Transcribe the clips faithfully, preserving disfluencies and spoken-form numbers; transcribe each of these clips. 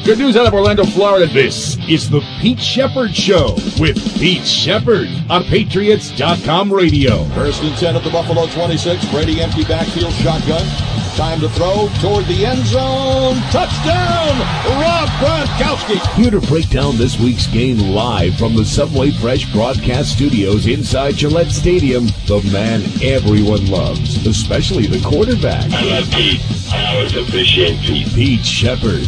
Good news out of Orlando, Florida. This is the Pete Shepard Show with Pete Shepard on Patriots dot com radio. First and ten at the Buffalo twenty-six. Brady empty backfield shotgun. Time to throw toward the end zone. Touchdown, Rob Gronkowski. Here to break down this week's game live from the Subway Fresh broadcast studios inside Gillette Stadium, the man everyone loves, especially the quarterback. I love Pete. I always appreciate Pete. Pete Shepard.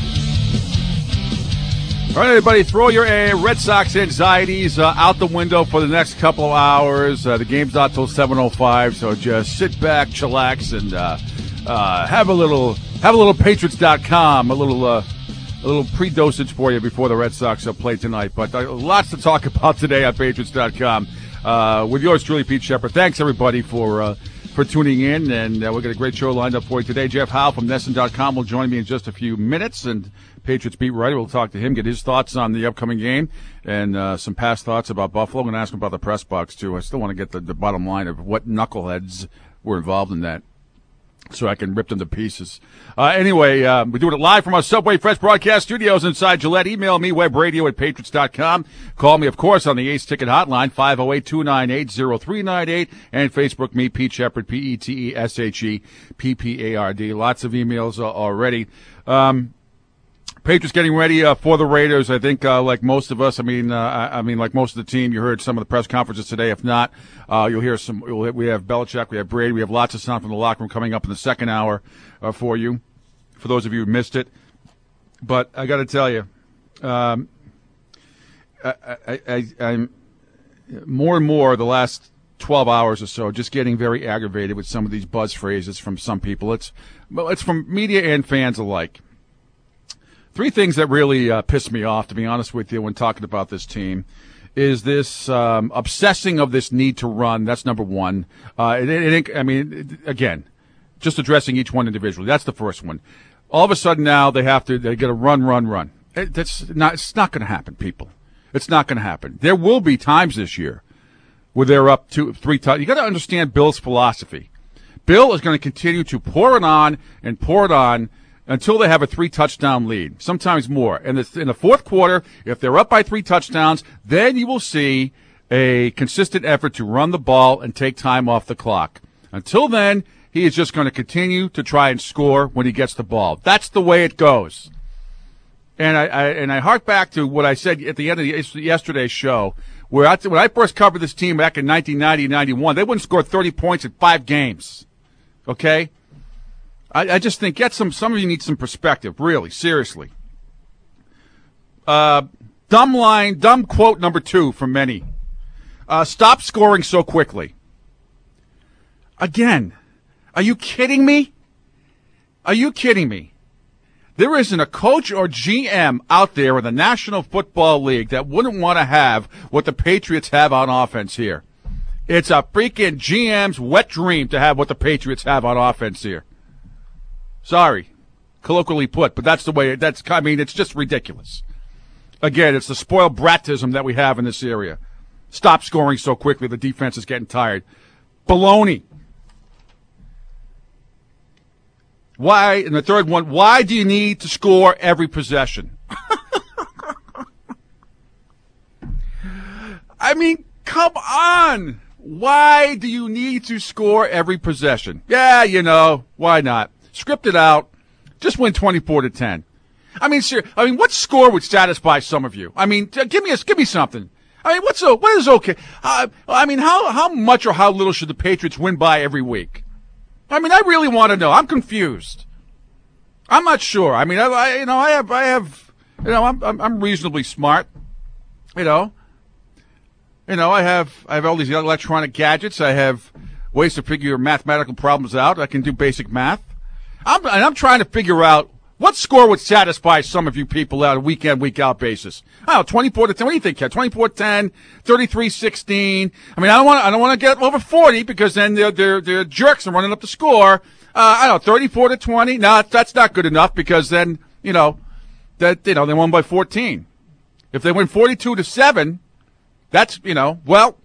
All right, everybody, throw your uh, Red Sox anxieties uh, out the window for the next couple of hours. Uh, the game's not till seven oh five, so just sit back, chillax, and uh, uh, have a little have a little Patriots dot com, a little uh, a little pre-dosage for you before the Red Sox uh, play tonight. But uh, lots to talk about today on Patriots dot com. Uh, with yours truly, Pete Shepard. Thanks, everybody, for uh, for tuning in, and uh, we've got a great show lined up for you today. Jeff Howe from Nesson dot com will join me in just a few minutes, and Patriots beat writer. We'll talk to him, get his thoughts on the upcoming game, and uh, some past thoughts about Buffalo. I'm going to ask him about the press box, too. I still want to get the, the bottom line of what knuckleheads were involved in that, so I can rip them to pieces. Uh, anyway, uh, we're doing it live from our Subway Fresh broadcast studios inside Gillette. Email me, webradio at patriots dot com. Call me, of course, on the Ace Ticket Hotline, five oh eight, two nine eight, oh three nine eight, and Facebook me, Pete Shepard, P E T E S H E P P A R D. Lots of emails uh, already. Um, Patriots getting ready uh, for the Raiders. I think, uh, like most of us, I mean, uh, I, I mean, like most of the team, you heard some of the press conferences today. If not, uh, you'll hear some. You'll, we have Belichick, we have Brady, we have lots of sound from the locker room coming up in the second hour uh, for you. For those of you who missed it, but I got to tell you, um, I, I, I, I'm more and more the last twelve hours or so just getting very aggravated with some of these buzz phrases from some people. It's well, it's from media and fans alike. Three things that really uh, piss me off, to be honest with you, when talking about this team, is this um, obsessing of this need to run. That's number one. Uh, it, it, it, I mean, it, again, just addressing each one individually. That's the first one. All of a sudden now they have to, they got to run, run, run. It, that's not, it's not going to happen, people. It's not going to happen. There will be times this year where they're up two, three times. You got to understand Bill's philosophy. Bill is going to continue to pour it on and pour it on until they have a three-touchdown lead, sometimes more. And in the fourth quarter, if they're up by three touchdowns, then you will see a consistent effort to run the ball and take time off the clock. Until then, he is just going to continue to try and score when he gets the ball. That's the way it goes. And I, I and I hark back to what I said at the end of the, yesterday's show, where I, when I first covered this team back in nineteen ninety ninety-one, they wouldn't score thirty points in five games. Okay? I, I just think get some. Some of you need some perspective, really, seriously. Uh, dumb line, dumb quote number two from many. Uh, stop scoring so quickly. Again, are you kidding me? Are you kidding me? There isn't a coach or G M out there in the National Football League that wouldn't want to have what the Patriots have on offense here. It's a freaking G M's wet dream to have what the Patriots have on offense here. Sorry, colloquially put, but that's the way, that's, I mean, it's just ridiculous. Again, it's the spoiled bratism that we have in this area. Stop scoring so quickly, the defense is getting tired. Baloney. Why, and the third one, why do you need to score every possession? I mean, come on. Why do you need to score every possession? Yeah, you know, why not? Script it out. Just win twenty-four to ten. I mean, sir, I mean, what score would satisfy some of you? I mean, give me a, give me something. I mean, what's a, what is okay? Uh, I mean, how how much or how little should the Patriots win by every week? I mean, I really want to know. I'm confused. I'm not sure. I mean, I, I you know, I have, I have, you know, I'm, I'm, I'm reasonably smart. You know, you know, I have, I have all these electronic gadgets. I have ways to figure mathematical problems out. I can do basic math. I'm, and I'm trying to figure out what score would satisfy some of you people on a week-in, week-out basis. Oh, twenty-four to ten. What do you think, Ken? twenty-four ten, thirty-three sixteen. I mean, I don't want to, I don't want to get over forty because then they're, they're, they're jerks and running up the score. Uh, I don't know, thirty-four to twenty. No, that's not good enough because then, you know, that, you know, they won by fourteen. If they win forty-two to seven, that's, you know, well,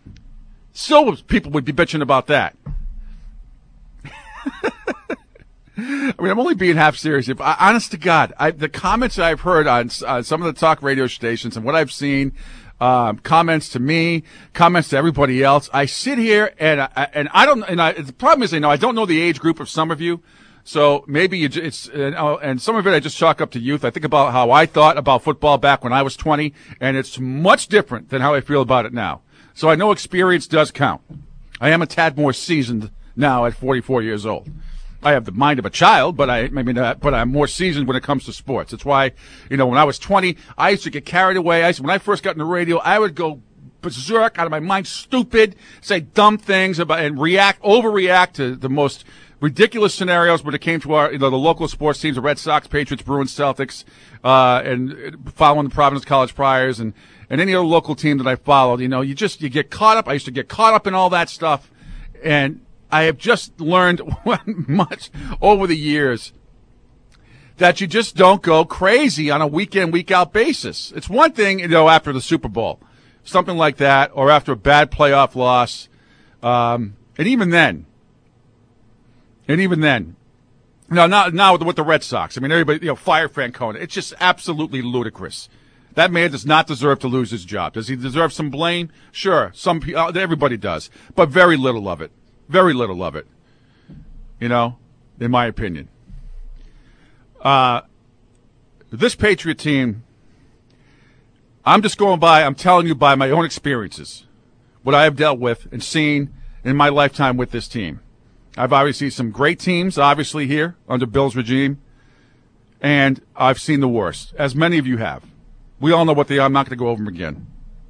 still people would be bitching about that. I mean, I'm only being half serious. If I, honest to God, I, the comments I've heard on uh, some of the talk radio stations and what I've seen, um, comments to me, comments to everybody else, I sit here and I, and I don't. And I, the problem is, you know, I don't know the age group of some of you. So maybe you, it's, and, and some of it I just chalk up to youth. I think about how I thought about football back when I was twenty, and it's much different than how I feel about it now. So I know experience does count. I am a tad more seasoned now at forty-four years old. I have the mind of a child, but I, I mean, uh, but I'm more seasoned when it comes to sports. That's why, you know, when I was twenty, I used to get carried away. I used, when I first got in the radio, I would go berserk, out of my mind, stupid, say dumb things about, and react, overreact to the most ridiculous scenarios when it came to our, you know, the local sports teams, the Red Sox, Patriots, Bruins, Celtics, uh, and following the Providence College Friars and, and any other local team that I followed. You know, you just, you get caught up. I used to get caught up in all that stuff. And I have just learned much over the years that you just don't go crazy on a week in, week out basis. It's one thing, you know, after the Super Bowl, something like that, or after a bad playoff loss. Um, and even then, And even then, no, not now with the Red Sox. I mean, everybody, you know, fire Francona. It's just absolutely ludicrous. That man does not deserve to lose his job. Does he deserve some blame? Sure, some uh, everybody does, but very little of it. Very little of it. You know, in my opinion. Uh, this Patriot team, I'm just going by. I'm telling you by my own experiences, what I have dealt with and seen in my lifetime with this team. I've obviously seen some great teams, obviously, here under Bill's regime, and I've seen the worst, as many of you have. We all know what they are. I'm not going to go over them again.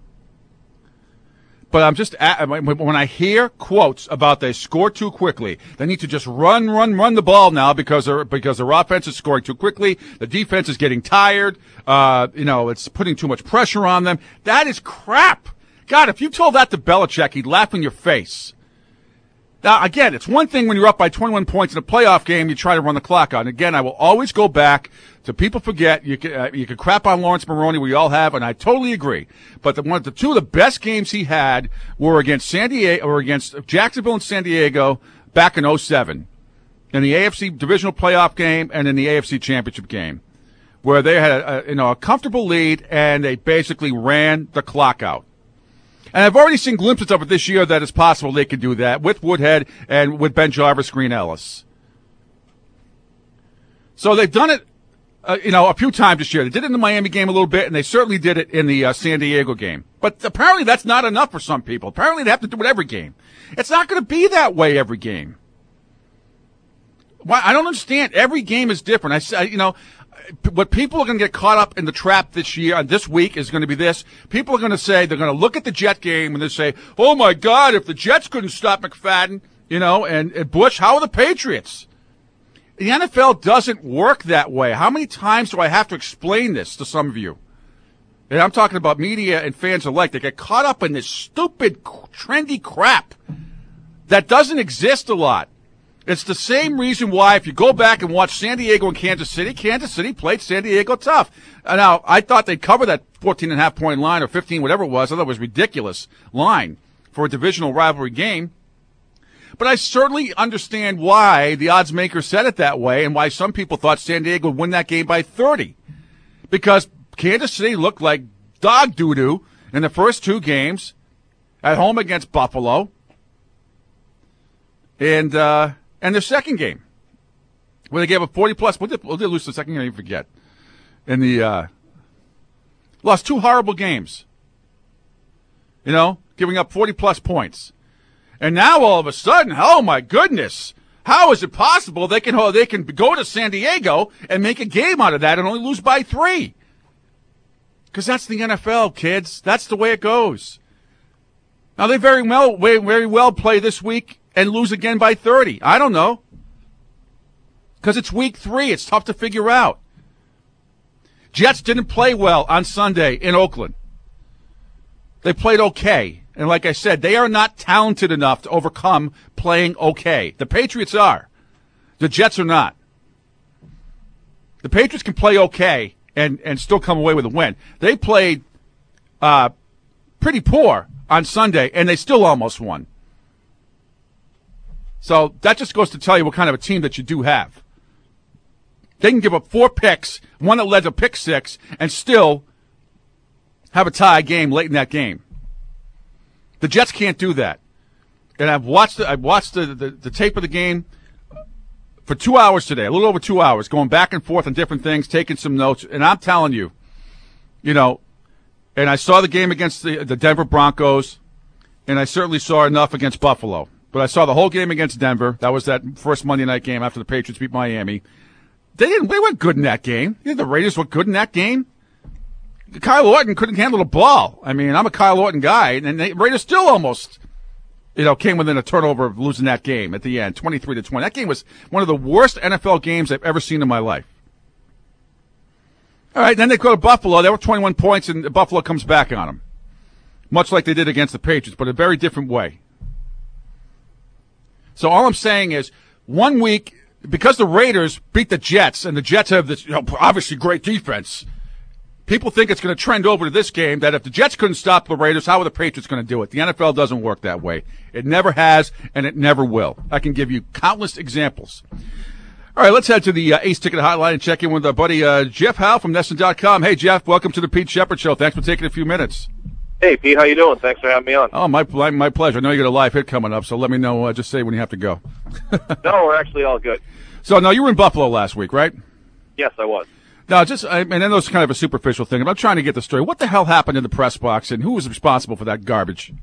But I'm just, at, when I hear quotes about they score too quickly, they need to just run, run, run the ball now because they're, because their offense is scoring too quickly, the defense is getting tired, uh, you know, it's putting too much pressure on them. That is crap. God, if you told that to Belichick, he'd laugh in your face. Now, again, it's one thing when you're up by twenty-one points in a playoff game, you try to run the clock out. And again, I will always go back to people forget. You can, uh, you can crap on Lawrence Maroney, we all have, and I totally agree. But the one, the two of the best games he had were against San Diego, or against Jacksonville and San Diego back in oh seven. In the A F C divisional playoff game and in the A F C championship game, where they had a, a, you know, a comfortable lead and they basically ran the clock out. And I've already seen glimpses of it this year that it's possible they could do that with Woodhead and with Ben Jarvis, Green Ellis. So they've done it, uh, you know, a few times this year. They did it in the Miami game a little bit, and they certainly did it in the uh, San Diego game. But apparently that's not enough for some people. Apparently they have to do it every game. It's not going to be that way every game. Why? I don't understand. Every game is different. I say, you know, what people are going to get caught up in the trap this year, and this week is going to be this. People are going to say, they're going to look at the Jet game and they say, oh my God, if the Jets couldn't stop McFadden, you know, and, and Bush, how are the Patriots? The N F L doesn't work that way. How many times do I have to explain this to some of you? And I'm talking about media and fans alike. They get caught up in this stupid, trendy crap that doesn't exist a lot. It's the same reason why if you go back and watch San Diego and Kansas City, Kansas City played San Diego tough. Now, I thought they'd cover that fourteen and a half point line or fifteen, whatever it was. I thought it was a ridiculous line for a divisional rivalry game. But I certainly understand why the odds makers said it that way and why some people thought San Diego would win that game by thirty. Because Kansas City looked like dog doo-doo in the first two games at home against Buffalo. And, uh, And their second game, where they gave up forty plus, what did, what did they lose the second game? I forget. In the, uh, lost two horrible games. You know, giving up forty plus points. And now all of a sudden, oh my goodness, how is it possible they can, they can go to San Diego and make a game out of that and only lose by three? Because that's the N F L, kids. That's the way it goes. Now they very well, very well play this week and lose again by thirty. I don't know. Because it's week three. It's tough to figure out. Jets didn't play well on Sunday in Oakland. They played okay. And like I said, they are not talented enough to overcome playing okay. The Patriots are. The Jets are not. The Patriots can play okay and, and still come away with a win. They played uh, pretty poor on Sunday, and they still almost won. So that just goes to tell you what kind of a team that you do have. They can give up four picks, one that led to pick six, and still have a tie game late in that game. The Jets can't do that. And I've watched the, I've watched the, the, the tape of the game for two hours today, a little over two hours, going back and forth on different things, taking some notes. And I'm telling you, you know, and I saw the game against the, the Denver Broncos, and I certainly saw enough against Buffalo. But I saw the whole game against Denver. That was that first Monday night game after the Patriots beat Miami. They didn't. They weren't good in that game. You think the Raiders were good in that game? Kyle Orton couldn't handle the ball. I mean, I'm a Kyle Orton guy, and the Raiders still almost, you know, came within a turnover of losing that game at the end, twenty-three to twenty. That game was one of the worst N F L games I've ever seen in my life. All right, then they go to Buffalo. They were twenty-one points, and Buffalo comes back on them, much like they did against the Patriots, but a very different way. So all I'm saying is, one week, because the Raiders beat the Jets, and the Jets have this, you know, obviously great defense, people think it's going to trend over to this game that if the Jets couldn't stop the Raiders, how are the Patriots going to do it? The N F L doesn't work that way. It never has, and it never will. I can give you countless examples. All right, let's head to the uh, Ace Ticket Hotline and check in with our buddy uh, Jeff Howe from Nesson dot com. Hey, Jeff, welcome to the Pete Shepard Show. Thanks for taking a few minutes. Hey, Pete, how you doing? Thanks for having me on. Oh, my my, my pleasure. I know you got a live hit coming up, so let me know. Uh, just say when you have to go. No, we're actually all good. So, no, you were in Buffalo last week, right? Yes, I was. No, just, I mean, I know it's kind of a superficial thing, but I'm trying to get the story. What the hell happened in the press box, and who was responsible for that garbage?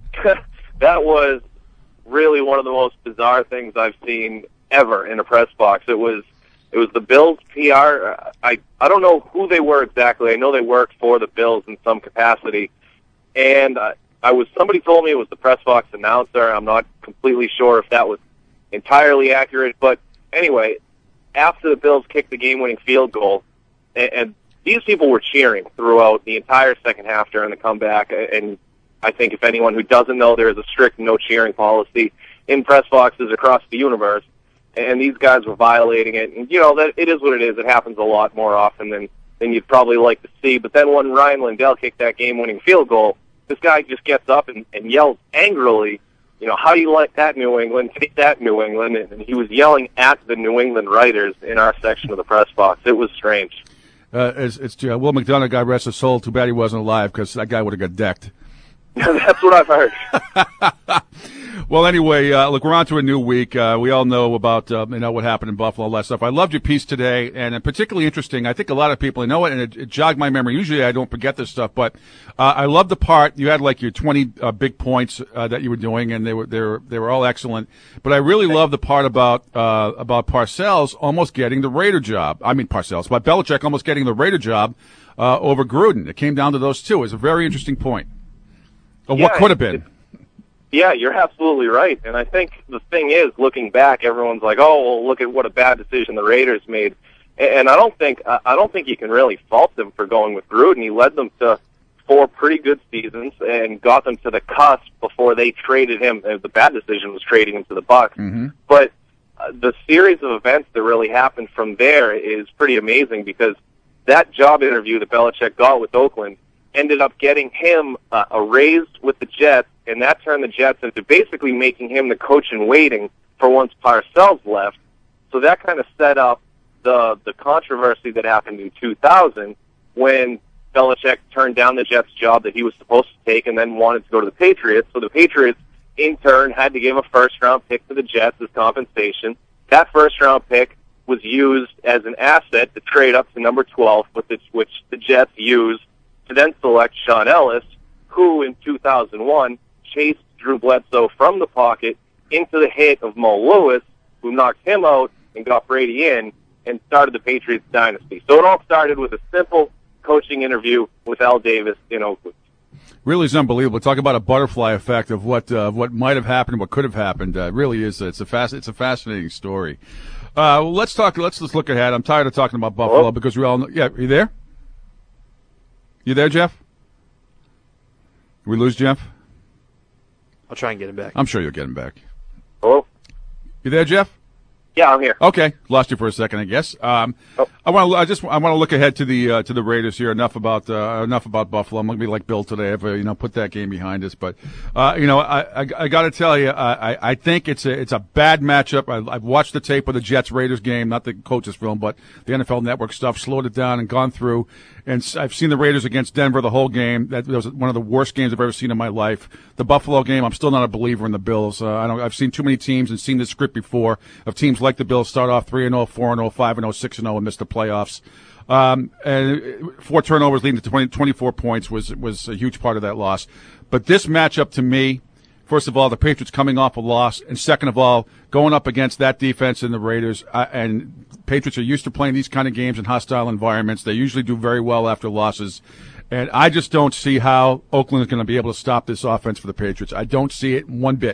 That was really one of the most bizarre things I've seen ever in a press box. It was it was the Bills P R. I, I don't know who they were exactly. I know they worked for the Bills in some capacity. And I, I was somebody told me it was the press box announcer. I'm not completely sure if that was entirely accurate. But anyway, after the Bills kicked the game-winning field goal, and, and these people were cheering throughout the entire second half during the comeback. And I think if anyone who doesn't know, there is a strict no cheering policy in press boxes across the universe. And these guys were violating it. And, you know, that it is what it is. It happens a lot more often than, than you'd probably like to see. But then when Ryan Lindell kicked that game-winning field goal, this guy just gets up and, and yells angrily, you know, how do you like that, New England? Take that, New England. And he was yelling at the New England writers in our section of the press box. It was strange. Uh, it's, it's uh, Will McDonough, God rest his soul. Too bad he wasn't alive, because that guy would have got decked. That's what I've heard. Well, anyway, uh, look, we're on to a new week. Uh, we all know about, uh, you know, what happened in Buffalo, all that stuff. I loved your piece today, and uh, particularly interesting. I think a lot of people, you know what, and it, it jogged my memory. Usually I don't forget this stuff, but uh, I love the part. You had like your twenty uh, big points uh, that you were doing, and they were they were they were all excellent. But I really love the part about uh, about Parcells almost getting the Raider job. I mean Parcells, but Belichick almost getting the Raider job uh, over Gruden. It came down to those two. It was a very interesting point. Of yeah, what could have been. Yeah, you're absolutely right. And I think the thing is, looking back, everyone's like, "Oh, well, look at what a bad decision the Raiders made." And I don't think I don't think you can really fault them for going with Gruden. He led them to four pretty good seasons and got them to the cusp before they traded him. The bad decision was trading him to the Bucs. Mm-hmm. But uh, the series of events that really happened from there is pretty amazing, because that job interview that Belichick got with Oakland ended up getting him uh, a raise with the Jets, and that turned the Jets into basically making him the coach in waiting for once Parcells left. So that kind of set up the the controversy that happened in two thousand when Belichick turned down the Jets job that he was supposed to take and then wanted to go to the Patriots. So the Patriots, in turn, had to give a first-round pick to the Jets as compensation. That first-round pick was used as an asset to trade up to number twelve, which the Jets used to then select Sean Ellis, who in two thousand one chased Drew Bledsoe from the pocket into the hit of Mo Lewis, who knocked him out and got Brady in and started the Patriots dynasty. So it all started with a simple coaching interview with Al Davis in Oakland. Really is unbelievable. Talk about a butterfly effect of what uh, what might have happened, what could have happened. Uh, really is. It's a fast. It's a fascinating story. Uh, well, let's talk. Let's let's look ahead. I'm tired of talking about Buffalo Hello? because we all know. Yeah, are you there? You there, Jeff? Did we lose Jeff? I'll try and get him back. I'm sure you'll get him back. Hello? You there, Jeff? Yeah, I'm here. Okay, lost you for a second, I guess. Um, Oh. I want to. I just. I want to look ahead to the uh, to the Raiders here. Enough about uh, enough about Buffalo. I'm going to be like Bill today. I've uh, you know put that game behind us. But uh, you know, I I, I got to tell you, I I think it's a it's a bad matchup. I, I've watched the tape of the Jets Raiders game, not the coaches film, but the N F L Network stuff. Slowed it down and gone through. And I've seen the Raiders against Denver the whole game. That was one of the worst games I've ever seen in my life. The Buffalo game, I'm still not a believer in the Bills. Uh, I don't. I've seen too many teams and seen this script before of teams like the Bills start off three and oh, four and oh, five and oh, six and oh, and miss the playoffs. Um, and four turnovers leading to twenty, twenty-four points was was a huge part of that loss. But this matchup to me, first of all, the Patriots coming off a loss, and second of all, going up against that defense in the Raiders, uh, and Patriots are used to playing these kind of games in hostile environments. They usually do very well after losses. And I just don't see how Oakland is going to be able to stop this offense for the Patriots. I don't see it one bit.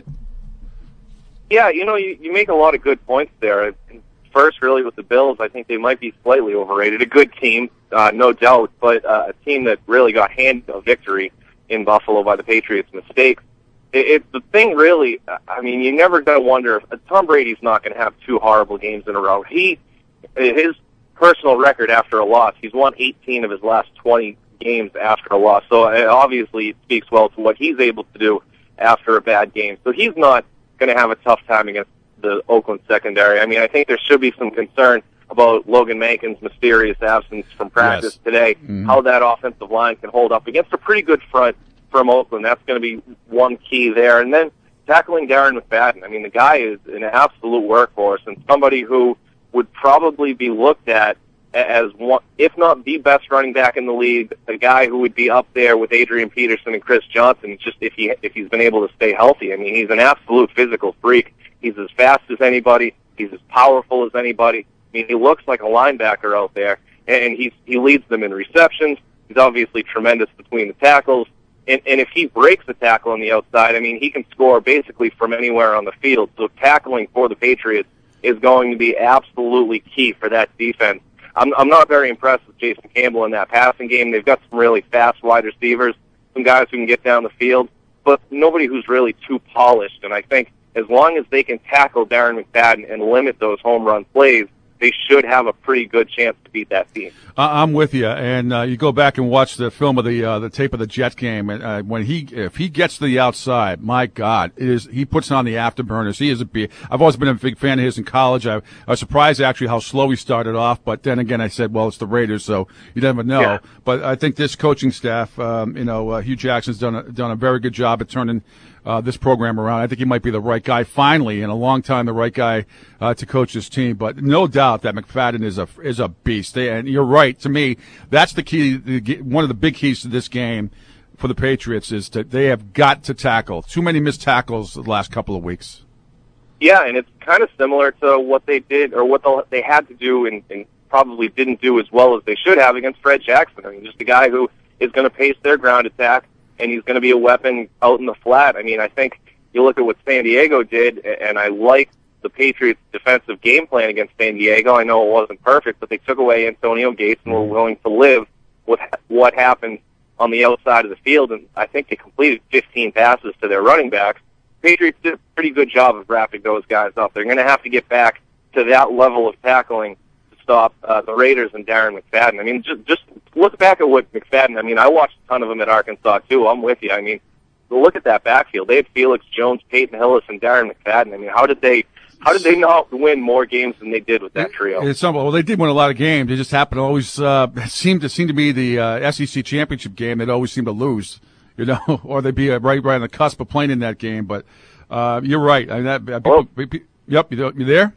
Yeah, you know, you, you make a lot of good points there. First, really, with the Bills, I think they might be slightly overrated. A good team, uh, no doubt, but uh, a team that really got handed a victory in Buffalo by the Patriots' mistakes. It, it's the thing, really, I mean, you never got to wonder, if Tom Brady's not going to have two horrible games in a row. He, his personal record after a loss, he's won eighteen of his last twenty games after a loss. So uh, obviously it speaks well to what he's able to do after a bad game. So he's not going to have a tough time against the Oakland secondary. I mean, I think there should be some concern about Logan Mankins' mysterious absence from practice yes. today, mm-hmm. how that offensive line can hold up against a pretty good front from Oakland. That's going to be one key there. And then tackling Darren McFadden. I mean, the guy is an absolute workhorse and somebody who would probably be looked at as one, if not the best running back in the league, a guy who would be up there with Adrian Peterson and Chris Johnson, just if he if he's been able to stay healthy. I mean, he's an absolute physical freak. He's as fast as anybody. He's as powerful as anybody. I mean, he looks like a linebacker out there, and he's he leads them in receptions. He's obviously tremendous between the tackles, and and if he breaks a tackle on the outside, I mean, he can score basically from anywhere on the field. So tackling for the Patriots is going to be absolutely key for that defense. I'm, I'm not very impressed with Jason Campbell in that passing game. They've got some really fast wide receivers, some guys who can get down the field, but nobody who's really too polished. And I think as long as they can tackle Darren McFadden and limit those home run plays, they should have a pretty good chance to beat that team. I'm with you, and uh, you go back and watch the film of the uh, the tape of the Jets game, and uh, when he if he gets to the outside, my God, it is he puts on the afterburners. He is a big. I've always been a big fan of his in college. I, I was surprised actually how slow he started off, but then again, I said, well, it's the Raiders, so you never know. Yeah. But I think this coaching staff, um, you know, uh, Hugh Jackson's done a, done a very good job at turning Uh, this program around. I think he might be the right guy, finally, in a long time, the right guy uh, to coach this team. But no doubt that McFadden is a is a beast. They, and you're right. To me, that's the key. The, one of the big keys to this game for the Patriots is that they have got to tackle. Too many missed tackles the last couple of weeks. Yeah, and it's kind of similar to what they did or what they had to do and, and probably didn't do as well as they should have against Fred Jackson. I mean, just a guy who is going to pace their ground attack, and he's going to be a weapon out in the flat. I mean, I think you look at what San Diego did, and I like the Patriots' defensive game plan against San Diego. I know it wasn't perfect, but they took away Antonio Gates and were willing to live with what happened on the outside of the field, and I think they completed fifteen passes to their running backs. Patriots did a pretty good job of wrapping those guys up. They're going to have to get back to that level of tackling to stop uh, the Raiders and Darren McFadden. I mean, just just look back at what McFadden, I mean, I watched a ton of him at Arkansas, too. I'm with you. I mean, look at that backfield. They had Felix Jones, Peyton Hillis, and Darren McFadden. I mean, how did they how did they not win more games than they did with that trio? It's some, well, they did win a lot of games. They just happened to always uh, seem to seem to be the uh, S E C championship game. They'd always seem to lose, you know, or they'd be uh, right right on the cusp of playing in that game. But uh, you're right. I mean, that, uh, people, people, yep, you, you there?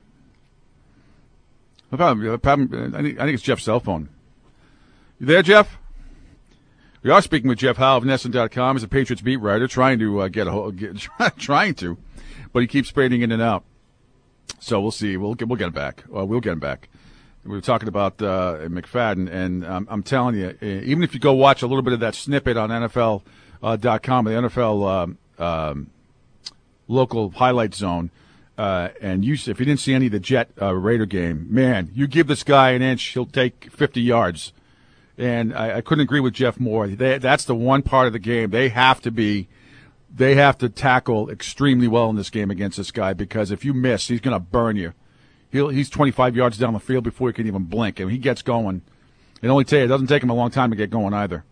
No problem. No problem. I think, I think it's Jeff's cell phone. You there, Jeff? We are speaking with Jeff Howe of N E S N dot com. He's a Patriots beat writer, trying to uh, get a hold, get, trying to, but he keeps fading in and out. So we'll see. We'll get we'll get him back. Well, we'll get him back. We were talking about uh, McFadden, and um, I'm telling you, even if you go watch a little bit of that snippet on N F L dot com, the N F L um, um, local highlight zone, uh, and you if you didn't see any of the Jet uh, Raider game, man, you give this guy an inch, he'll take fifty yards. And I, I couldn't agree with Jeff more. They, that's the one part of the game they have to be, they have to tackle extremely well in this game against this guy, because if you miss, he's going to burn you. he'll, he's twenty-five yards down the field before he can even blink. And he gets going. It only take, it doesn't take him a long time to get going either.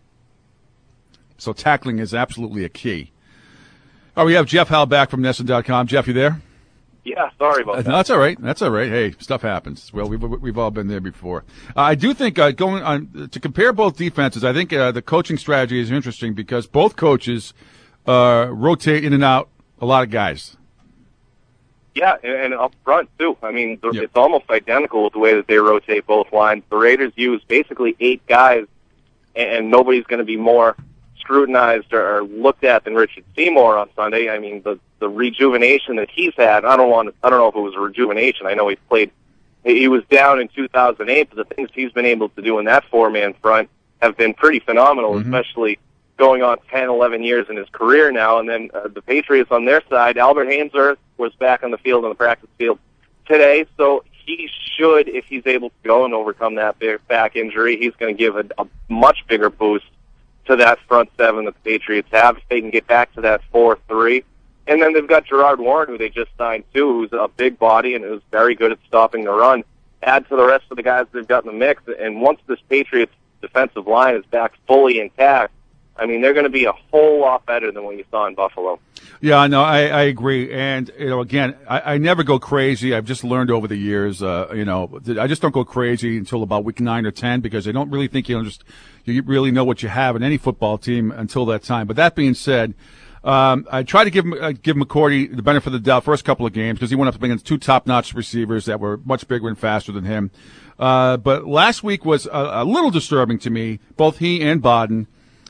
So tackling is absolutely a key. Oh, we have Jeff Howe back from Nesson dot com. Jeff, you there? Yeah, sorry about Uh, that. no, that's all right. That's all right. Hey, stuff happens. Well, we've we've all been there before. Uh, I do think uh, going on to compare both defenses, I think uh, the coaching strategy is interesting because both coaches uh, rotate in and out a lot of guys. Yeah, and, and up front, too. I mean, the, Yep. it's almost identical with the way that they rotate both lines. The Raiders use basically eight guys, and, and nobody's going to be more scrutinized or, or looked at than Richard Seymour on Sunday. I mean, the, the rejuvenation that he's had, I don't want to, I don't know if it was a rejuvenation. I know he played, he was down in two thousand eight, but the things he's been able to do in that four-man front have been pretty phenomenal, Mm-hmm. especially going on ten, eleven years in his career now. And then uh, the Patriots on their side, Albert Hainsworth was back on the field, on the practice field today, so he should, if he's able to go and overcome that big back injury, he's going to give a, a much bigger boost to that front seven that the Patriots have if they can get back to that four three. And then they've got Gerard Warren, who they just signed too, who's a big body and who's very good at stopping the run. Add to the rest of the guys they've got in the mix, and once this Patriots defensive line is back fully intact, I mean, they're going to be a whole lot better than what you saw in Buffalo. Yeah, no, I, I agree. And, you know, again, I, I never go crazy. I've just learned over the years, uh, you know, I just don't go crazy until about week nine or ten because I don't really think you just you really know what you have in any football team until that time. But that being said, um, I try to give uh, give McCourty the benefit of the doubt first couple of games because he went up against two top-notch receivers that were much bigger and faster than him. Uh, but last week was a, a little disturbing to me, both he and Bodden.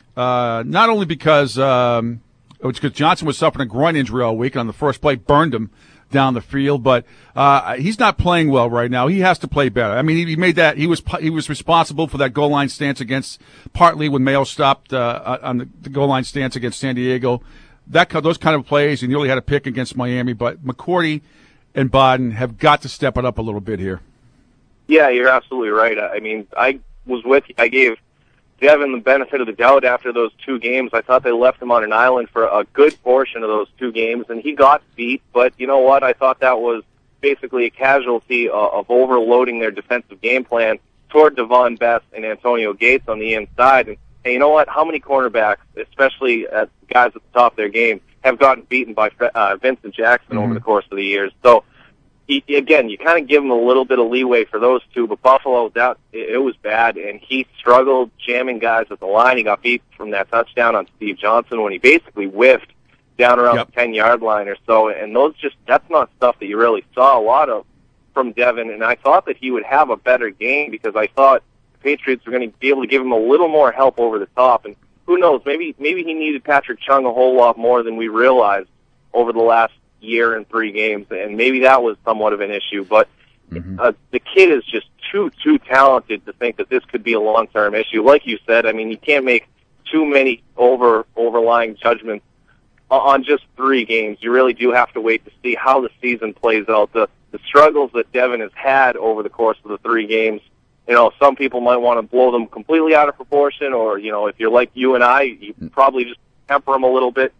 Uh, not only because, um, because Johnson was suffering a groin injury all week and on the first play burned him down the field, but, uh, he's not playing well right now. He has to play better. I mean, he, he made that, he was, he was responsible for that goal line stance against, partly when Mayo stopped, uh, on the, the goal line stance against San Diego. That, those kind of plays, he nearly had a pick against Miami, but McCourty and Bodden have got to step it up a little bit here. Yeah, you're absolutely right. I mean, I was with you. I gave Devin the benefit of the doubt after those two games. I thought they left him on an island for a good portion of those two games, and he got beat. But you know what? I thought that was basically a casualty of, of overloading their defensive game plan toward Devon Best and Antonio Gates on the inside. And hey, you know what? How many cornerbacks, especially at guys at the top of their game, have gotten beaten by uh, Vincent Jackson mm-hmm. over the course of the years? So, he, again, you kind of give him a little bit of leeway for those two, but Buffalo, that it, it was bad, and he struggled jamming guys at the line. He got beat from that touchdown on Steve Johnson when he basically whiffed down around yep. the ten-yard line or so, and those just that's not stuff that you really saw a lot of from Devin, and I thought that he would have a better game because I thought the Patriots were going to be able to give him a little more help over the top, and who knows, maybe maybe he needed Patrick Chung a whole lot more than we realized over the last year and three games, and maybe that was somewhat of an issue, but mm-hmm. uh, the kid is just too, too talented to think that this could be a long-term issue. Like you said, I mean, you can't make too many over overlying judgments on just three games. You really do have to wait to see how the season plays out. The, the struggles that Devin has had over the course of the three games, you know, some people might want to blow them completely out of proportion, or, you know, if you're like you and I, you probably just temper them a little bit.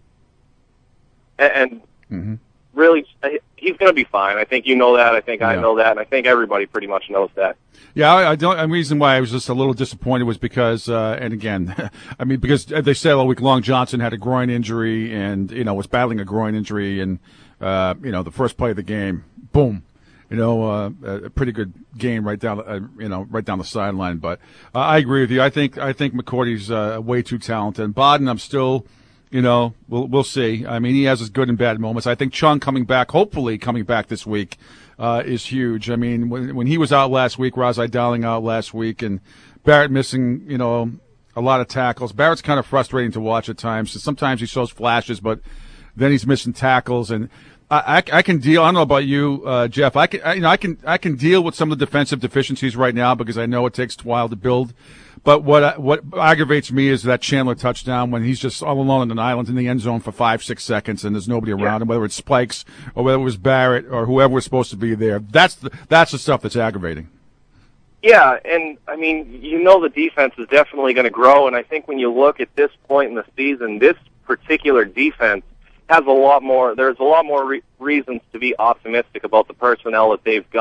And, and mm-hmm. really, he's going to be fine. I think you know that. I think yeah. I know that. And I think everybody pretty much knows that. Yeah, I, I don't. The reason why I was just a little disappointed was because, uh, and again, I mean, because they said all week long Johnson had a groin injury and, you know, was battling a groin injury. And, uh, you know, the first play of the game, boom. You know, uh, a pretty good game right down, uh, you know, right down the sideline. But uh, I agree with you. I think I think McCourty's uh, way too talented. And Bodden, I'm still, you know, we'll we'll see. I mean, he has his good and bad moments. I think Chung coming back, hopefully coming back this week, uh, is huge. I mean, when when he was out last week, Razai Dowling out last week, and Barrett missing, you know, a lot of tackles. Barrett's kind of frustrating to watch at times. Sometimes he shows flashes, but then he's missing tackles and. I, I, I can deal. I don't know about you, uh, Jeff. I can, I, you know, I can, I can deal with some of the defensive deficiencies right now because I know it takes a while to build. But what, what aggravates me is that Chandler touchdown when he's just all alone on an island in the end zone for five, six seconds and there's nobody around yeah. him, whether it's Spikes or whether it was Barrett or whoever was supposed to be there. That's the, that's the stuff that's aggravating. Yeah, and I mean, you know, the defense is definitely going to grow. And I think when you look at this point in the season, this particular defense has a lot more, there's a lot more re- reasons to be optimistic about the personnel that they've got.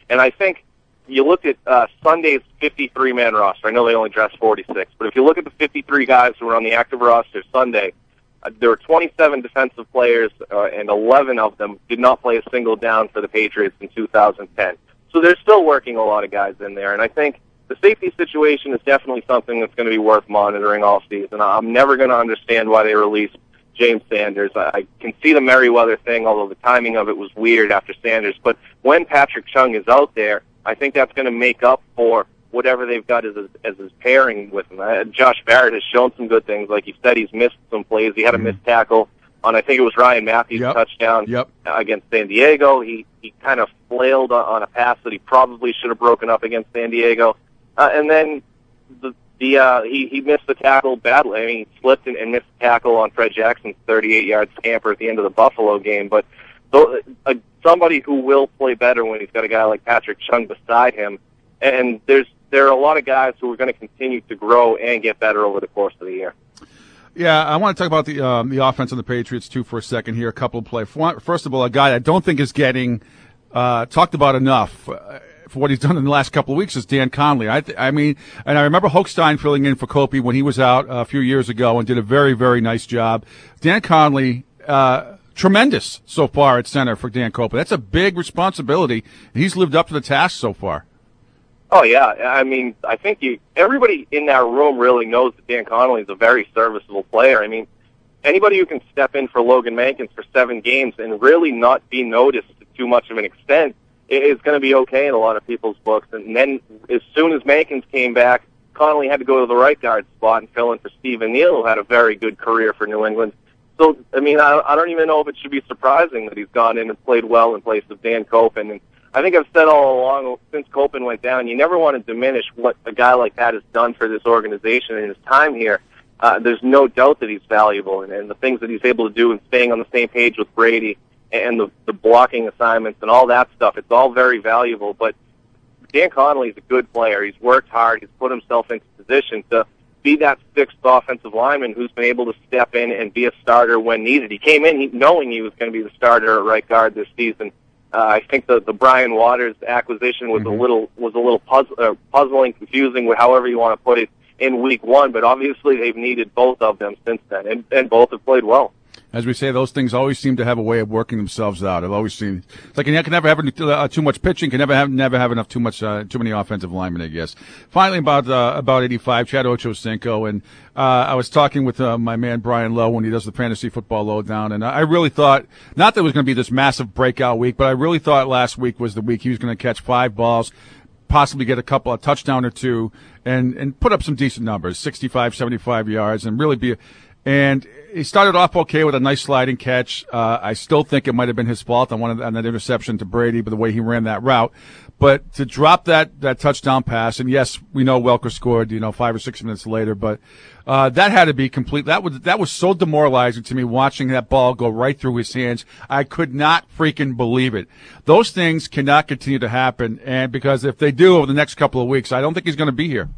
And I think you look at uh, Sunday's fifty-three man roster. I know they only dressed forty-six, but if you look at the fifty-three guys who were on the active roster Sunday, uh, there were twenty-seven defensive players, uh, and eleven of them did not play a single down for the Patriots in two thousand ten. So they're still working a lot of guys in there, and I think the safety situation is definitely something that's going to be worth monitoring all season. I'm never going to understand why they released James Sanders. I can see the Merriweather thing, although the timing of it was weird after Sanders. But when Patrick Chung is out there, I think that's going to make up for whatever they've got as, as his pairing with him. Uh, Josh Barrett has shown some good things. Like you said, he's missed some plays. He had a missed tackle on, I think it was Ryan Matthews' yep. touchdown yep. against San Diego. He, he kind of flailed on a pass that he probably should have broken up against San Diego. Uh, and then the the uh, he he missed the tackle badly. I mean, he slipped and, and missed the tackle on Fred Jackson's thirty-eight yard scamper at the end of the Buffalo game. But so, uh, somebody who will play better when he's got a guy like Patrick Chung beside him. And there's there are a lot of guys who are going to continue to grow and get better over the course of the year. Yeah, I want to talk about the um, the offense of the Patriots too for a second here. A couple of play. First of all, a guy I don't think is getting uh, talked about enough Uh, for what he's done in the last couple of weeks is Dan Conley. I, th- I mean, and I remember Hochstein filling in for Kopi when he was out a few years ago and did a very, very nice job. Dan Conley, uh, tremendous so far at center for Dan Kopi. That's a big responsibility, and he's lived up to the task so far. Oh, yeah. I mean, I think you, everybody in that room really knows that Dan Conley is a very serviceable player. I mean, anybody who can step in for Logan Mankins for seven games and really not be noticed to too much of an extent is going to be okay in a lot of people's books. And then as soon as Mankins came back, Connolly had to go to the right guard spot and fill in for Stephen Neal, who had a very good career for New England. So, I mean, I, I don't even know if it should be surprising that he's gone in and played well in place of Dan Koppen. And I think I've said all along, since Koppen went down, you never want to diminish what a guy like that has done for this organization in his time here. Uh, there's no doubt that he's valuable, and, and the things that he's able to do and staying on the same page with Brady and the, the blocking assignments and all that stuff, it's all very valuable. But Dan Connolly is a good player. He's worked hard. He's put himself into position to be that sixth offensive lineman who's been able to step in and be a starter when needed. He came in he, knowing he was going to be the starter at right guard this season. Uh, I think the, the Brian Waters acquisition was mm-hmm. a little was a little puzzle, uh, puzzling, confusing, however you want to put it, in week one. But obviously they've needed both of them since then, and, and both have played well. As we say, those things always seem to have a way of working themselves out. I've always seen it's like you can never have uh, too much pitching, can never have never have enough too much uh, too many offensive linemen, I guess. Finally, about uh, about eighty-five, Chad Ochocinco, and uh, I was talking with uh, my man Brian Lowe when he does the fantasy football lowdown, and I really thought not that it was going to be this massive breakout week, but I really thought last week was the week he was going to catch five balls, possibly get a couple of touchdown or two, and and put up some decent numbers, sixty-five, seventy-five yards, and really be. A, And he started off okay with a nice sliding catch. Uh, I still think it might have been his fault on one of the, on that interception to Brady, but the way he ran that route. But to drop that, that touchdown pass, and yes, we know Welker scored, you know, five or six minutes later, but, uh, that had to be complete. That was, that was so demoralizing to me watching that ball go right through his hands. I could not freaking believe it. Those things cannot continue to happen. And because if they do over the next couple of weeks, I don't think he's going to be here.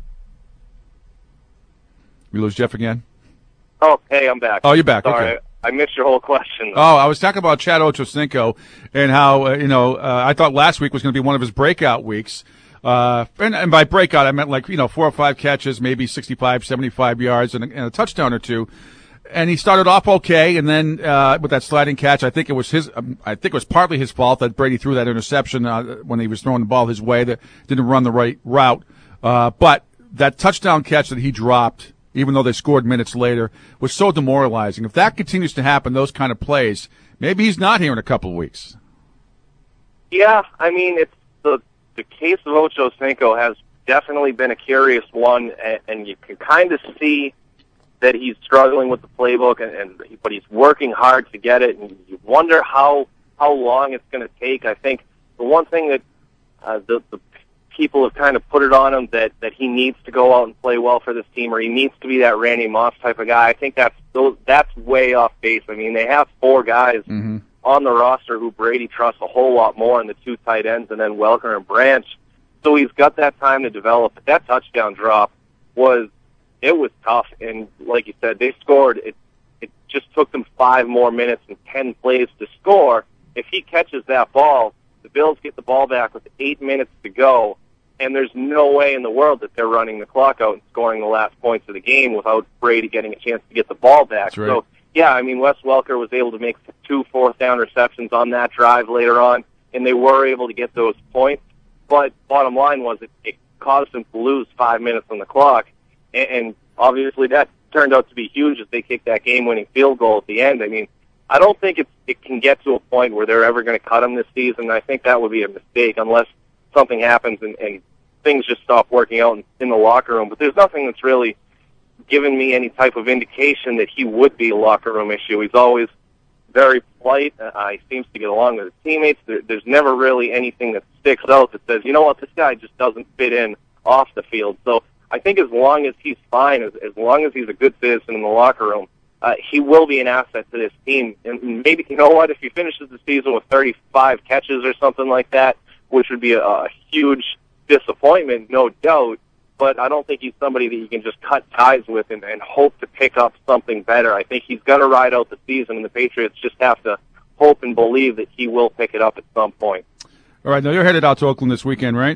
We lose Jeff again? Oh, hey, I'm back. Oh, you're back. Sorry, okay. I missed your whole question. Oh, I was talking about Chad Ochocinco and how, uh, you know, uh, I thought last week was going to be one of his breakout weeks. Uh, and, and by breakout, I meant like, you know, four or five catches, maybe sixty-five, seventy-five yards and a, and a touchdown or two. And he started off okay, and then uh, with that sliding catch, I think it was his. Um, I think it was partly his fault that Brady threw that interception uh, when he was throwing the ball his way that didn't run the right route. Uh, but that touchdown catch that he dropped, even though they scored minutes later, was so demoralizing. If that continues to happen, those kind of plays, maybe he's not here in a couple of weeks. Yeah, I mean, it's the the case of Ochocinco has definitely been a curious one, and, and you can kind of see that he's struggling with the playbook, and, and but he's working hard to get it, and you wonder how how long it's going to take. I think the one thing that uh, the the people have kind of put it on him that, that he needs to go out and play well for this team, or he needs to be that Randy Moss type of guy. I think that's that's way off base. I mean, they have four guys mm-hmm. on the roster who Brady trusts a whole lot more in the two tight ends, and then Welker and Branch. So he's got that time to develop. But that touchdown drop was, it was tough. And like you said, they scored. It, it just took them five more minutes and ten plays to score. If he catches that ball, the Bills get the ball back with eight minutes to go, and there's no way in the world that they're running the clock out and scoring the last points of the game without Brady getting a chance to get the ball back. That's right. So, yeah, I mean, Wes Welker was able to make two fourth down receptions on that drive later on, and they were able to get those points. But bottom line was it, it caused them to lose five minutes on the clock, and, and obviously that turned out to be huge as they kicked that game-winning field goal at the end. I mean, I don't think it, it can get to a point where they're ever going to cut him this season. I think that would be a mistake unless something happens and, and things just stop working out in, in the locker room. But there's nothing that's really given me any type of indication that he would be a locker room issue. He's always very polite. Uh, he seems to get along with his teammates. There, there's never really anything that sticks out that says, you know what, this guy just doesn't fit in off the field. So I think as long as he's fine, as, as long as he's a good citizen in the locker room, uh, he will be an asset to this team. And maybe, you know what, if he finishes the season with thirty-five catches or something like that, which would be a, a huge disappointment, no doubt, but I don't think he's somebody that you can just cut ties with and, and hope to pick up something better. I think he's going to ride out the season, and the Patriots just have to hope and believe that he will pick it up at some point. All right, now you're headed out to Oakland this weekend, right?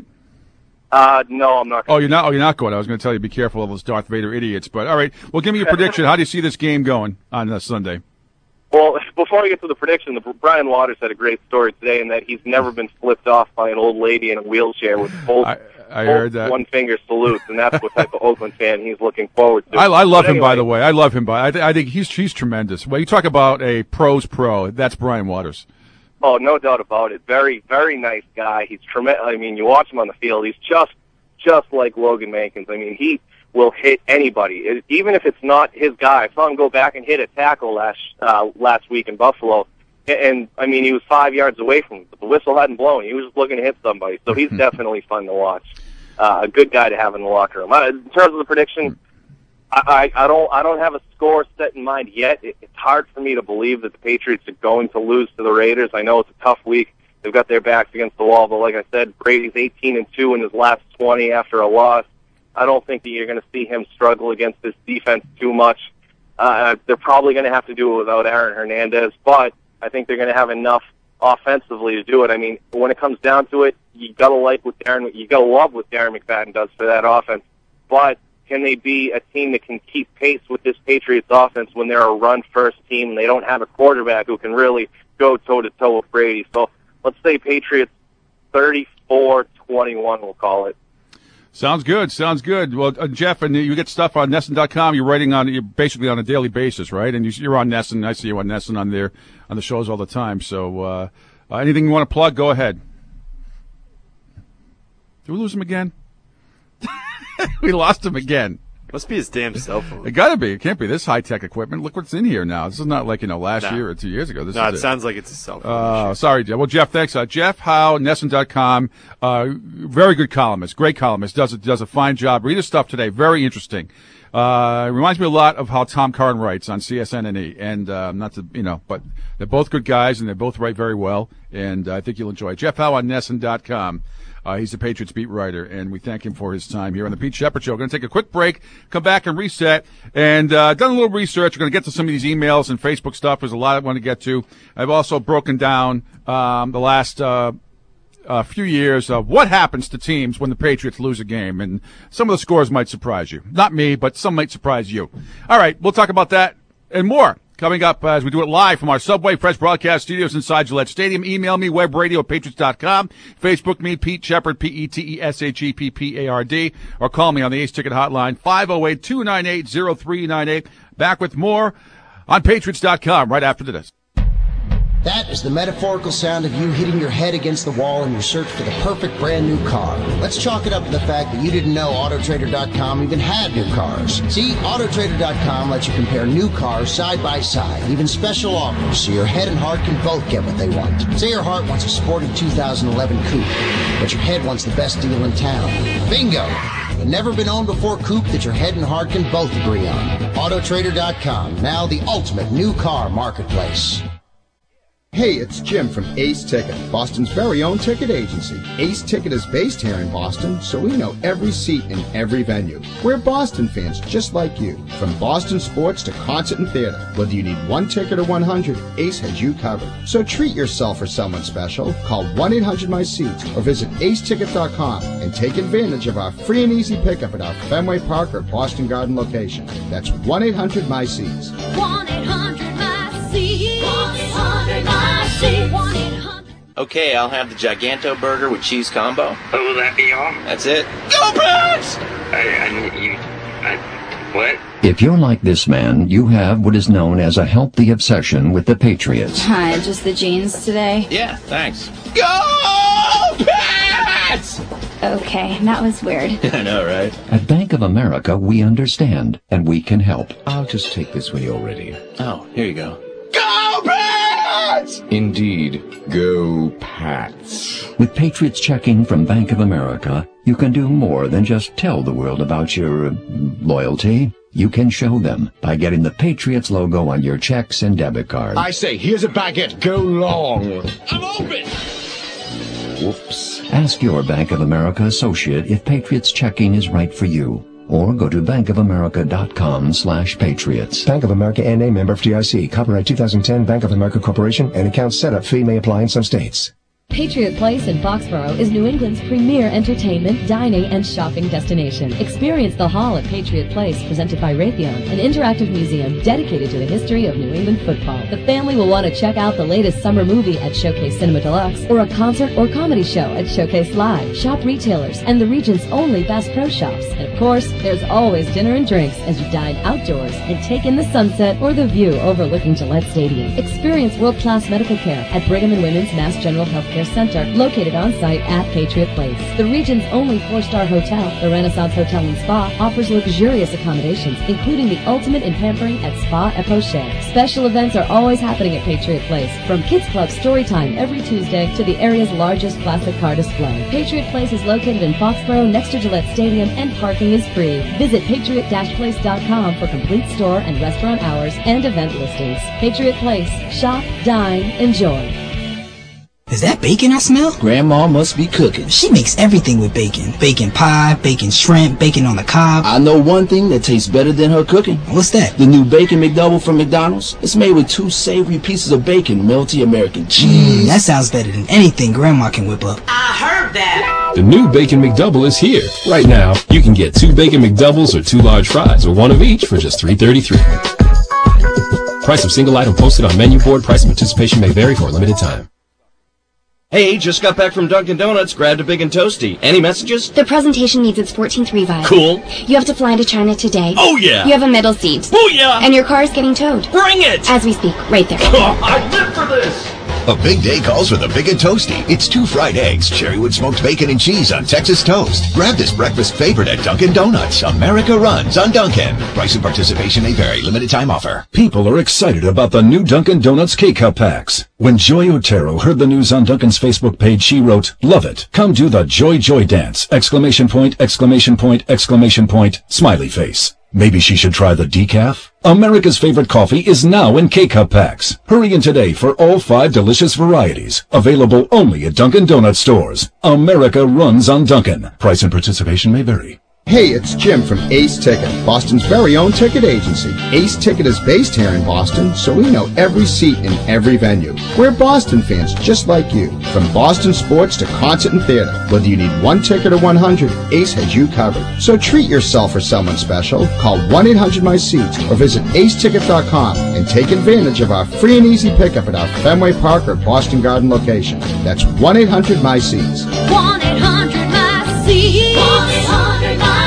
Uh, no, I'm not. Oh, you're not. Oh, you're not going. I was going to tell you be careful of those Darth Vader idiots. But all right, well, give me your prediction. How do you see this game going on uh, Sunday? Well, before I get to the prediction, the, Brian Waters had a great story today in that he's never been flipped off by an old lady in a wheelchair with both, I, I both heard that. one finger salutes, and that's what type of Oakland fan he's looking forward to. I, I love but him, anyway, by the way. I love him. By I, th- I think he's he's tremendous. Well, you talk about a pro's pro. That's Brian Waters. Oh, no doubt about it. Very, very nice guy. He's tremendous. I mean, you watch him on the field. He's just, just like Logan Mankins. I mean, he will hit anybody, it, even if it's not his guy. I saw him go back and hit a tackle last uh, last week in Buffalo, and, and I mean, he was five yards away from him, but the whistle hadn't blown. He was just looking to hit somebody. So he's definitely fun to watch. Uh, a good guy to have in the locker room. Uh, in terms of the prediction, I, I, I don't I don't have a score set in mind yet. It, it's hard for me to believe that the Patriots are going to lose to the Raiders. I know it's a tough week. They've got their backs against the wall, but like I said, Brady's eighteen and two in his last twenty after a loss. I don't think that you're going to see him struggle against this defense too much. Uh, they're probably going to have to do it without Aaron Hernandez, but I think they're going to have enough offensively to do it. I mean, when it comes down to it, you got to like what Darren, you got to love what Darren McFadden does for that offense. But can they be a team that can keep pace with this Patriots offense when they're a run-first team and they don't have a quarterback who can really go toe-to-toe with Brady? So let's say Patriots thirty-four twenty-one, we'll call it. Sounds good. Sounds good. Well, uh, Jeff, and you get stuff on Nesson dot com. You're writing on, you're basically on a daily basis, right? And you, you're on Nesson. I see you on Nesson on there, on the shows all the time. So, uh, uh, anything you want to plug, go ahead. Did we lose him again? We lost him again. Must be his damn cell phone. It gotta be. It can't be this high-tech equipment. Look what's in here now. This is not like, you know, last Nah. year or two years ago. This No, is it, sounds like it's his cell phone. Uh, sorry, Jeff. Well, Jeff, thanks. Uh, Jeff Howe, Nesson dot com. Uh, very good columnist. Great columnist. Does a, does a fine job. Read his stuff today. Very interesting. Uh, reminds me a lot of how Tom Curran writes on C S N N E. And, uh, not to, you know, but they're both good guys and they both write very well. And uh, I think you'll enjoy it. Jeff Howe on Nesson dot com. Uh, he's a Patriots beat writer, and we thank him for his time here on the Pete Shepard Show. We're going to take a quick break, come back and reset, and uh, done a little research. We're going to get to some of these emails and Facebook stuff. There's a lot I want to get to. I've also broken down um, the last uh, uh, few years of what happens to teams when the Patriots lose a game, and some of the scores might surprise you. Not me, but some might surprise you. All right, we'll talk about that and more coming up uh, as we do it live from our Subway Fresh Broadcast Studios inside Gillette Stadium. Email me, webradio at patriots dot com. Facebook me, Pete Shepard, P E T E S H E P P A R D. Or call me on the Ace Ticket Hotline, five oh eight, two nine eight, oh three nine eight. Back with more on patriots dot com right after this. That is the metaphorical sound of you hitting your head against the wall in your search for the perfect brand new car. Let's chalk it up to the fact that you didn't know Auto Trader dot com even had new cars. See, Auto Trader dot com lets you compare new cars side by side, even special offers, so your head and heart can both get what they want. Say your heart wants a sporty two thousand eleven coupe, but your head wants the best deal in town. Bingo! The never been owned before coupe that your head and heart can both agree on. Auto Trader dot com, now the ultimate new car marketplace. Hey, it's Jim from Ace Ticket, Boston's very own ticket agency. Ace Ticket is based here in Boston, so we know every seat in every venue. We're Boston fans just like you. From Boston sports to concert and theater, whether you need one ticket or one hundred, Ace has you covered. So treat yourself or someone special. Call one eight hundred my seats or visit ace ticket dot com and take advantage of our free and easy pickup at our Fenway Park or Boston Garden location. That's one eight hundred my seats. one eight hundred my seats. one eight hundred my seats. one eight hundred Okay, I'll have the Giganto burger with cheese combo. Oh, will that be all? That's it. Go Pats! I, I, you, I, what? If you're like this man, you have what is known as a healthy obsession with the Patriots. Hi, just the jeans today? Yeah, thanks. Go Pats! Okay, that was weird. I know, right? At Bank of America, we understand, and we can help. I'll just take this when you're ready. Oh, here you go. Go Pats! Indeed, go Pats. With Patriots checking from Bank of America, you can do more than just tell the world about your uh, loyalty. You can show them by getting the Patriots logo on your checks and debit cards. I say, here's a baguette. Go long. I'm open! Whoops. Ask your Bank of America associate if Patriots checking is right for you. Or go to bankofamerica.com slash patriots. Bank of America N A member F D I C. Copyright two thousand ten Bank of America Corporation and account setup fee may apply in some states. Patriot Place in Foxborough is New England's premier entertainment, dining, and shopping destination. Experience the Hall at Patriot Place, presented by Raytheon, an interactive museum dedicated to the history of New England football. The family will want to check out the latest summer movie at Showcase Cinema Deluxe, or a concert or comedy show at Showcase Live. Shop retailers and the region's only Bass Pro Shops. And of course, there's always dinner and drinks as you dine outdoors and take in the sunset or the view overlooking Gillette Stadium. Experience world-class medical care at Brigham and Women's Mass General Healthcare Center, located on site at Patriot Place. The region's only four-star hotel, the Renaissance Hotel and Spa, offers luxurious accommodations, including the ultimate in pampering at Spa et Pocher. Special events are always happening at Patriot Place, from Kids Club Storytime every Tuesday to the area's largest classic car display. Patriot Place is located in Foxborough next to Gillette Stadium, and parking is free. Visit patriot dash place dot com for complete store and restaurant hours and event listings. Patriot Place. Shop, dine, enjoy. Is that bacon I smell? Grandma must be cooking. She makes everything with bacon. Bacon pie, bacon shrimp, bacon on the cob. I know one thing that tastes better than her cooking. What's that? The new Bacon McDouble from McDonald's. It's made with two savory pieces of bacon, melty American cheese. Mm, that sounds better than anything Grandma can whip up. I heard that. The new Bacon McDouble is here. Right now, you can get two Bacon McDoubles or two large fries, or one of each for just three thirty-three. Price of single item posted on menu board. Price and participation may vary for a limited time. Hey, just got back from Dunkin' Donuts, grabbed a Big and Toasty. Any messages? The presentation needs its fourteenth revive. Cool. You have to fly to China today. Oh, yeah. You have a middle seat. Booyah! And your car is getting towed. Bring it! As we speak, right there. Oh, I live for this! A big day calls for the Big and Toasty. It's two fried eggs, cherrywood smoked bacon and cheese on Texas toast. Grab this breakfast favorite at Dunkin' Donuts. America runs on Dunkin'. Price and participation may vary. Limited time offer. People are excited about the new Dunkin' Donuts K-Cup packs. When Joy Otero heard the news on Dunkin's Facebook page, she wrote, "Love it. Come do the Joy Joy dance!" Exclamation point, exclamation point, exclamation point, smiley face. Maybe she should try the decaf? America's favorite coffee is now in K-Cup packs. Hurry in today for all five delicious varieties. Available only at Dunkin' Donuts stores. America runs on Dunkin'. Price and participation may vary. Hey, it's Jim from Ace Ticket, Boston's very own ticket agency. Ace Ticket is based here in Boston, so we know every seat in every venue. We're Boston fans just like you. From Boston sports to concert and theater, whether you need one ticket or one hundred, Ace has you covered. So treat yourself or someone special. Call one eight hundred my seats or visit ace ticket dot com and take advantage of our free and easy pickup at our Fenway Park or Boston Garden location. That's one eight hundred my seats. one eight hundred my seats. one eight hundred my seats.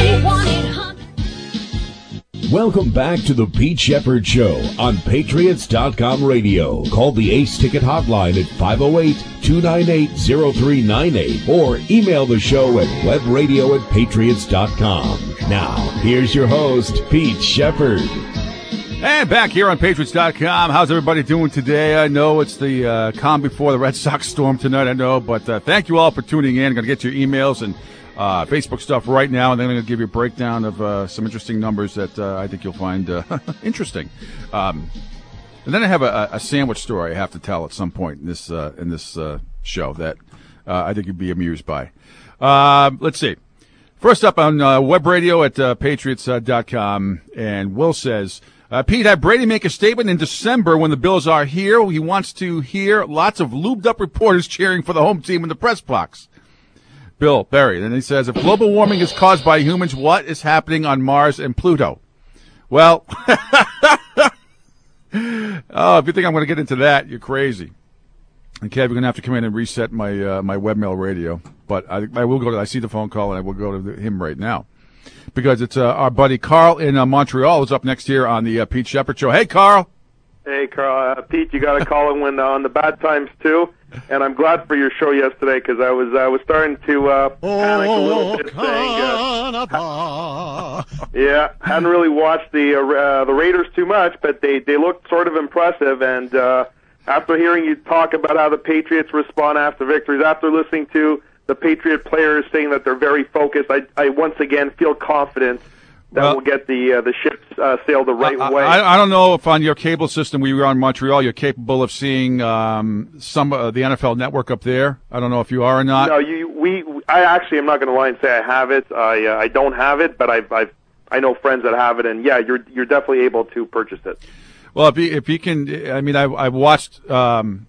Welcome back to the Pete Shepard Show on Patriots dot com radio. Call the Ace Ticket hotline at five oh eight, two nine eight, oh three nine eight or email the show at webradio at patriots dot com. Now, here's your host, Pete Shepard. And back here on Patriots dot com. How's everybody doing today? I know it's the uh, calm before the Red Sox storm tonight, I know, but uh, thank you all for tuning in. I'm going to get to your emails and Uh, Facebook stuff right now, and then I'm going to give you a breakdown of uh, some interesting numbers that uh, I think you'll find uh, interesting. Um, And then I have a, a sandwich story I have to tell at some point in this uh, in this uh, show that uh, I think you'd be amused by. Uh, let's see. First up on uh, web radio at uh, patriots dot com, and Will says, uh, Pete, had Brady make a statement in December when the Bills are here. He wants to hear lots of lubed-up reporters cheering for the home team in the press box. Bill Berry. Then he says, if global warming is caused by humans, what is happening on Mars and Pluto? Well, oh, if you think I'm going to get into that, you're crazy. And Kev, you're going to have to come in and reset my uh, my webmail radio. But I, I will go to, I see the phone call, and I will go to the, him right now. Because it's uh, our buddy Carl in uh, Montreal who's up next here on the uh, Pete Shepard Show. Hey, Carl. Hey, Carl. Uh, Pete, you got to call in when uh, on the bad times, too. And I'm glad for your show yesterday because I was I was starting to uh, panic a little bit. Saying, uh, yeah, hadn't really watched the uh, uh, the Raiders too much, but they, they looked sort of impressive. And uh, after hearing you talk about how the Patriots respond after victories, after listening to the Patriot players saying that they're very focused, I, I once again feel confident that well, we'll get the uh, the ships uh, sailed the right I, way. I, I don't know if on your cable system we were on Montreal, you're capable of seeing um, some uh, the N F L Network up there. I don't know if you are or not. No, you we I actually am not going to lie and say I have it. I uh, I don't have it, but I've I've I know friends that have it, and yeah, you're you're definitely able to purchase it. Well, if you if you can, I mean, I I've watched um,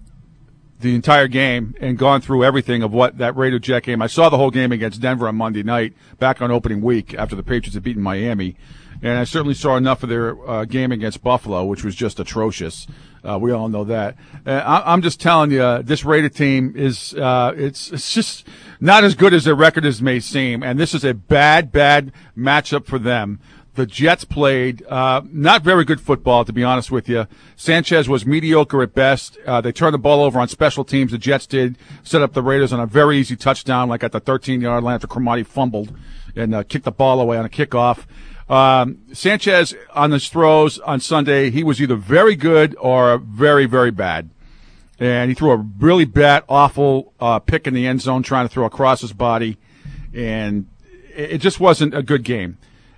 the entire game and gone through everything of what that Raider Jet game. I saw the whole game against Denver on Monday night, back on opening week after the Patriots had beaten Miami, and I certainly saw enough of their uh, game against Buffalo, which was just atrocious. Uh, we all know that. Uh, I, I'm just telling you, uh, this Raider team is uh, it's it's just not as good as their record as may seem, and this is a bad, bad matchup for them. The Jets played uh, not very good football, to be honest with you. Sanchez was mediocre at best. Uh, they turned the ball over on special teams. The Jets did set up the Raiders on a very easy touchdown, like at the thirteen-yard line after Cromartie fumbled and uh, kicked the ball away on a kickoff. Um, Sanchez on his throws on Sunday, he was either very good or very, very bad. And he threw a really bad, awful uh, pick in the end zone trying to throw across his body. And it just wasn't a good game.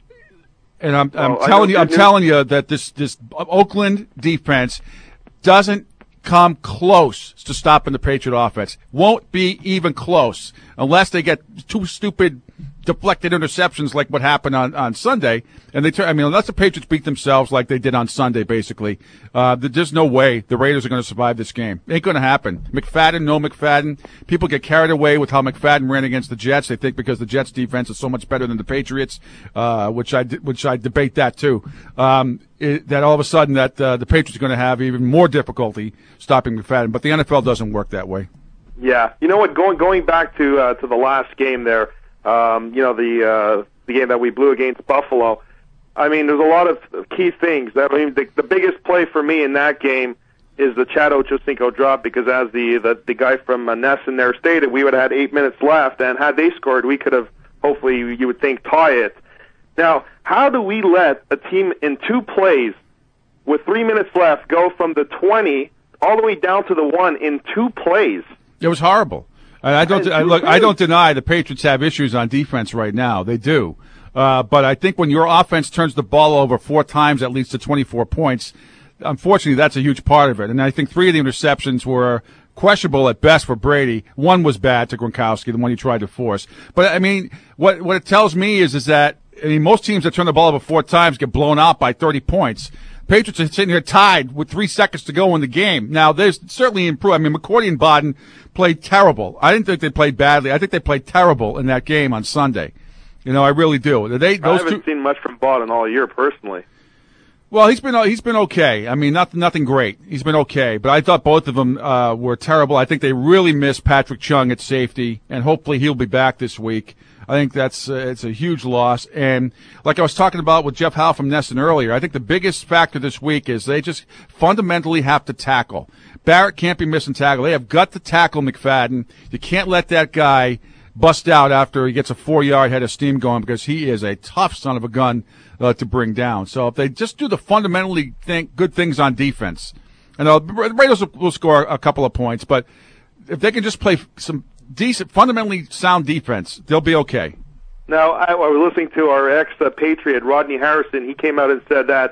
And I'm, I'm well, telling you, I'm telling you that this, this Oakland defense doesn't come close to stopping the Patriot offense. Won't be even close unless they get two stupid deflected interceptions like what happened on, on Sunday. And they, turn, I mean, unless the Patriots beat themselves like they did on Sunday, basically, uh, there's no way the Raiders are going to survive this game. Ain't going to happen. McFadden, no McFadden. People get carried away with how McFadden ran against the Jets. They think because the Jets defense is so much better than the Patriots, uh, which I, which I debate that too. Um, it, that all of a sudden that, uh, the Patriots are going to have even more difficulty stopping McFadden. But the N F L doesn't work that way. Yeah. You know what? Going, going back to, uh, to the last game there, Um, you know, the uh, the game that we blew against Buffalo. I mean, there's a lot of key things. I mean, the, the biggest play for me in that game is the Chad Ochocinco drop, because as the, the, the guy from uh, Nesson there stated, we would have had eight minutes left, and had they scored, we could have, hopefully, you would think, tie it. Now, how do we let a team in two plays with three minutes left go from the twenty all the way down to the one in two plays? It was horrible. I don't. I, look, I don't deny the Patriots have issues on defense right now. They do, uh, but I think when your offense turns the ball over four times, at least to twenty-four points, unfortunately, that's a huge part of it. And I think three of the interceptions were questionable at best for Brady. One was bad to Gronkowski, the one he tried to force. But I mean, what what it tells me is is that I mean most teams that turn the ball over four times get blown out by thirty points. Patriots are sitting here tied with three seconds to go in the game. Now, there's certainly improved. I mean, McCourty and Bodden played terrible. I didn't think they played badly. I think they played terrible in that game on Sunday. You know, I really do. They, those I haven't two, seen much from Bodden all year, personally. Well, he's been he's been okay. I mean, nothing nothing great. He's been okay, but I thought both of them uh, were terrible. I think they really missed Patrick Chung at safety, and hopefully he'll be back this week. I think that's uh, it's a huge loss. And like I was talking about with Jeff Howe from Nesson earlier, I think the biggest factor this week is they just fundamentally have to tackle. Barrett can't be missing tackle. They have got to tackle McFadden. You can't let that guy bust out after he gets a four-yard head of steam going, because he is a tough son of a gun uh, to bring down. So if they just do the fundamentally think good things on defense, and uh, the Raiders will, will score a couple of points, but if they can just play some decent, fundamentally sound defense, they'll be okay. Now, I, I was listening to our ex-Patriot, Rodney Harrison. He came out and said that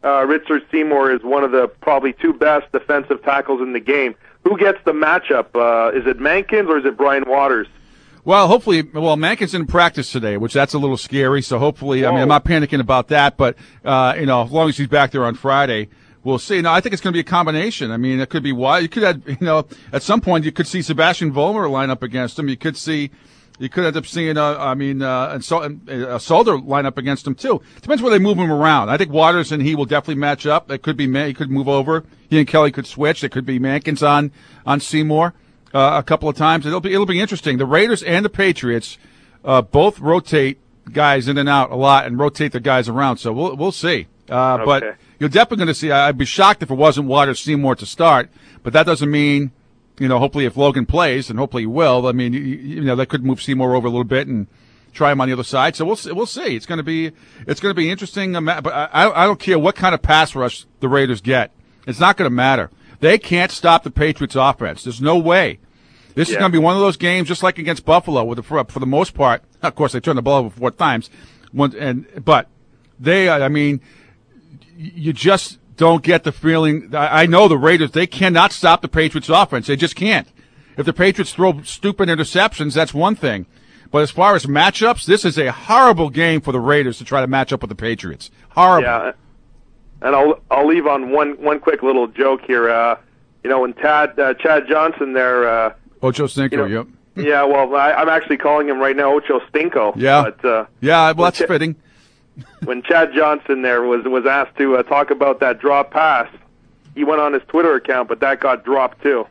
uh, Richard Seymour is one of the probably two best defensive tackles in the game. Who gets the matchup? Uh, is it Mankins or is it Brian Waters? Well, hopefully, well, Mankins in practice today, which that's a little scary. So hopefully, Whoa. I mean, I'm not panicking about that, but, uh, you know, as long as he's back there on Friday, we'll see. No, I think it's going to be a combination. I mean, it could be why you could have, you know, at some point you could see Sebastian Vollmer line up against him. You could see, you could end up seeing, uh, I mean, uh, and so, uh, Solder line up against him too. Depends where they move him around. I think Waters and he will definitely match up. It could be, he could move over. He and Kelly could switch. It could be Mankins on, on Seymour. Uh, a couple of times. It'll be it'll be interesting. The Raiders and the Patriots uh, both rotate guys in and out a lot and rotate the guys around. So we'll we'll see. Uh, okay. But you're definitely going to see. I'd be shocked if it wasn't Waters Seymour to start. But that doesn't mean, you know, hopefully if Logan plays, and hopefully he will. I mean, you, you know, they could move Seymour over a little bit and try him on the other side. So we'll we'll see. It's going to be it's going to be interesting. But I I don't care what kind of pass rush the Raiders get. It's not going to matter. They can't stop the Patriots' offense. There's no way. This yeah. is going to be one of those games, just like against Buffalo, with the, for, for the most part. Of course, they turned the ball over four times, one, and but they, I mean, you just don't get the feeling. I, I know the Raiders; they cannot stop the Patriots' offense. They just can't. If the Patriots throw stupid interceptions, that's one thing. But as far as matchups, this is a horrible game for the Raiders to try to match up with the Patriots. Horrible. Yeah, and I'll I'll leave on one one quick little joke here. Uh, you know, when Tad uh, Chad Johnson there. Uh, Ocho Stinko, you know, yep. Yeah, well, I, I'm actually calling him right now Ocho Stinko. Yeah, but, uh, yeah, well, that's Ch- fitting. When Chad Johnson there was was asked to uh, talk about that drop pass, he went on his Twitter account, but that got dropped too.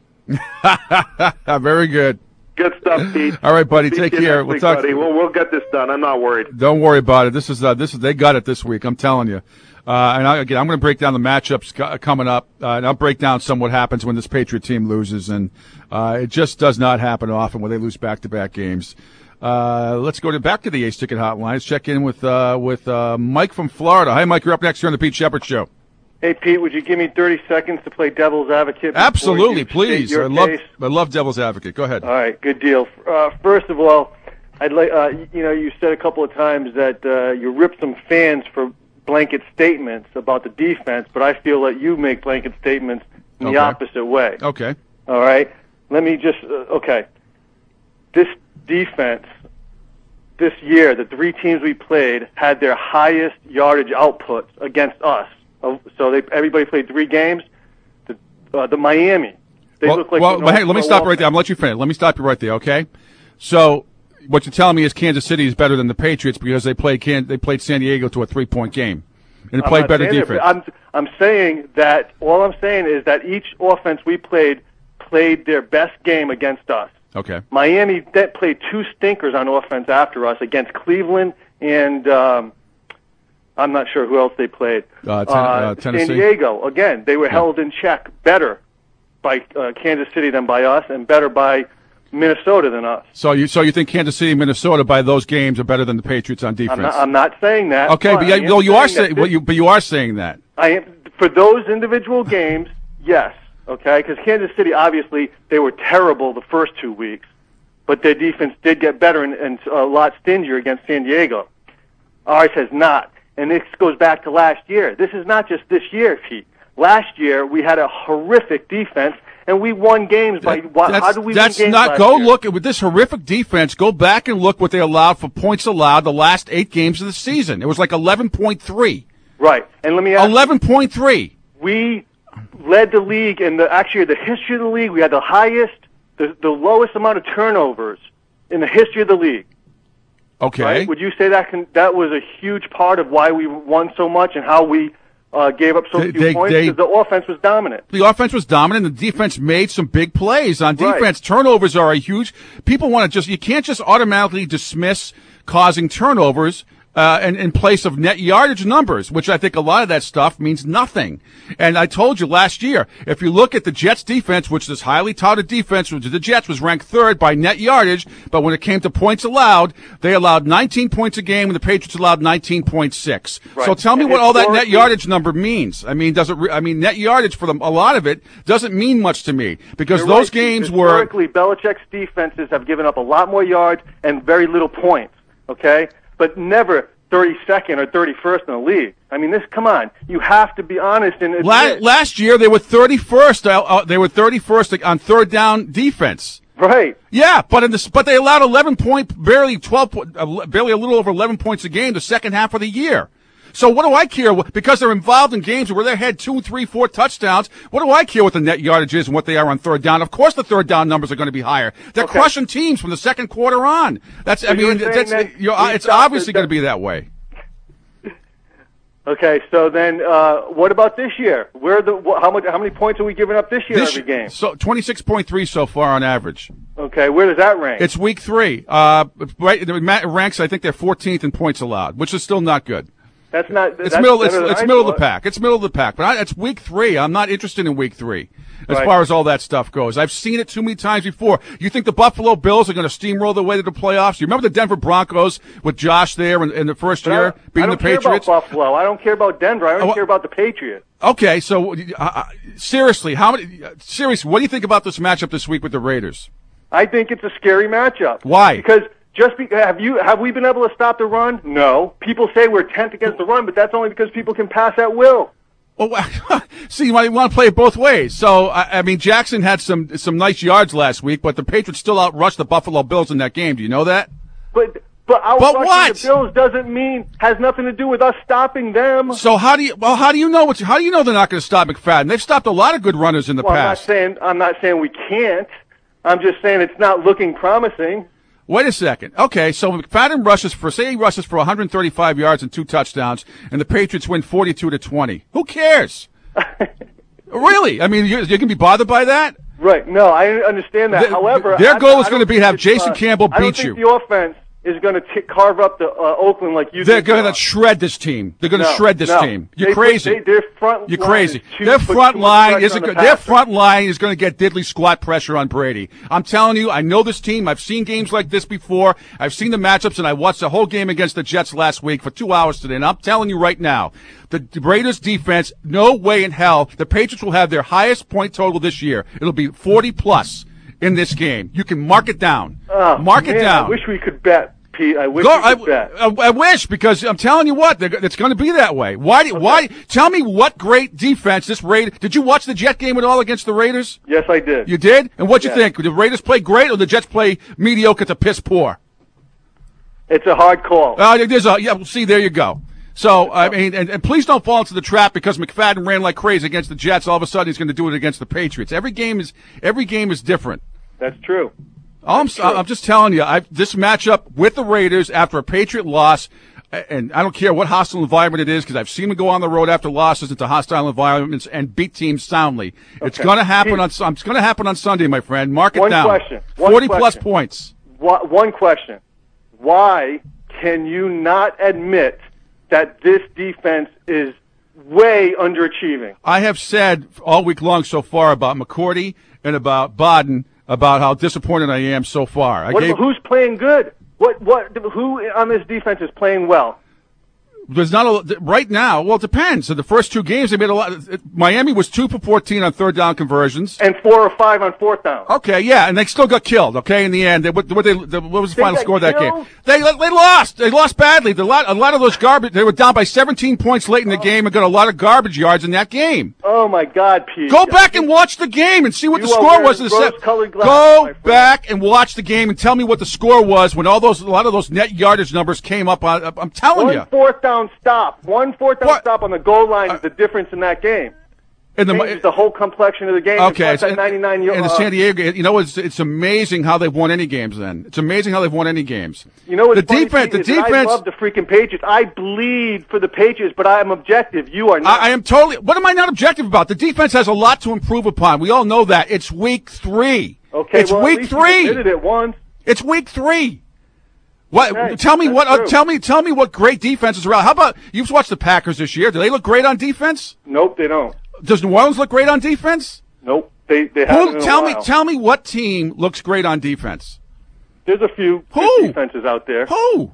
Very good. Good stuff, Pete. All right, buddy. Speak take care. Week, we'll talk. Buddy. We'll we'll get this done. I'm not worried. Don't worry about it. This is uh, this is they got it this week. I'm telling you. Uh, and I, again, I'm going to break down the matchups co- coming up, uh, and I'll break down some what happens when this Patriot team loses, and uh, it just does not happen often when they lose back-to-back games. Uh, let's go to back to the Ace Ticket Hotline. Let's check in with uh, with uh, Mike from Florida. Hi, Mike. You're up next here on the Pete Shepard Show. Hey, Pete. Would you give me thirty seconds to play devil's advocate? Absolutely, please. I love case? I love devil's advocate. Go ahead. All right, good deal. Uh, first of all, I'd like uh, you know you said a couple of times that uh, you ripped some fans for blanket statements about the defense, but I feel that you make blanket statements in Okay. the opposite way. Okay. All right? Let me just, uh, okay. This defense, this year, the three teams we played had their highest yardage outputs against us. Uh, So they, everybody played three games. The, uh, the Miami, they well, look like... well, the well, hey, let me stop North- right there. I'm going to let you finish. Let me stop you right there, okay? So what you're telling me is Kansas City is better than the Patriots because they played Can- they played San Diego to a three-point game. And they I'm played not better saying that, defense. but I'm, I'm saying that, all I'm saying is that each offense we played played their best game against us. Okay. Miami that played two stinkers on offense after us against Cleveland and um, I'm not sure who else they played. Uh, ten- uh, Tennessee. San Diego, again, they were Yeah. held in check better by uh, Kansas City than by us and better by Minnesota than us. So you so you think Kansas City and Minnesota by those games are better than the Patriots on defense? I'm not, I'm not saying that. okay, but, I yeah, am well, you are saying saying that well, this- you but you are saying that. I am, for those individual games, yes, okay, because Kansas City, obviously, they were terrible the first two weeks, but their defense did get better and, and a lot stingier against San Diego. Ours has not, and this goes back to last year. This is not just this year, Pete. Last year, we had a horrific defense, and we won games by, why, That's, how do we that's win games not last go year? look at with this horrific defense. Go back and look what they allowed for points allowed the last eight games of the season. It was like eleven point three. Right, and let me ask eleven point three. We led the league in the actually the history of the league. We had the highest, the, the lowest amount of turnovers in the history of the league. Okay. Right? Would you say that can, that was a huge part of why we won so much and how we uh, gave up so They- few they- points? they- Because the offense was dominant. The offense was dominant. The defense made some big plays on Right. defense. Turnovers are a huge. People want to just. You can't just automatically dismiss causing turnovers uh, in, in place of net yardage numbers, which I think a lot of that stuff means nothing. And I told you last year, if you look at the Jets defense, which this highly touted defense, which the Jets was ranked third by net yardage, but when it came to points allowed, they allowed nineteen points a game, and the Patriots allowed nineteen point six. Right. So tell me And what all that net historically- yardage number means. I mean, does it? Re- I mean, net yardage for them, a lot of it doesn't mean much to me because You're those right, games Pete. were. Historically, Belichick's defenses have given up a lot more yards and very little points, okay? But never thirty-second or thirty-first in the league. I mean, this. Come on, you have to be honest and admit. La- last year they were thirty-first. Uh, uh, they were thirty-first on third down defense. Right. Yeah, but in this, but they allowed eleven point, barely twelve, point, uh, barely a little over eleven points a game the second half of the year. So what do I care? Because they're involved in games where they had two, three, four touchdowns. What do I care what the net yardage is and what they are on third down? Of course, the third down numbers are going to be higher. They're Okay. crushing teams from the second quarter on. That's, So I you're mean, saying that's, that you're, we it's stopped obviously the- going to be that way. Okay, so then uh, what about this year? Where the wh- how much? How many points are we giving up this year This- every game? So twenty-six point three so far on average. Okay, where does that rank? It's week three. Uh, right, it ranks, I think they're fourteenth in points allowed, which is still not good. That's not. It's that's middle. It's, better than it's I middle of the thought. pack. It's middle of the pack. But I, it's week three. I'm not interested in week three as Right. far as all that stuff goes. I've seen it too many times before. You think the Buffalo Bills are going to steamroll their way to the playoffs? You remember the Denver Broncos with Josh there in, in the first But I year don't- beating I the don't care Patriots? about Buffalo. I don't care about Denver. I don't Oh, care about the Patriots. Okay, so uh, uh, seriously, how many? Uh, seriously, what do you think about this matchup this week with the Raiders? I think it's a scary matchup. Why? Because just be, have you have we been able to stop the run? No. People say we're tenth against the run, but that's only because people can pass at will. Well, see, you want to play it both ways. So, I, I mean, Jackson had some some nice yards last week, but the Patriots still outrushed the Buffalo Bills in that game. Do you know that? But but But outrushing what? the Bills doesn't mean has nothing to do with us stopping them. So how do you? Well, how do you know what? How do you know they're not going to stop McFadden? They've stopped a lot of good runners in the well, past. I'm not saying I'm not saying we can't. I'm just saying it's not looking promising. Wait a second. Okay, so McFadden rushes for, say he rushes for one hundred thirty-five yards and two touchdowns, and the Patriots win forty-two to twenty. Who cares? Really? I mean, you, you can be bothered by that? Right. No, I understand that. Th- However, their I- goal I is going don't to be to have think it's, Jason uh, Campbell I don't beat think you. the offense is going to carve up the uh, Oakland like you They're think going they to are. shred this team. They're going to No, shred this no. team. You're They put- crazy. they- their front You're line crazy. is too- Their put front too much line pressure isn't on the good. Their passer. front line is going to get diddly squat pressure on Brady. I'm telling you, I know this team. I've seen games like this before. I've seen the matchups, and I watched the whole game against the Jets last week for two hours today. And I'm telling you right now, the Raiders defense, no way in hell, the Patriots will have their highest point total this year. It'll be forty plus in this game. You can mark it down. Oh, mark man, it down. I wish we could bet, Pete. I wish Go, we could I, bet. I, I wish, because I'm telling you what, they're- it's going to be that way. Why? do- Why? Tell me what great defense this Raiders. Did you watch the Jet game at all against the Raiders? Yes, I did. You did? And what'd you Yeah. think? Did the Raiders play great, or the Jets play mediocre to piss poor? It's a hard call. Uh, there's a, yeah, well, see, there you go. So, I mean, and, and please don't fall into the trap because McFadden ran like crazy against the Jets. All of a sudden, he's going to do it against the Patriots. Every game is every game is different. That's true. All I'm, I'm just telling you, I, this matchup with the Raiders after a Patriot loss, and I don't care what hostile environment it is, because I've seen them go on the road after losses into hostile environments and beat teams soundly. It's Okay. going to happen Pete. on. It's going to happen on Sunday, my friend. Mark it One down. question. One Forty plus question. points. Wha- One question. Why can you not admit that this defense is way underachieving? I have said all week long so far about McCourty and about Bodden about how disappointed I am so far. I What, gave, who's playing good? What what who on this defense is playing well? There's not a right now. Well, it depends. In the first two games, they made a lot. Miami was two for fourteen on third down conversions, and four or five on fourth down. Okay, yeah, and they still got killed. Okay, in the end, they, what, what, they, the, what was the They final got score of that killed? game? They they lost. They lost badly. The lot, a lot of those garbage. They were down by seventeen points late in the game and got a lot of garbage yards in that game. Oh my God, Pete! Go back and watch the game and see what You the are score wearing was. In the se- rose-colored glasses, Go my friend. back and watch the game and tell me what the score was when all those a lot of those net yardage numbers came up. On, I'm telling One you. fourth down stop. One fourth down stop on the goal line is the difference in that game. In the, Changes the whole complexion of the game. Okay, It's like that ninety-nine year. in the uh, San Diego, you know, it's it's amazing how they've won any games. Then it's amazing how they've won any games. You know what's the funny, defense? Pete, The is that defense. I love the freaking Patriots. I bleed for the Patriots, but I am objective. You are not. I, I am totally. What am I not objective about? The defense has a lot to improve upon. We all know that. It's week three. Okay, it's well, at week least you three. admitted it once. It's week three. What? Okay, tell me that's what? Uh, true. tell me. Tell me what great defenses are out. How about you've watched the Packers this year? Do they look great on defense? Nope, they don't. Does New Orleans look great on defense? Nope, they they haven't. Who, in a tell me. while. Tell me what team looks great on defense? There's a few good Who? defenses out there. Who?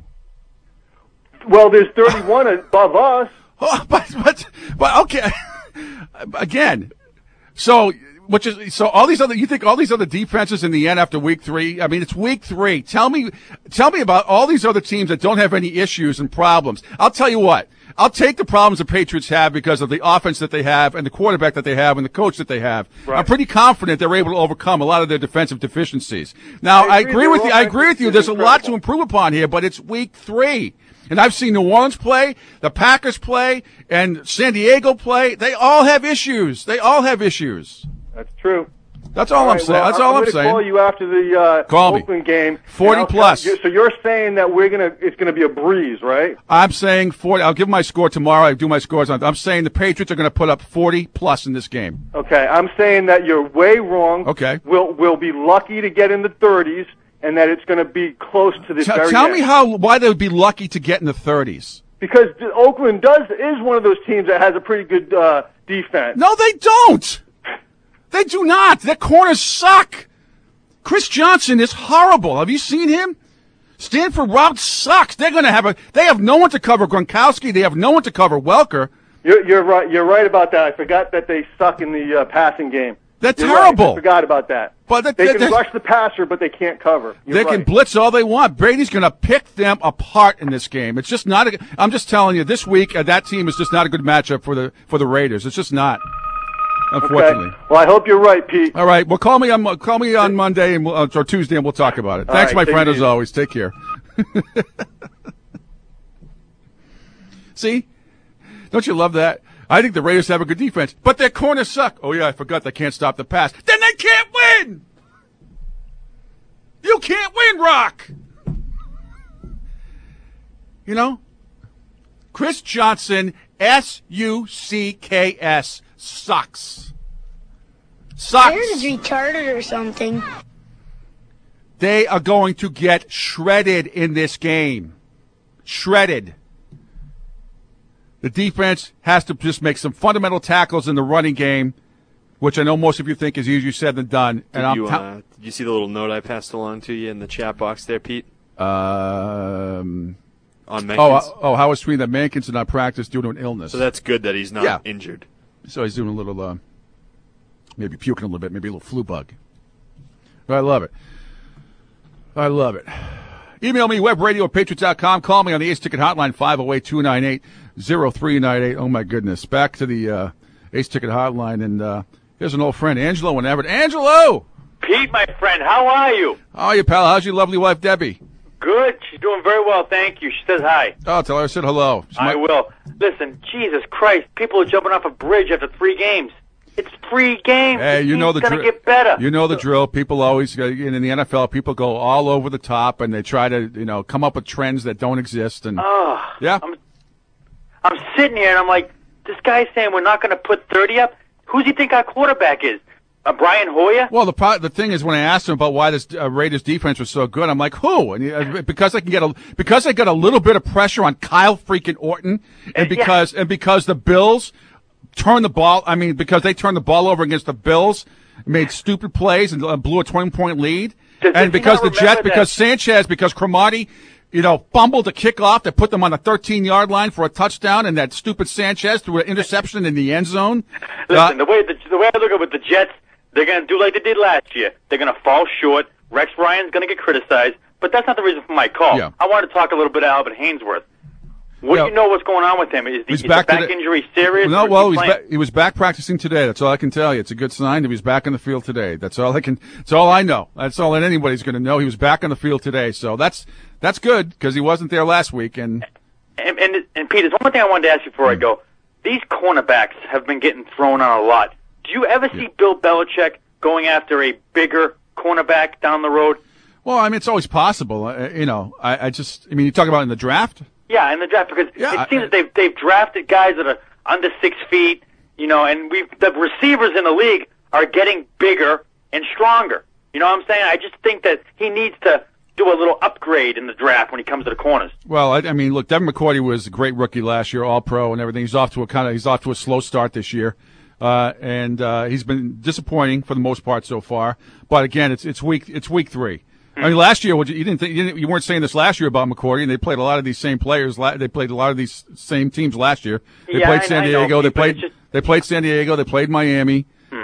Well, there's thirty-one above us. Oh, but but but okay. Again, so which is so all these other. You think all these other defenses in the end after week three? I mean, it's week three. Tell me, tell me about all these other teams that don't have any issues and problems. I'll tell you what. I'll take the problems the Patriots have because of the offense that they have and the quarterback that they have and the coach that they have. Right. I'm pretty confident they're able to overcome a lot of their defensive deficiencies. Now, I agree, I agree with you. I agree with you. There's a lot to improve upon here, but it's week three. And I've seen New Orleans play, the Packers play, and San Diego play. They all have issues. They all have issues. That's true. That's all, all I'm right, saying. Well, That's all I'm, I'm saying. I'm going to call you after the uh, call Oakland game. forty plus. So you're saying that we're gonna it's going to be a breeze, right? I'm saying forty. I'll give my score tomorrow. I do my scores on. I'm saying the Patriots are going to put up forty plus in this game. Okay, I'm saying that you're way wrong. Okay, we'll we'll be lucky to get in the thirties, and that it's going to be close to the T- very Tell end. me how why they would be lucky to get in the thirties. Because Oakland does is one of those teams that has a pretty good uh, defense. No, they don't. They do not. Their corners suck. Chris Johnson is horrible. Have you seen him? Stanford Route sucks. They're going to have a. They have no one to cover Gronkowski. They have no one to cover Welker. You're, you're right. You're right about that. I forgot that they suck in the uh, passing game. They're You're terrible. Right. I forgot about that. But they, they they can they, rush the passer, but they can't cover. You're they right. can blitz all they want. Brady's going to pick them apart in this game. It's just not. A, I'm just telling you, this week uh, that team is just not a good matchup for the for the Raiders. It's just not. Unfortunately. Okay. Well, I hope you're right, Pete. All right. Well, call me on call me on Monday and we'll, uh, or Tuesday, and we'll talk about it. All Thanks, right, my friend, as easy. always. Take care. See? Don't you love that? I think the Raiders have a good defense, but their corners suck. Oh, yeah, I forgot they can't stop the pass. Then they can't win! You can't win, Rock! You know? Chris Johnson, S U C K S, sucks. Sucks. Aaron's retarded or something. They are going to get shredded in this game. Shredded. The defense has to just make some fundamental tackles in the running game, which I know most of you think is easier said than done. Did, and I'm you, ta- uh, did you see the little note I passed along to you in the chat box there, Pete? Um, On Mankins? oh, uh, oh, Howard Sweeney that Mankins did not practice due to an illness. So that's good that he's not Yeah. injured. So he's doing a little, uh, maybe puking a little bit, maybe a little flu bug. But I love it. I love it. Email me, webradio at patriots dot com. Call me on the Ace Ticket Hotline, five oh eight, two nine eight, oh three nine eight. Oh, my goodness. Back to the uh, Ace Ticket Hotline, and uh, here's an old friend, Angelo in Everett. Angelo! Pete, my friend, how are you? How are you, pal? How's your lovely wife, Debbie? Good. She's doing very well, thank you. She says hi. Oh, tell her I said hello. She I might- will. Listen, Jesus Christ, people are jumping off a bridge after three games. It's three games. Hey, you know the It's going drill. to get better. You know the drill. People always, uh, in the N F L, people go all over the top, and they try to, you know, come up with trends that don't exist. And Oh, yeah, I'm, I'm sitting here, and I'm like, this guy's saying we're not going to put thirty up? Who does he think our quarterback is? Uh, Brian Hoyer? well, the pro- the thing is, when I asked him about why this uh, Raiders defense was so good, I'm like, who? And he, uh, because I can get a because I got a little bit of pressure on Kyle freaking Orton, and because and because the Bills turned the ball. I mean, because they turned the ball over against the Bills, made stupid plays and uh, blew a twenty point lead, Does- and does he because not the Jets, remember because that- Sanchez, because Cromartie, you know, fumbled the kickoff that put them on the thirteen yard line for a touchdown, and that stupid Sanchez threw an interception in the end zone. Listen, the way the, the way I look at it with the Jets, they're going to do like they did last year. They're going to fall short. Rex Ryan's going to get criticized, but that's not the reason for my call. Yeah. I want to talk a little bit about Albert Hainsworth. What Yeah. do you know what's going on with him? Is the, He's is back the back today- injury serious? No, or is well, he he's playing? ba- he was back practicing today. That's all I can tell you. It's a good sign that he was back in the field today. That's all I can. That's all I know. That's all that anybody's going to know. He was back on the field today, so that's that's good because he wasn't there last week. And And, and, and Pete, there's one more thing I wanted to ask you before I go. These cornerbacks have been getting thrown on a lot. Do you ever see Bill Belichick going after a bigger cornerback down the road? well, I mean, it's always possible. Uh, you know, I, I just. I mean, you talk about in the draft. Yeah, in the draft, because Yeah, it seems that they've they've drafted guys that are under six feet, you know, and we the receivers in the league are getting bigger and stronger. You know what I'm saying? I just think that he needs to do a little upgrade in the draft when he comes to the corners. Well, I, I mean, look, Devin McCourty was a great rookie last year, All Pro and everything. He's off to a kind of he's off to a slow start this year, uh, and uh, he's been disappointing for the most part so far. But again, it's it's week it's week three. I mean, last year, what you, you didn't think you, didn't, you weren't saying this last year about McCourty, and they played a lot of these same players. La- they played a lot of these same teams last year. They Yeah, played I- San I know, Diego. They Pete, but played it's just- they played San Diego. They played Miami.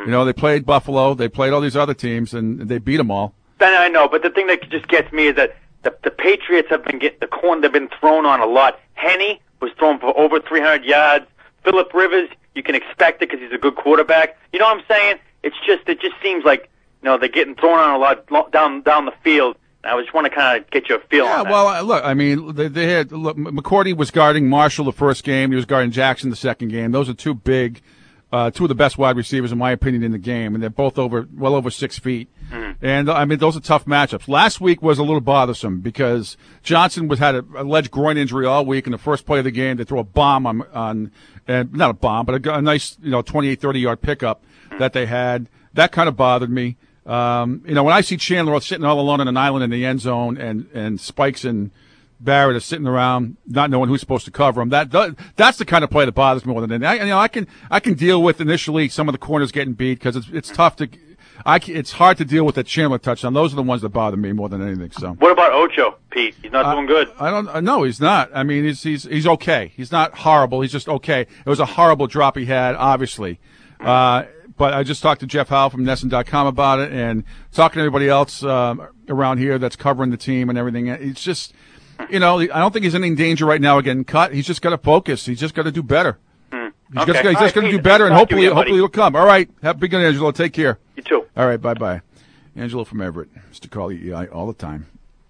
You know, they played Buffalo, they played all these other teams, and they beat them all. Then I know, but the thing that just gets me is that the, the Patriots have been getting the corner. They've been thrown on a lot. Henny was thrown for over three hundred yards. Phillip Rivers, you can expect it because he's a good quarterback. You know what I'm saying? It's just it just seems like you know they're getting thrown on a lot down down the field. And I just want to kind of get your feel yeah, on that. well, uh, look, I mean, they, they had look, McCourty was guarding Marshall the first game. He was guarding Jackson the second game. Those are two big, uh, two of the best wide receivers in my opinion in the game, and they're both over well over six feet. Mm-hmm. And I mean, those are tough matchups. Last week was a little bothersome because Johnson was had a alleged groin injury all week. In the first play of the game, they throw a bomb on, on and not a bomb, but a, a nice, you know, twenty-eight, thirty yard pickup mm-hmm. that they had. That kind of bothered me. Um, you know, when I see Chandler sitting all alone on an island in the end zone, and and Spikes and Barrett are sitting around not knowing who's supposed to cover him, that that's the kind of play that bothers me more than anything. I, you know, I can I can deal with initially some of the corners getting beat because it's it's tough to. I, it's hard to deal with that Chandler touchdown. Those are the ones that bother me more than anything. So, what about Ocho, Pete? He's not uh, doing good. I don't. Uh, no, he's not. I mean, he's he's he's okay. He's not horrible. He's just okay. It was a horrible drop he had, obviously. Uh, but I just talked to Jeff Howell from Nesson dot com about it, and talking to everybody else um, around here that's covering the team and everything. It's just, you know, I don't think he's in any danger right now of getting cut. He's just got to focus. He's just got to do better. Hmm. He's okay. just, he's just right, going to do better, and hopefully, hopefully it'll come. All right. Have a big one, Angelo. Take care. You too. All right. Bye-bye. Angelo from Everett used to call E I all the time.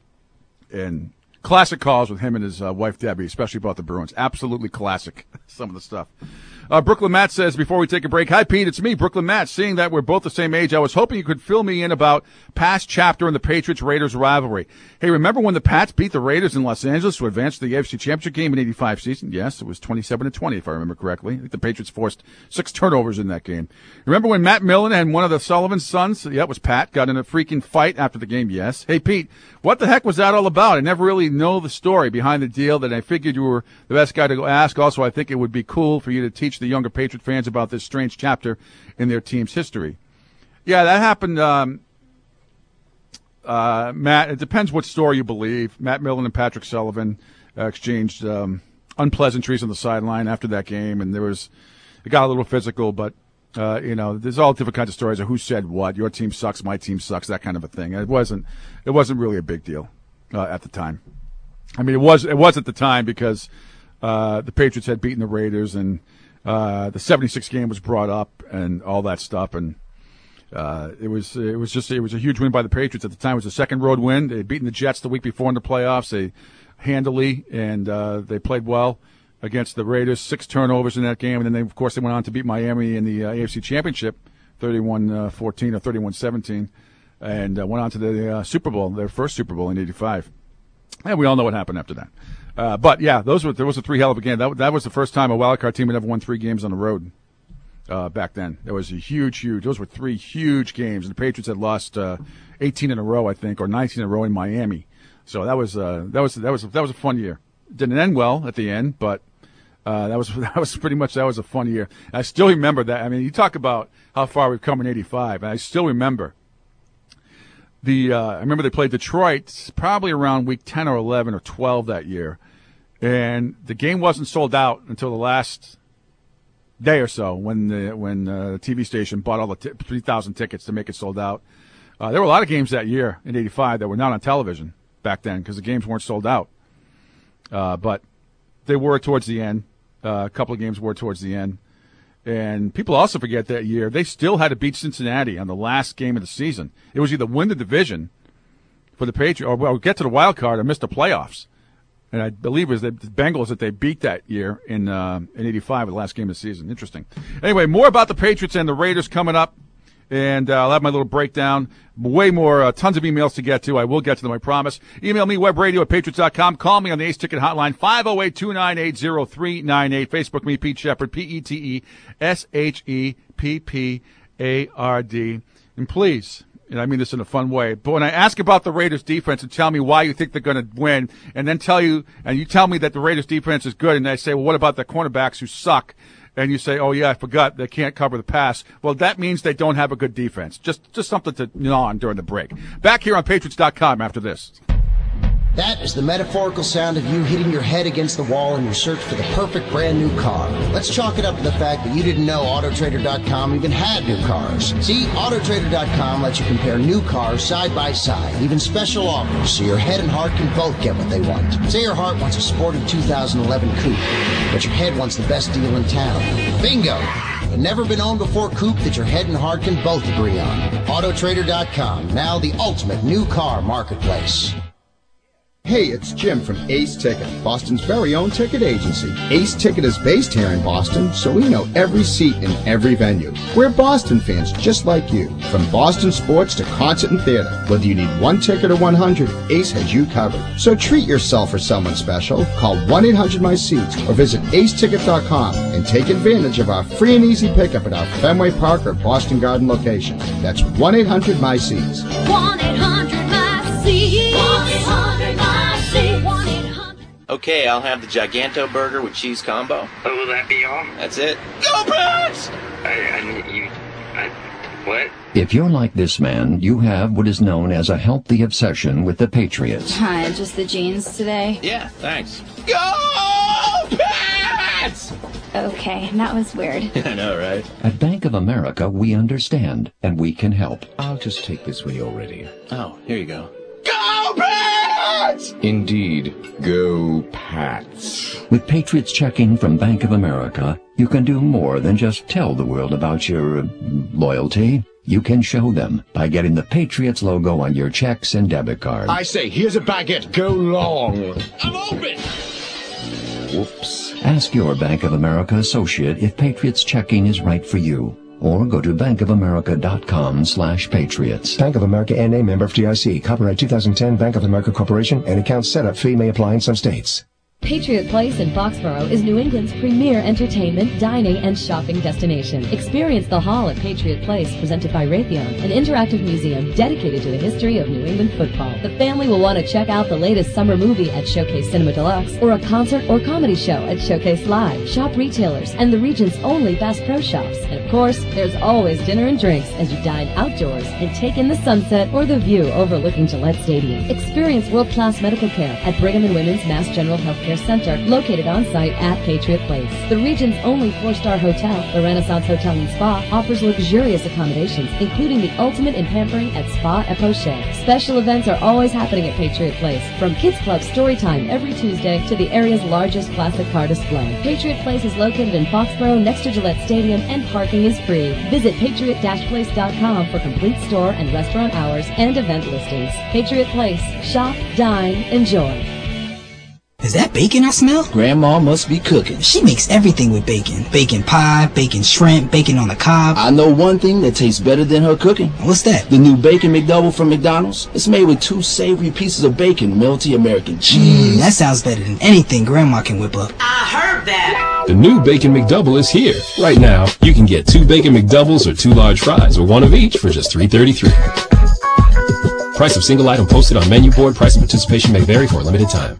And classic calls with him and his uh, wife, Debbie, especially about the Bruins. Absolutely classic, some of the stuff. Uh, Brooklyn Matt says, before we take a break, hi, Pete, it's me, Brooklyn Matt. Seeing that we're both the same age, I was hoping you could fill me in about past chapter in the Patriots-Raiders rivalry. Hey, remember when the Pats beat the Raiders in Los Angeles to advance to the A F C Championship game in eighty-five season? Yes, it was twenty-seven to twenty, if I remember correctly. I think the Patriots forced six turnovers in that game. Remember when Matt Millen and one of the Sullivan sons, yeah, it was Pat, got in a freaking fight after the game? Yes. Hey, Pete, what the heck was that all about? I never really know the story behind the deal, that I figured you were the best guy to go ask. Also, I think it would be cool for you to teach the younger Patriot fans about this strange chapter in their team's history. Yeah, that happened, um, uh, Matt. It depends what story you believe. Matt Millen and Patrick Sullivan uh, exchanged um, unpleasantries on the sideline after that game, and there was it got a little physical, but uh, you know, there's all different kinds of stories of who said what. Your team sucks, my team sucks, that kind of a thing. It wasn't it wasn't really a big deal uh, at the time. I mean, it was it was at the time because uh, the Patriots had beaten the Raiders, and Uh, the seventy-six game was brought up and all that stuff, and uh, it was it was just it was a huge win by the Patriots at the time. It was a second road win. They had beaten the Jets the week before in the playoffs. They handily and uh, they played well against the Raiders. Six turnovers in that game, and then they, of course they went on to beat Miami in the uh, A F C Championship, thirty-one fourteen or thirty-one seventeen, and uh, went on to the uh, Super Bowl, their first Super Bowl in eighty-five. And we all know what happened after that. Uh, but yeah, those were there was a three hell of a game. That that was the first time a wild card team had ever won three games on the road. Uh, back then, it was a huge, huge. Those were three huge games, and the Patriots had lost uh, eighteen in a row, I think, or nineteen in a row in Miami. So that was uh, that was that was that was a fun year. Didn't end well at the end, but uh, that was that was pretty much that was a fun year. And I still remember that. I mean, you talk about how far we've come in eighty-five, and I still remember. The uh, I remember they played Detroit probably around week ten or eleven or twelve that year. And the game wasn't sold out until the last day or so when the when uh, the T V station bought all the t- three thousand tickets to make it sold out. Uh, there were a lot of games that year in eighty-five that were not on television back then because the games weren't sold out. Uh, but they were towards the end. Uh, a couple of games were towards the end. And people also forget that year they still had to beat Cincinnati on the last game of the season. It was either win the division for the Patriots or well, get to the wild card or miss the playoffs. And I believe it was the Bengals that they beat that year in uh, in eighty-five, the last game of the season. Interesting. Anyway, more about the Patriots and the Raiders coming up. And uh, I'll have my little breakdown. Way more, uh, tons of emails to get to. I will get to them, I promise. Email me, webradio at patriots dot com. Call me on the Ace Ticket Hotline, five oh eight, two nine eight, oh three nine eight. Facebook me, Pete Shepard, P E T E S H E P P A R D. And please, and I mean this in a fun way, but when I ask about the Raiders defense and tell me why you think they're going to win, and then tell you, and you tell me that the Raiders defense is good, and I say, well, what about the cornerbacks who suck? And you say, oh, yeah, I forgot, they can't cover the pass. Well, that means they don't have a good defense. Just just something to gnaw on during the break. Back here on patriots dot com after this. That is the metaphorical sound of you hitting your head against the wall in your search for the perfect brand new car. Let's chalk it up to the fact that you didn't know Auto Trader dot com even had new cars. See, Auto Trader dot com lets you compare new cars side by side, even special offers, so your head and heart can both get what they want. Say your heart wants a sporty two thousand eleven coupe, but your head wants the best deal in town. Bingo! A never been owned before coupe that your head and heart can both agree on. Auto Trader dot com, now the ultimate new car marketplace. Hey, it's Jim from Ace Ticket, Boston's very own ticket agency. Ace Ticket is based here in Boston, so we know every seat in every venue. We're Boston fans just like you. From Boston sports to concert and theater, whether you need one ticket or one hundred, Ace has you covered. So treat yourself or someone special. Call one eight hundred my seats or visit ace ticket dot com and take advantage of our free and easy pickup at our Fenway Park or Boston Garden locations. That's one eight hundred my seats. one eight hundred my seats. one eight hundred my seats. Okay, I'll have the Giganto burger with cheese combo. Oh, will that be all? That's it. Go Pats! I, I need you. I, what? If you're like this man, you have what is known as a healthy obsession with the Patriots. Hi, just the jeans today? Yeah, thanks. Go Pats! Okay, that was weird. I know, right? At Bank of America, we understand, and we can help. I'll just take this when you're ready. Oh, here you go. Go Pats! Indeed, go Pats. With Patriots checking from Bank of America, you can do more than just tell the world about your uh, loyalty. You can show them by getting the Patriots logo on your checks and debit cards. I say, here's a baguette. Go long. I'm open! Whoops. Ask your Bank of America associate if Patriots checking is right for you. Or go to bankofamerica.com slash patriots. Bank of America N A, member F D I C. Copyright two thousand ten, Bank of America Corporation. And account setup fee may apply in some states. Patriot Place in Foxborough is New England's premier entertainment, dining, and shopping destination. Experience the Hall at Patriot Place, presented by Raytheon, an interactive museum dedicated to the history of New England football. The family will want to check out the latest summer movie at Showcase Cinema Deluxe, or a concert or comedy show at Showcase Live. Shop retailers and the region's only Bass Pro Shops. And of course, there's always dinner and drinks as you dine outdoors and take in the sunset or the view overlooking Gillette Stadium. Experience world-class medical care at Brigham and Women's Mass General Healthcare Center, located on site at Patriot Place. The region's only four-star hotel, the Renaissance Hotel and Spa, offers luxurious accommodations, including the ultimate in pampering at Spa et Poche. Special events are always happening at Patriot Place, from Kids Club Storytime every Tuesday to the area's largest classic car display. Patriot Place is located in Foxborough next to Gillette Stadium, and parking is free. Visit patriot dash place dot com for complete store and restaurant hours and event listings. Patriot Place. Shop, dine, enjoy. Is that bacon I smell? Grandma must be cooking. She makes everything with bacon. Bacon pie, bacon shrimp, bacon on the cob. I know one thing that tastes better than her cooking. What's that? The new Bacon McDouble from McDonald's. It's made with two savory pieces of bacon, melty American cheese. Mm, that sounds better than anything Grandma can whip up. I heard that. The new Bacon McDouble is here. Right now, you can get two Bacon McDoubles or two large fries, or one of each for just three thirty-three. Price of single item posted on menu board. Price and participation may vary for a limited time.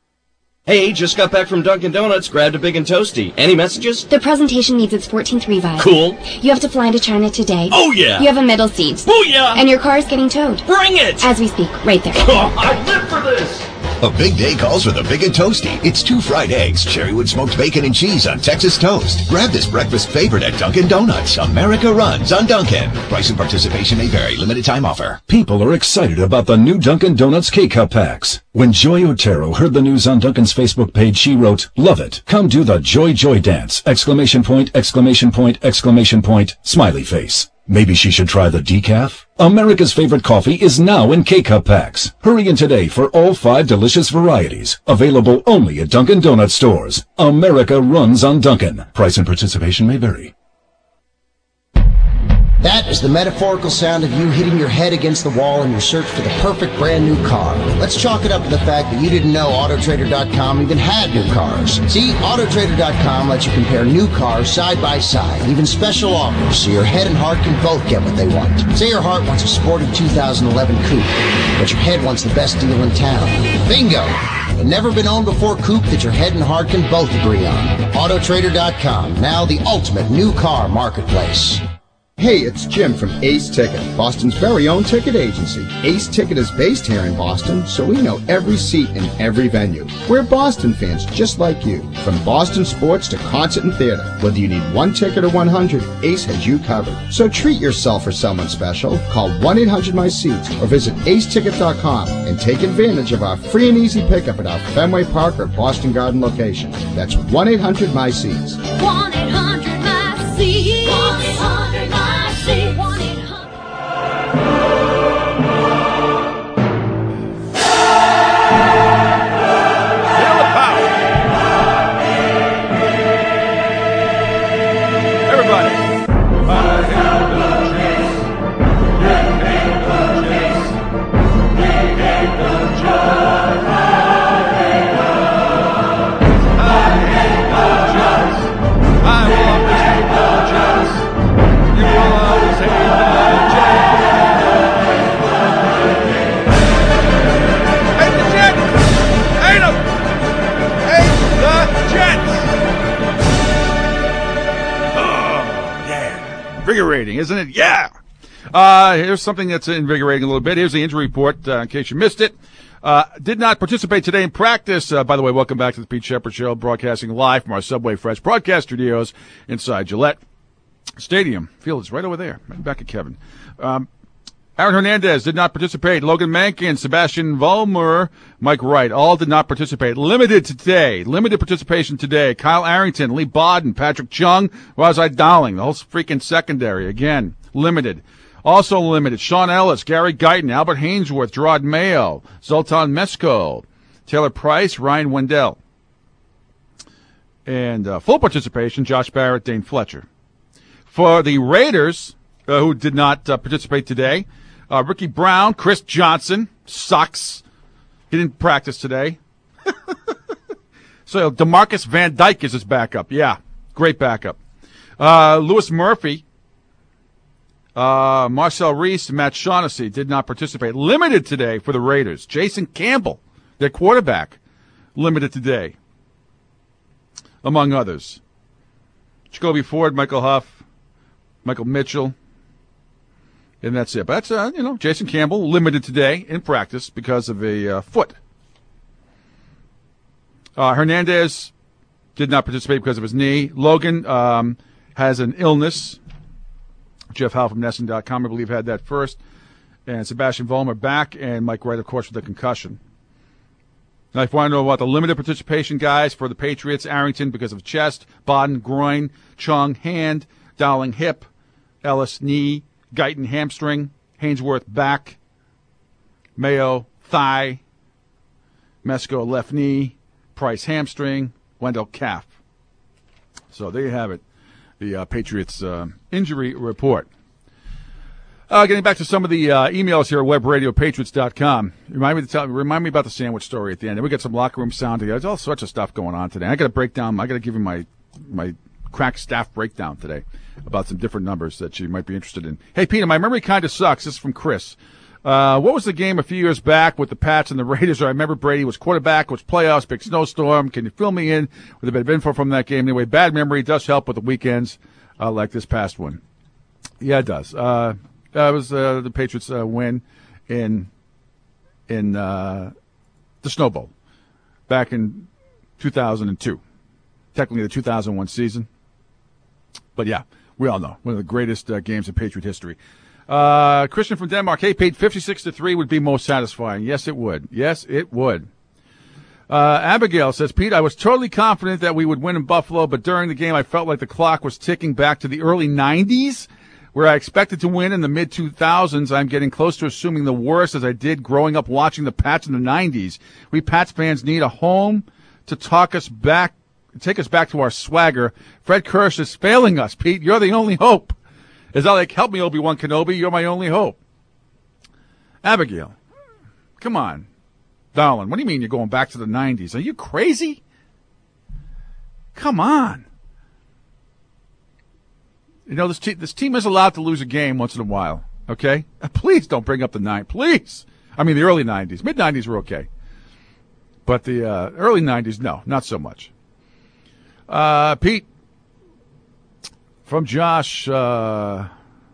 Hey, just got back from Dunkin' Donuts, grabbed a big and toasty. Any messages? The presentation needs its fourteenth revive. Cool. You have to fly into China today. Oh, yeah. You have a middle seat. Booyah! And your car is getting towed. Bring it! As we speak, right there. Oh, I live for this! A big day calls for the Big and Toasty. It's two fried eggs, cherrywood smoked bacon, and cheese on Texas toast. Grab this breakfast favorite at Dunkin' Donuts. America runs on Dunkin'. Price and participation may vary. Limited time offer. People are excited about the new Dunkin' Donuts K-Cup packs. When Joy Otero heard the news on Dunkin's Facebook page, she wrote, "Love it. Come do the Joy Joy dance!" Exclamation point, exclamation point, exclamation point, smiley face. Maybe she should try the decaf? America's favorite coffee is now in K-Cup packs. Hurry in today for all five delicious varieties. Available only at Dunkin' Donuts stores. America runs on Dunkin'. Price and participation may vary. That is the metaphorical sound of you hitting your head against the wall in your search for the perfect brand new car. Let's chalk it up to the fact that you didn't know Auto Trader dot com even had new cars. See, Auto Trader dot com lets you compare new cars side by side, even special offers, so your head and heart can both get what they want. Say your heart wants a sporty two thousand eleven coupe, but your head wants the best deal in town. Bingo! A never been owned before coupe that your head and heart can both agree on. Auto Trader dot com, now the ultimate new car marketplace. Hey, it's Jim from Ace Ticket, Boston's very own ticket agency. Ace Ticket is based here in Boston, so we know every seat in every venue. We're Boston fans just like you. From Boston sports to concert and theater, whether you need one ticket or one hundred, Ace has you covered. So treat yourself or someone special. Call one eight hundred my seats or visit ace ticket dot com and take advantage of our free and easy pickup at our Fenway Park or Boston Garden location. That's one eight hundred my seats. one eight hundred my seats. one eight hundred my seats. one eight hundred Invigorating, isn't it? Yeah. Uh, here's something that's invigorating a little bit. Here's the injury report, uh, in case you missed it. Uh, did not participate today in practice. Uh, by the way, welcome back to the Pete Shepard Show, broadcasting live from our Subway Fresh broadcast studios inside Gillette Stadium. Field is right over there, right back at Kevin. Um, Aaron Hernandez did not participate. Logan Mankin, Sebastian Vollmer, Mike Wright, all did not participate. Limited today. Limited participation today. Kyle Arrington, Lee Bodden, Patrick Chung, Razai Dowling, the whole freaking secondary. Again, limited. Also limited. Sean Ellis, Gary Guyton, Albert Hainsworth, Gerard Mayo, Zoltan Mesko, Taylor Price, Ryan Wendell. And uh, full participation, Josh Barrett, Dane Fletcher. For the Raiders, uh, who did not uh, participate today, Uh, Ricky Brown, Chris Johnson, sucks. He didn't practice today. So DeMarcus Van Dyke is his backup. Yeah, great backup. Uh, Lewis Murphy, uh, Marcel Reese, and Matt Shaughnessy did not participate. Limited today for the Raiders. Jason Campbell, their quarterback, limited today, among others. Jacoby Ford, Michael Huff, Michael Mitchell. And that's it. But that's, uh, you know, Jason Campbell, limited today in practice because of a uh, foot. Uh, Hernandez did not participate because of his knee. Logan um, has an illness. Jeff Howe from Nesson dot com, I believe, had that first. And Sebastian Vollmer back, and Mike Wright, of course, with the concussion. Now, if you want to know about the limited participation guys for the Patriots, Arrington because of chest, Bodden, groin, Chung, hand, Dowling, hip, Ellis, knee, Guyton, hamstring, Hainsworth, back, Mayo, thigh, Mesko, left knee, Price, hamstring, Wendell, calf. So there you have it, the uh, Patriots uh, injury report. Uh, getting back to some of the uh, emails here at web radio patriots dot com. Remind me to tell, remind me about the sandwich story at the end. And we got some locker room sound together. There's all sorts of stuff going on today. I got to break down. I got to give you my my crack staff breakdown today about some different numbers that you might be interested in. Hey, Peter, my memory kind of sucks. This is from Chris. Uh, what was the game a few years back with the Pats and the Raiders? I remember Brady was quarterback, was playoffs, big snowstorm. Can you fill me in with a bit of info from that game? Anyway, bad memory does help with the weekends uh, like this past one. Yeah, it does. Uh, that was uh, the Patriots' uh, win in in uh, the Snow Bowl back in two thousand two. Technically the two thousand one season. But, yeah, we all know. One of the greatest uh, games in Patriot history. Uh, Christian from Denmark. Hey, Pete, fifty-six to three would be most satisfying. Yes, it would. Yes, it would. Uh, Abigail says, Pete, I was totally confident that we would win in Buffalo, but during the game I felt like the clock was ticking back to the early nineties, where I expected to win in the mid two thousands. I'm getting close to assuming the worst as I did growing up watching the Pats in the nineties. We Pats fans need a home to talk us back, take us back to our swagger. Fred Kirsch is failing us, Pete. You're the only hope. Is that like, help me, Obi-Wan Kenobi. You're my only hope. Abigail, come on. Darling, what do you mean you're going back to the nineties? Are you crazy? Come on. You know, this, te- this team is allowed to lose a game once in a while, okay? Please don't bring up the nine. Please. I mean, the early nineties. Mid-nineties were okay. But the uh, early nineties, no, not so much. Uh, Pete, from Josh, uh,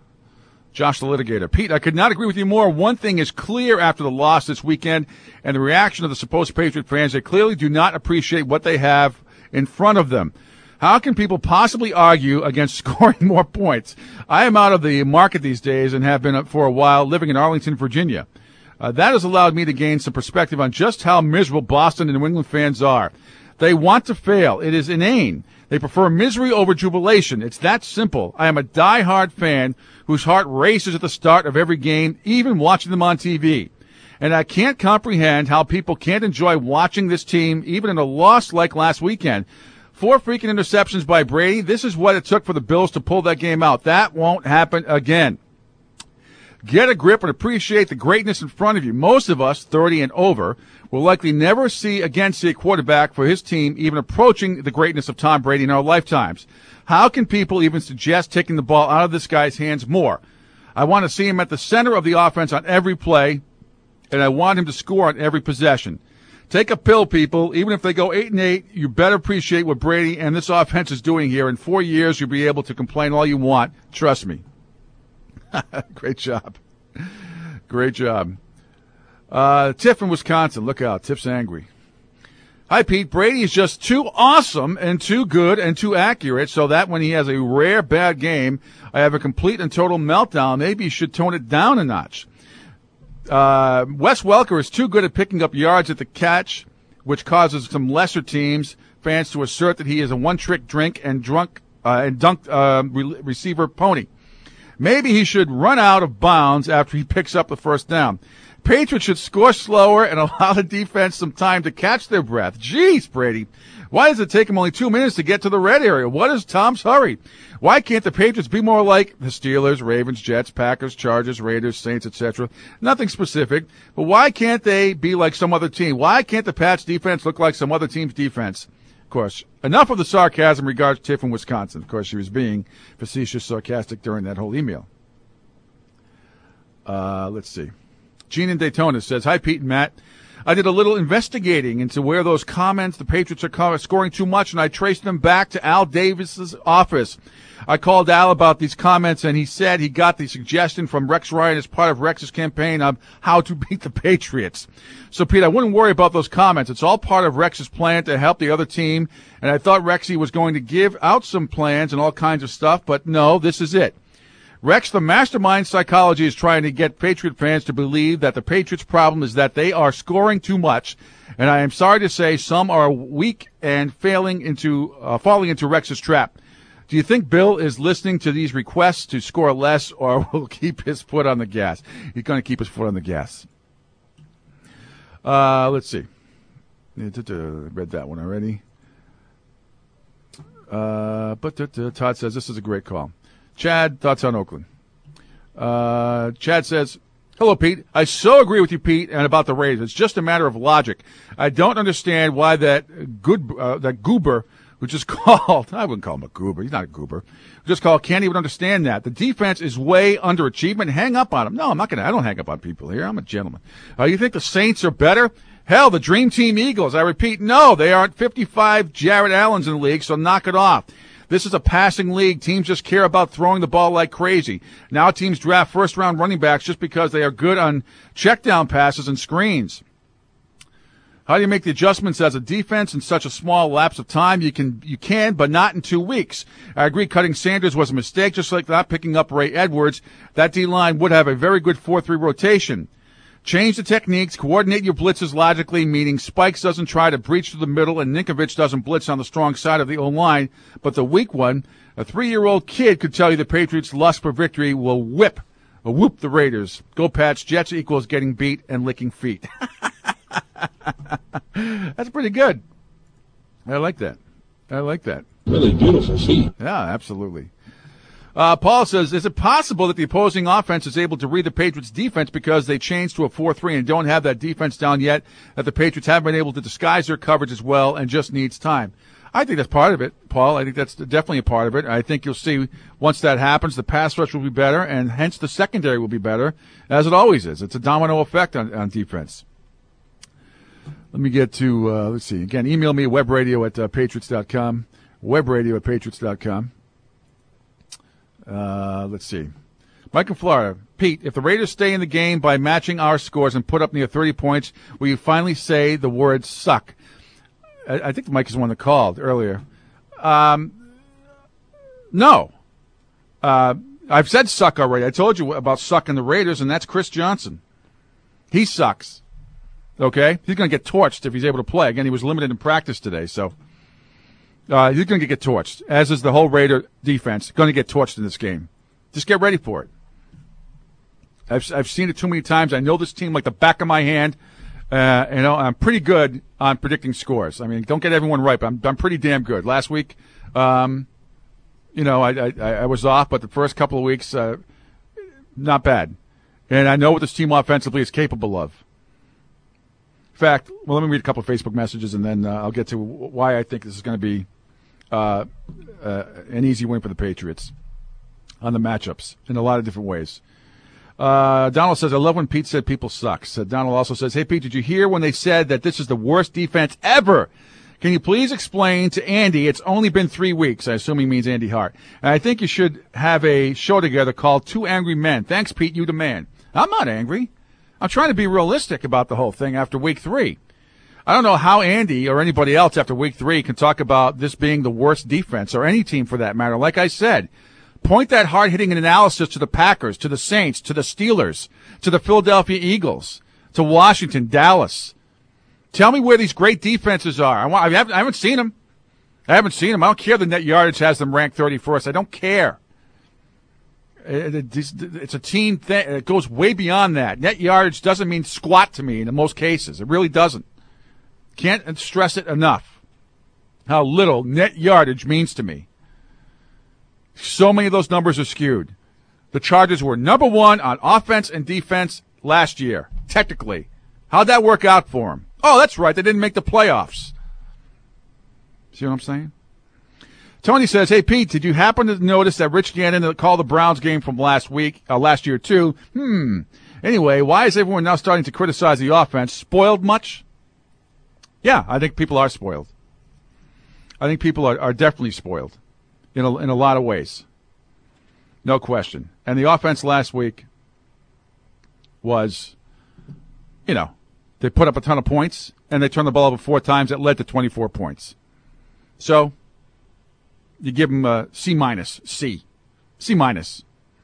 Josh the Litigator. Pete, I could not agree with you more. One thing is clear after the loss this weekend and the reaction of the supposed Patriot fans. They clearly do not appreciate what they have in front of them. How can people possibly argue against scoring more points? I am out of the market these days and have been for a while living in Arlington, Virginia. Uh, that has allowed me to gain some perspective on just how miserable Boston and New England fans are. They want to fail. It is inane. They prefer misery over jubilation. It's that simple. I am a die-hard fan whose heart races at the start of every game, even watching them on T V. And I can't comprehend how people can't enjoy watching this team, even in a loss like last weekend. Four freaking interceptions by Brady. This is what it took for the Bills to pull that game out. That won't happen again. Get a grip and appreciate the greatness in front of you. Most of us, thirty and over, will likely never see again see a quarterback for his team even approaching the greatness of Tom Brady in our lifetimes. How can people even suggest taking the ball out of this guy's hands more? I want to see him at the center of the offense on every play, and I want him to score on every possession. Take a pill, people. Even if they go eight and eight, you better appreciate what Brady and this offense is doing here. In four years, you'll be able to complain all you want. Trust me. Great job. Great job. Uh, Tiff in Wisconsin. Look out. Tiff's angry. Hi, Pete. Brady is just too awesome and too good and too accurate so that when he has a rare bad game, I have a complete and total meltdown. Maybe you should tone it down a notch. Uh, Wes Welker is too good at picking up yards at the catch, which causes some lesser teams, fans to assert that he is a one-trick drink and drunk uh, and dunk uh, re- receiver pony. Maybe he should run out of bounds after he picks up the first down. Patriots should score slower and allow the defense some time to catch their breath. Jeez, Brady. Why does it take him only two minutes to get to the red area? What is Tom's hurry? Why can't the Patriots be more like the Steelers, Ravens, Jets, Packers, Chargers, Raiders, Saints, et cetera? Nothing specific, but why can't they be like some other team? Why can't the Pats defense look like some other team's defense? Of course, enough of the sarcasm regards Tiff in Wisconsin. Of course, she was being facetious, sarcastic during that whole email. Uh, let's see. Gene in Daytona says, hi, Pete and Matt. I did a little investigating into where those comments, the Patriots are scoring too much, and I traced them back to Al Davis's office. I called Al about these comments, and he said he got the suggestion from Rex Ryan as part of Rex's campaign of how to beat the Patriots. So, Pete, I wouldn't worry about those comments. It's all part of Rex's plan to help the other team, and I thought Rexy was going to give out some plans and all kinds of stuff, but no, this is it. Rex, the mastermind psychology, is trying to get Patriot fans to believe that the Patriots' problem is that they are scoring too much, and I am sorry to say some are weak and failing into uh, falling into Rex's trap. Do you think Bill is listening to these requests to score less, or will keep his foot on the gas? He's going to keep his foot on the gas. Uh, let's see. Read that one already. Uh, but Todd says this is a great call. Chad, thoughts on Oakland. Uh, Chad says, hello, Pete. I so agree with you, Pete, and about the Raiders. It's just a matter of logic. I don't understand why that good uh, that goober who just called, I wouldn't call him a goober. He's not a goober. Who just called, can't even understand that. The defense is way underachievement. Hang up on him. No, I'm not going to. I don't hang up on people here. I'm a gentleman. Uh, you think the Saints are better? Hell, the Dream Team Eagles. I repeat, no, they aren't fifty-five Jared Allens in the league, so knock it off. This is a passing league. Teams just care about throwing the ball like crazy. Now teams draft first-round running backs just because they are good on check-down passes and screens. How do you make the adjustments as a defense in such a small lapse of time? You can, you can, but not in two weeks. I agree cutting Sanders was a mistake, just like not picking up Ray Edwards. That D-line would have a very good four three rotation. Change the techniques, coordinate your blitzes logically, meaning Spikes doesn't try to breach to the middle and Ninkovich doesn't blitz on the strong side of the O-line, but the weak one. A three-year-old kid could tell you the Patriots' lust for victory will whip, or whoop the Raiders. Go Pats, Jets equals getting beat and licking feet. That's pretty good. I like that. I like that. Really beautiful feet. Yeah, absolutely. Uh, Paul says, is it possible that the opposing offense is able to read the Patriots' defense because they changed to a four three and don't have that defense down yet, that the Patriots haven't been able to disguise their coverage as well and just needs time? I think that's part of it, Paul. I think that's definitely a part of it. I think you'll see once that happens, the pass rush will be better, and hence the secondary will be better, as it always is. It's a domino effect on, on defense. Let me get to, uh, let's see. Again, email me at webradio at uh, patriots dot com, webradio at patriots dot com. Uh, let's see. Mike in Florida. Pete, if the Raiders stay in the game by matching our scores and put up near thirty points, will you finally say the word suck? I, I think Mike is the one that called earlier. Um, no. Uh, I've said suck already. I told you about sucking the Raiders, and that's Chris Johnson. He sucks. Okay? He's going to get torched if he's able to play. Again, he was limited in practice today, so uh, he's going to get torched, as is the whole Raider defense. Going to get torched in this game. Just get ready for it. I've I've seen it too many times. I know this team like the back of my hand. Uh, you know, I'm pretty good on predicting scores. I mean, don't get everyone right, but I'm I'm pretty damn good. Last week, um, you know, I, I I was off, but the first couple of weeks, uh, not bad. And I know what this team offensively is capable of. In fact, well, let me read a couple of Facebook messages, and then uh, I'll get to why I think this is going to be uh, uh, an easy win for the Patriots on the matchups in a lot of different ways. Uh, Donald says, I love when Pete said people suck. So Donald also says, hey, Pete, did you hear when they said that this is the worst defense ever? Can you please explain to Andy, it's only been three weeks. I assume he means Andy Hart. And I think you should have a show together called Two Angry Men. Thanks, Pete, you the man. I'm not angry. I'm trying to be realistic about the whole thing after week three. I don't know how Andy or anybody else after week three can talk about this being the worst defense, or any team for that matter. Like I said, point that hard-hitting analysis to the Packers, to the Saints, to the Steelers, to the Philadelphia Eagles, to Washington, Dallas. Tell me where these great defenses are. I, want, I, haven't, I haven't seen them. I haven't seen them. I don't care the net yardage has them ranked thirty-first. I don't care. It, it, it's a team thing. It goes way beyond that. Net yardage doesn't mean squat to me in most cases. It really doesn't. Can't stress it enough how little net yardage means to me. So many of those numbers are skewed. The Chargers were number one on offense and defense last year, technically. How'd that work out for them? Oh, that's right. They didn't make the playoffs. See what I'm saying? Tony says, hey, Pete, did you happen to notice that Rich Gannon called the Browns game from last week, uh, last year, too? Hmm. Anyway, why is everyone now starting to criticize the offense? Spoiled much? Yeah, I think people are spoiled. I think people are, are definitely spoiled in a, in a lot of ways. No question. And the offense last week was, you know, they put up a ton of points, and they turned the ball over four times. That led to twenty-four points. So you give them a C minus, C. C minus.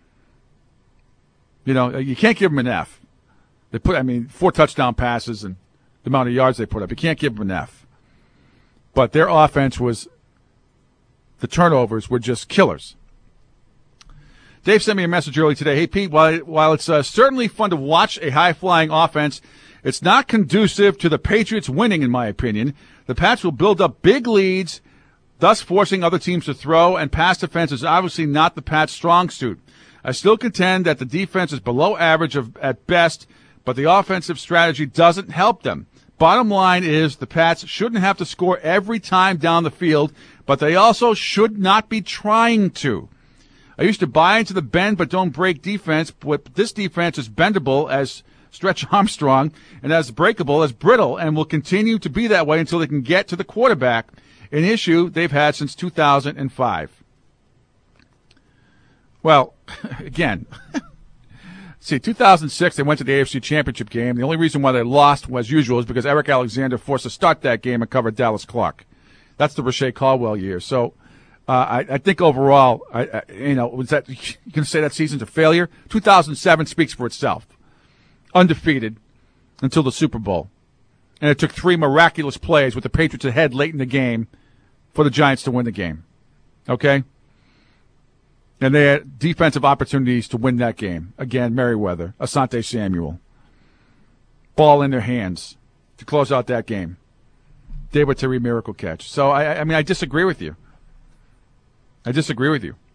You know, you can't give them an F. They put, I mean, four touchdown passes and the amount of yards they put up. You can't give them an F. But their offense was, the turnovers were just killers. Dave sent me a message early today. Hey, Pete, while, while it's uh, certainly fun to watch a high-flying offense, it's not conducive to the Patriots winning, in my opinion. The Pats will build up big leads, thus forcing other teams to throw, and pass defense is obviously not the Pats' strong suit. I still contend that the defense is below average of, at best, but the offensive strategy doesn't help them. Bottom line is the Pats shouldn't have to score every time down the field, but they also should not be trying to. I used to buy into the bend but don't break defense, but this defense is bendable as Stretch Armstrong and as breakable as brittle, and will continue to be that way until they can get to the quarterback, an issue they've had since two thousand five. Well, again, see, two thousand six, they went to the A F C Championship game. The only reason why they lost, as usual, is because Eric Alexander forced to start that game and cover Dallas Clark. That's the Rashay Caldwell year. So uh, I, I think overall, I, I, you know, was that you can say that season's a failure? two thousand seven speaks for itself. Undefeated until the Super Bowl. And it took three miraculous plays with the Patriots ahead late in the game for the Giants to win the game. Okay? And they had defensive opportunities to win that game. Again, Merriweather, Asante Samuel. Ball in their hands to close out that game. David Terry miracle catch. So, I, I mean, I disagree with you. I disagree with you.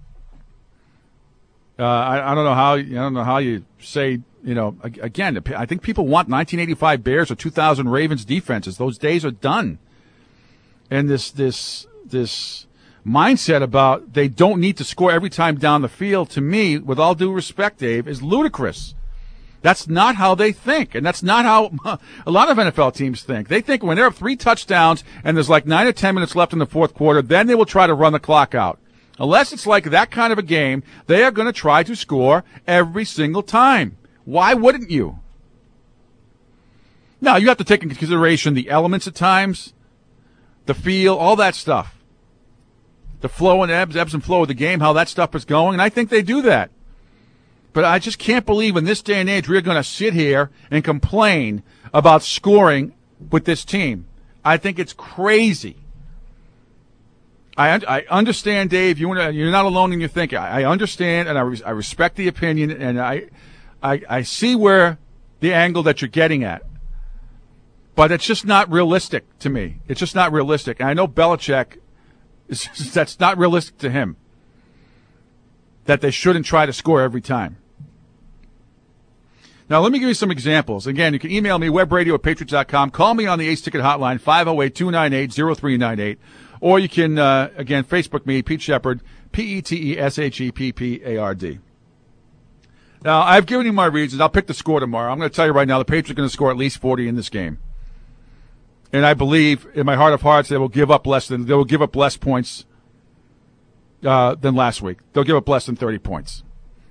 Uh, I, I don't know how I don't know how you say, you know, again, I think people want nineteen eighty-five Bears or two thousand Ravens defenses. Those days are done. And this this this mindset about they don't need to score every time down the field, to me, with all due respect, Dave, is ludicrous. That's not how they think, and that's not how a lot of N F L teams think. They think when they're up three touchdowns and there's like nine or ten minutes left in the fourth quarter, then they will try to run the clock out. Unless it's like that kind of a game, they are going to try to score every single time. Why wouldn't you? Now, you have to take into consideration the elements at times, the feel, all that stuff. The flow and ebbs, ebbs and flow of the game, how that stuff is going, and I think they do that. But I just can't believe in this day and age we're going to sit here and complain about scoring with this team. I think it's crazy. I I understand, Dave. You wanna, you're not alone in your thinking. I understand, and I, res, I respect the opinion, and I, I I see where the angle that you're getting at. But it's just not realistic to me. It's just not realistic. And I know Belichick, is, that's not realistic to him. That they shouldn't try to score every time. Now, let me give you some examples. Again, you can email me, webradio at patriots dot com. Call me on the Ace Ticket hotline, five oh eight, two nine eight, oh three nine eight. Or you can, uh, again, Facebook me, Pete Shepard, P E T E S H E P P A R D. Now, I've given you my reasons. I'll pick the score tomorrow. I'm going to tell you right now, the Patriots are going to score at least forty in this game. And I believe, in my heart of hearts, they will give up less than they will give up less points uh, than last week. They'll give up less than thirty points.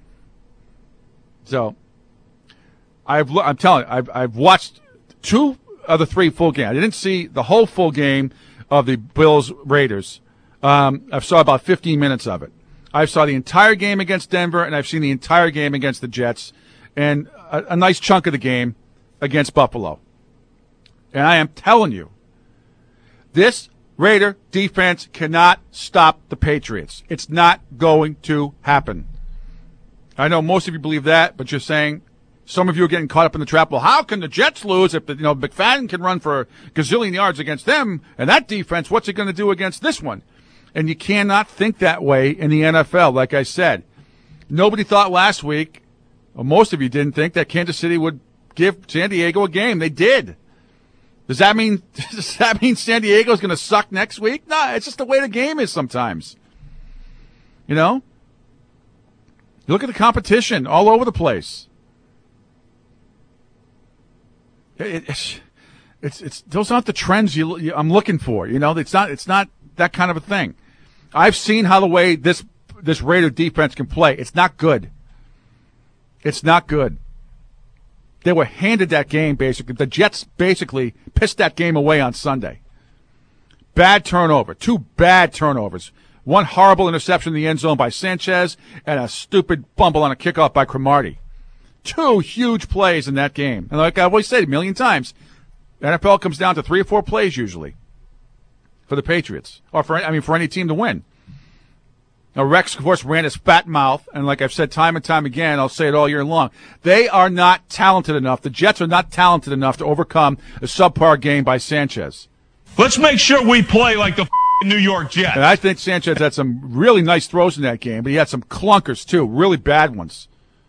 So, I've I'm telling you, I've I've watched two of the three full games. I didn't see the whole full game of the Bills Raiders. Um, I saw about fifteen minutes of it. I saw the entire game against Denver, and I've seen the entire game against the Jets, and a, a nice chunk of the game against Buffalo. And I am telling you, this Raider defense cannot stop the Patriots. It's not going to happen. I know most of you believe that, but you're saying some of you are getting caught up in the trap. Well, how can the Jets lose if the, you know McFadden can run for a gazillion yards against them, and that defense, what's it going to do against this one? And you cannot think that way in the N F L, like I said. Nobody thought last week, or most of you didn't think, that Kansas City would give San Diego a game. They did. Does that mean does that mean San Diego's going to suck next week? No, it's just the way the game is sometimes. You know? You look at the competition all over the place. It, it's, it's it's those aren't the trends you, you I'm looking for. You know, it's not it's not that kind of a thing. I've seen how the way this this Raider defense can play. It's not good. It's not good. They were handed that game, basically. The Jets basically pissed that game away on Sunday. Bad turnover. Two bad turnovers. One horrible interception in the end zone by Sanchez, and a stupid fumble on a kickoff by Cromartie. Two huge plays in that game. And like I've always said a million times, the N F L comes down to three or four plays usually for the Patriots. Or, for I mean, for any team to win. Now, Rex, of course, ran his fat mouth, and like I've said time and time again, I'll say it all year long, they are not talented enough. The Jets are not talented enough to overcome a subpar game by Sanchez. Let's make sure we play like the f***ing New York Jets. And I think Sanchez had some really nice throws in that game, but he had some clunkers, too, really bad ones.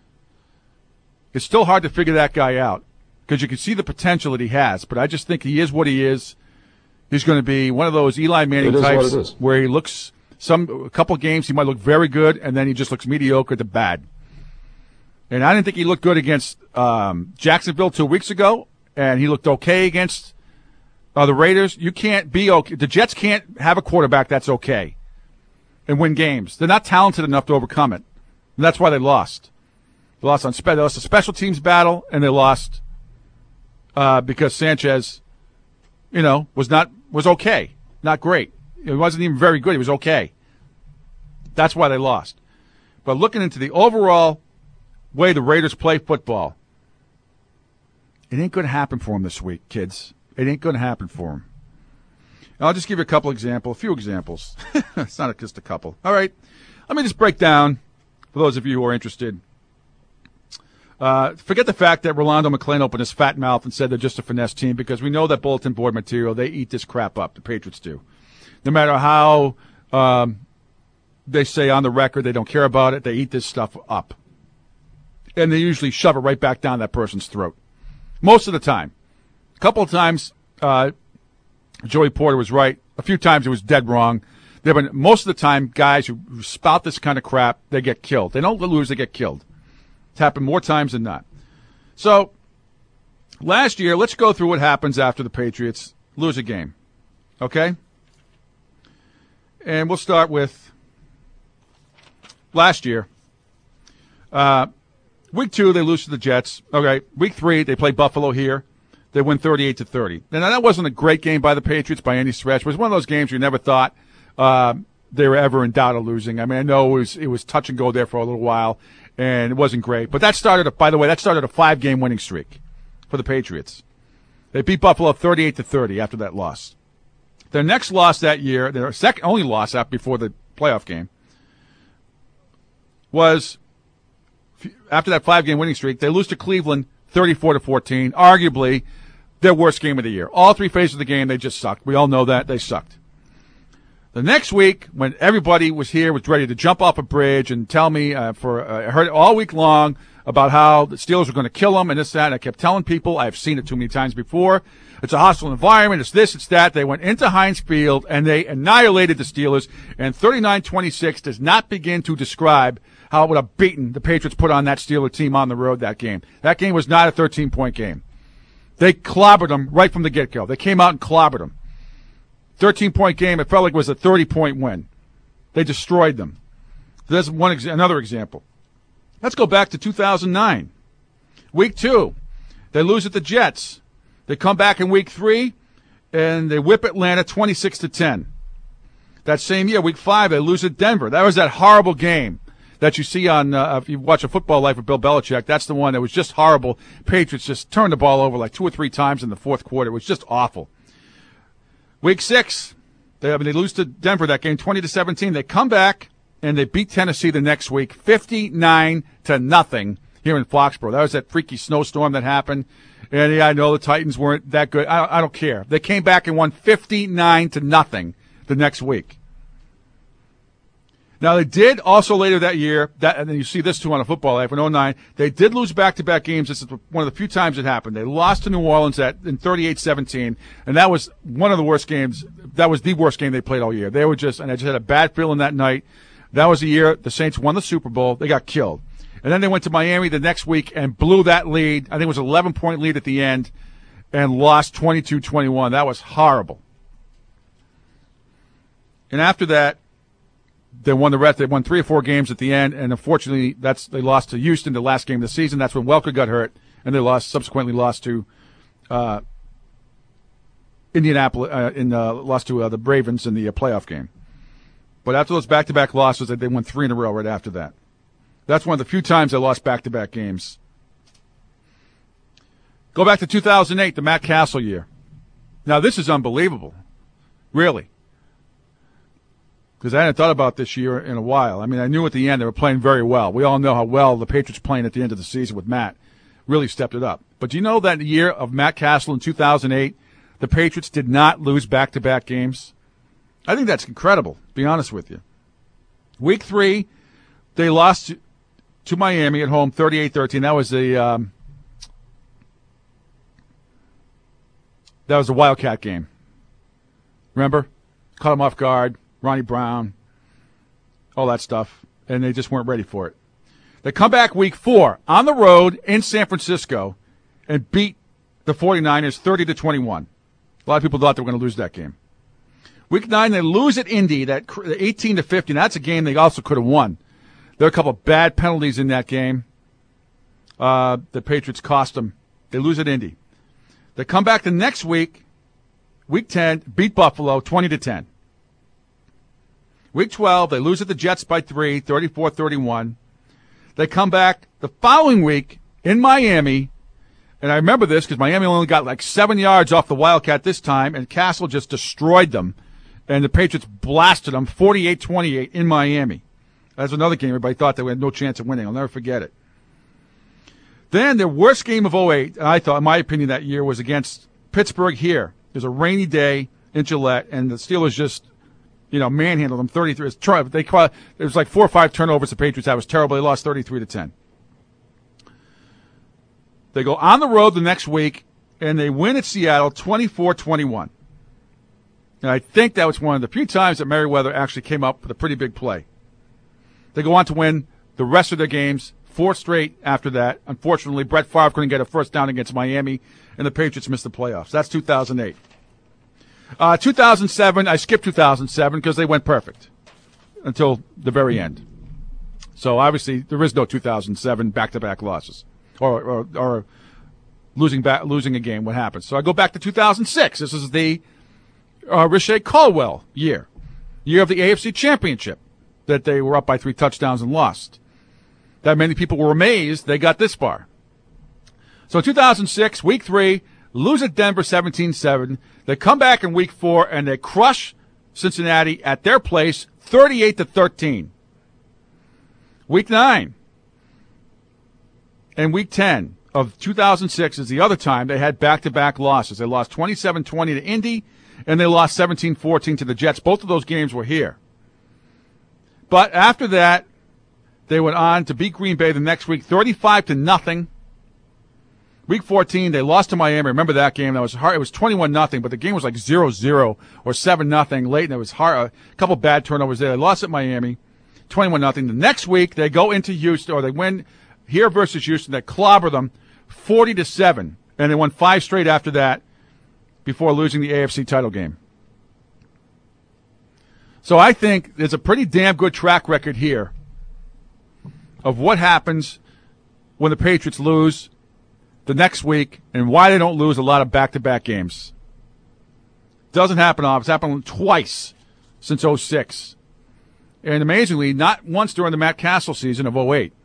It's still hard to figure that guy out because you can see the potential that he has, but I just think he is what he is. He's going to be one of those Eli Manning types where he looks – Some a couple games he might look very good, and then he just looks mediocre to bad. And I didn't think he looked good against um, Jacksonville two weeks ago, and he looked okay against uh, the Raiders. You can't be okay. The Jets can't have a quarterback that's okay and win games. They're not talented enough to overcome it, and that's why they lost. They lost on spe- they lost a special teams battle, and they lost uh, because Sanchez, you know, was not was okay, not great. He wasn't even very good. He was okay. That's why they lost. But looking into the overall way the Raiders play football, it ain't going to happen for them this week, kids. It ain't going to happen for them. And I'll just give you a couple examples, a few examples. It's not just a couple. All right. Let me just break down, for those of you who are interested. Uh, forget the fact that Rolando McClain opened his fat mouth and said they're just a finesse team, because we know that bulletin board material, they eat this crap up. The Patriots do. No matter how um, they say on the record they don't care about it, they eat this stuff up. And they usually shove it right back down that person's throat. Most of the time. A couple of times, uh, Joey Porter was right. A few times it was dead wrong. There been most of the time, guys who spout this kind of crap, they get killed. They don't lose, they get killed. It's happened more times than not. So, last year, let's go through what happens after the Patriots lose a game. Okay? And we'll start with last year. Uh, week two, they lose to the Jets. Okay, week three, they play Buffalo here. They win thirty-eight to thirty. Now, that wasn't a great game by the Patriots by any stretch. It was one of those games you never thought uh, they were ever in doubt of losing. I mean, I know it was, it was touch and go there for a little while, and it wasn't great. But that started, a, by the way, that started a five-game winning streak for the Patriots. They beat Buffalo thirty-eight to thirty after that loss. Their next loss that year, their second only loss after before the playoff game, was after that five-game winning streak. They lose to Cleveland thirty-four to fourteen, arguably their worst game of the year. All three phases of the game, they just sucked. We all know that. They sucked. The next week, when everybody was here, was ready to jump off a bridge and tell me, uh, for uh, I heard it all week long about how the Steelers were going to kill them and this, that, and I kept telling people, I've seen it too many times before, it's a hostile environment, it's this, it's that. They went into Heinz Field and they annihilated the Steelers, and thirty-nine twenty-six does not begin to describe how it would have beaten the Patriots put on that Steeler team on the road that game. That game was not a thirteen-point game. They clobbered them right from the get-go. They came out and clobbered them. thirteen-point game, it felt like it was a thirty-point win. They destroyed them. There's one ex- another example. Let's go back to two thousand nine. Week two, they lose at the Jets. They come back in week three, and they whip Atlanta twenty-six to ten. That same year, week five, they lose at Denver. That was that horrible game that you see on, uh, if you watch A Football Life with Bill Belichick, that's the one that was just horrible. Patriots just turned the ball over like two or three times in the fourth quarter. It was just awful. Week six, they, I mean, they lose to Denver that game, twenty to seventeen. They come back, and they beat Tennessee the next week, fifty-nine to nothing here in Foxborough. That was that freaky snowstorm that happened. And yeah, I know the Titans weren't that good. I, I don't care. They came back and won fifty-nine to nothing the next week. Now, they did also later that year, that, and then you see this too on A Football Life in oh nine, they did lose back-to-back games. This is one of the few times it happened. They lost to New Orleans at, in thirty-eight seventeen, and that was one of the worst games. That was the worst game they played all year. They were just, and I just had a bad feeling that night. That was the year the Saints won the Super Bowl. They got killed. And then they went to Miami the next week and blew that lead. I think it was an eleven-point lead at the end and lost twenty-two twenty-one. That was horrible. And after that, they won the rest. They won three or four games at the end, and unfortunately, that's they lost to Houston the last game of the season. That's when Welker got hurt, and they lost. Subsequently, lost to uh, Indianapolis. Uh, in uh, lost to uh, the Ravens in the uh, playoff game. But after those back-to-back losses, they won three in a row right after that. That's one of the few times they lost back-to-back games. Go back to two thousand eight, the Matt Castle year. Now, this is unbelievable, really. Because I hadn't thought about this year in a while. I mean, I knew at the end they were playing very well. We all know how well the Patriots playing at the end of the season with Matt really stepped it up. But do you know that in the year of Matt Castle in two thousand eight, the Patriots did not lose back-to-back games? I think that's incredible, to be honest with you. Week three, they lost to, to Miami at home thirty-eight thirteen. That was the um, that was the Wildcat game. Remember? Caught them off guard. Ronnie Brown, all that stuff, and they just weren't ready for it. They come back week four on the road in San Francisco and beat the 49ers thirty to twenty-one. A lot of people thought they were going to lose that game. Week nine, they lose at Indy, that eighteen to fifteen. That's a game they also could have won. There were a couple of bad penalties in that game. Uh, the Patriots cost them. They lose at Indy. They come back the next week, week ten, beat Buffalo twenty to ten. Week twelve, they lose at the Jets by three, thirty-four thirty-one. They come back the following week in Miami, and I remember this because Miami only got like seven yards off the Wildcat this time, and Castle just destroyed them, and the Patriots blasted them forty-eight twenty-eight in Miami. That's another game everybody thought they had no chance of winning. I'll never forget it. Then their worst game of oh eight, I thought, in my opinion, that year was against Pittsburgh here. It was a rainy day in Gillette, and the Steelers just, you know, manhandled them thirty-three. They caught, it was like four or five turnovers the Patriots had. It was terrible. They lost thirty-three to ten. They go on the road the next week, and they win at Seattle twenty-four twenty-one. And I think that was one of the few times that Merriweather actually came up with a pretty big play. They go on to win the rest of their games, four straight after that. Unfortunately, Brett Favre couldn't get a first down against Miami, and the Patriots missed the playoffs. That's two thousand eight. Uh, two thousand seven, I skipped two thousand seven because they went perfect until the very end. So obviously there is no two thousand seven back-to-back losses or or, or losing back, losing a game. What happens? So I go back to two thousand six. This is the uh, Riche Caldwell year, year of the A F C Championship, that they were up by three touchdowns and lost. That many people were amazed they got this far. So two thousand six, week three, lose at Denver seventeen seven. They come back in week four and they crush Cincinnati at their place thirty-eight to thirteen. Week nine and week ten of two thousand six is the other time they had back-to-back losses. They lost twenty-seven twenty to Indy and they lost seventeen fourteen to the Jets. Both of those games were here. But after that, they went on to beat Green Bay the next week, thirty-five to nothing. Week fourteen, they lost to Miami. Remember that game? That was hard. It was twenty-one nothing, but the game was like zero zero or seven nothing late, and it was hard. A couple bad turnovers there. They lost at Miami, twenty-one nothing. The next week, they go into Houston, or they win here versus Houston. They clobber them forty to seven, and they won five straight after that before losing the A F C title game. So I think there's a pretty damn good track record here of what happens when the Patriots lose the next week and why they don't lose a lot of back-to-back games. Doesn't happen often. It's happened twice since oh six. And amazingly, not once during the Matt Castle season of oh eight.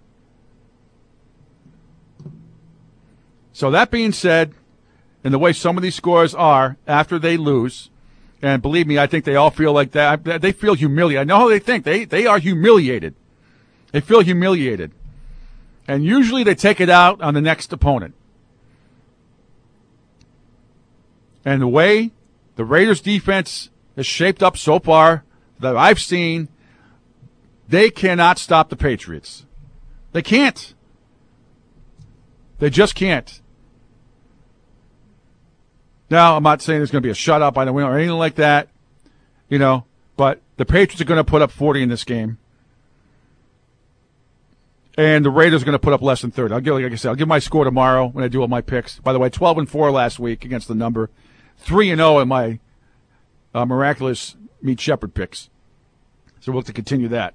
So that being said, and the way some of these scores are after they lose, and believe me, I think they all feel like that. They feel humiliated. I know how they think. They, they are humiliated. They feel humiliated. And usually they take it out on the next opponent. And the way the Raiders defense is shaped up so far that I've seen, they cannot stop the Patriots. They can't. They just can't. Now, I'm not saying there's going to be a shutout by the win or anything like that, you know, but the Patriots are going to put up forty in this game. And the Raiders are going to put up less than thirty. I'll give, like I said, I'll give my score tomorrow when I do all my picks. By the way, twelve and four last week against the number, three and oh in my uh, miraculous Meat Shepherd picks. So we'll have to continue that.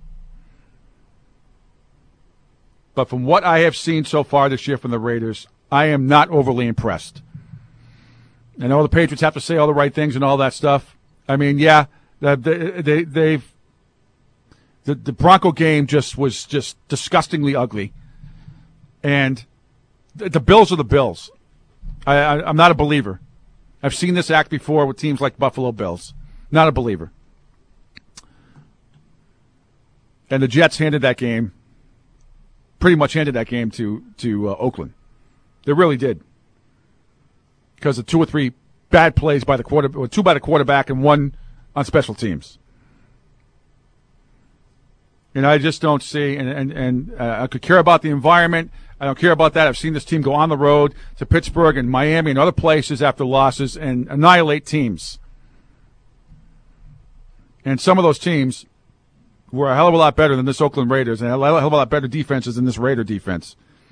But from what I have seen so far this year from the Raiders, I am not overly impressed. I know the Patriots have to say all the right things and all that stuff. I mean, yeah, they, they, they've the, the Bronco game just was just disgustingly ugly, and the, the Bills are the Bills. I, I, I'm not a believer. I've seen this act before with teams like Buffalo Bills. Not a believer. And the Jets handed that game, pretty much handed that game to to uh, Oakland. They really did. Because of two or three bad plays by the quarter, or two by the quarterback and one on special teams. And I just don't see, and, and, and uh, I could care about the environment. I don't care about that. I've seen this team go on the road to Pittsburgh and Miami and other places after losses and annihilate teams. And some of those teams were a hell of a lot better than this Oakland Raiders and a hell of a lot better defenses than this Raider defense.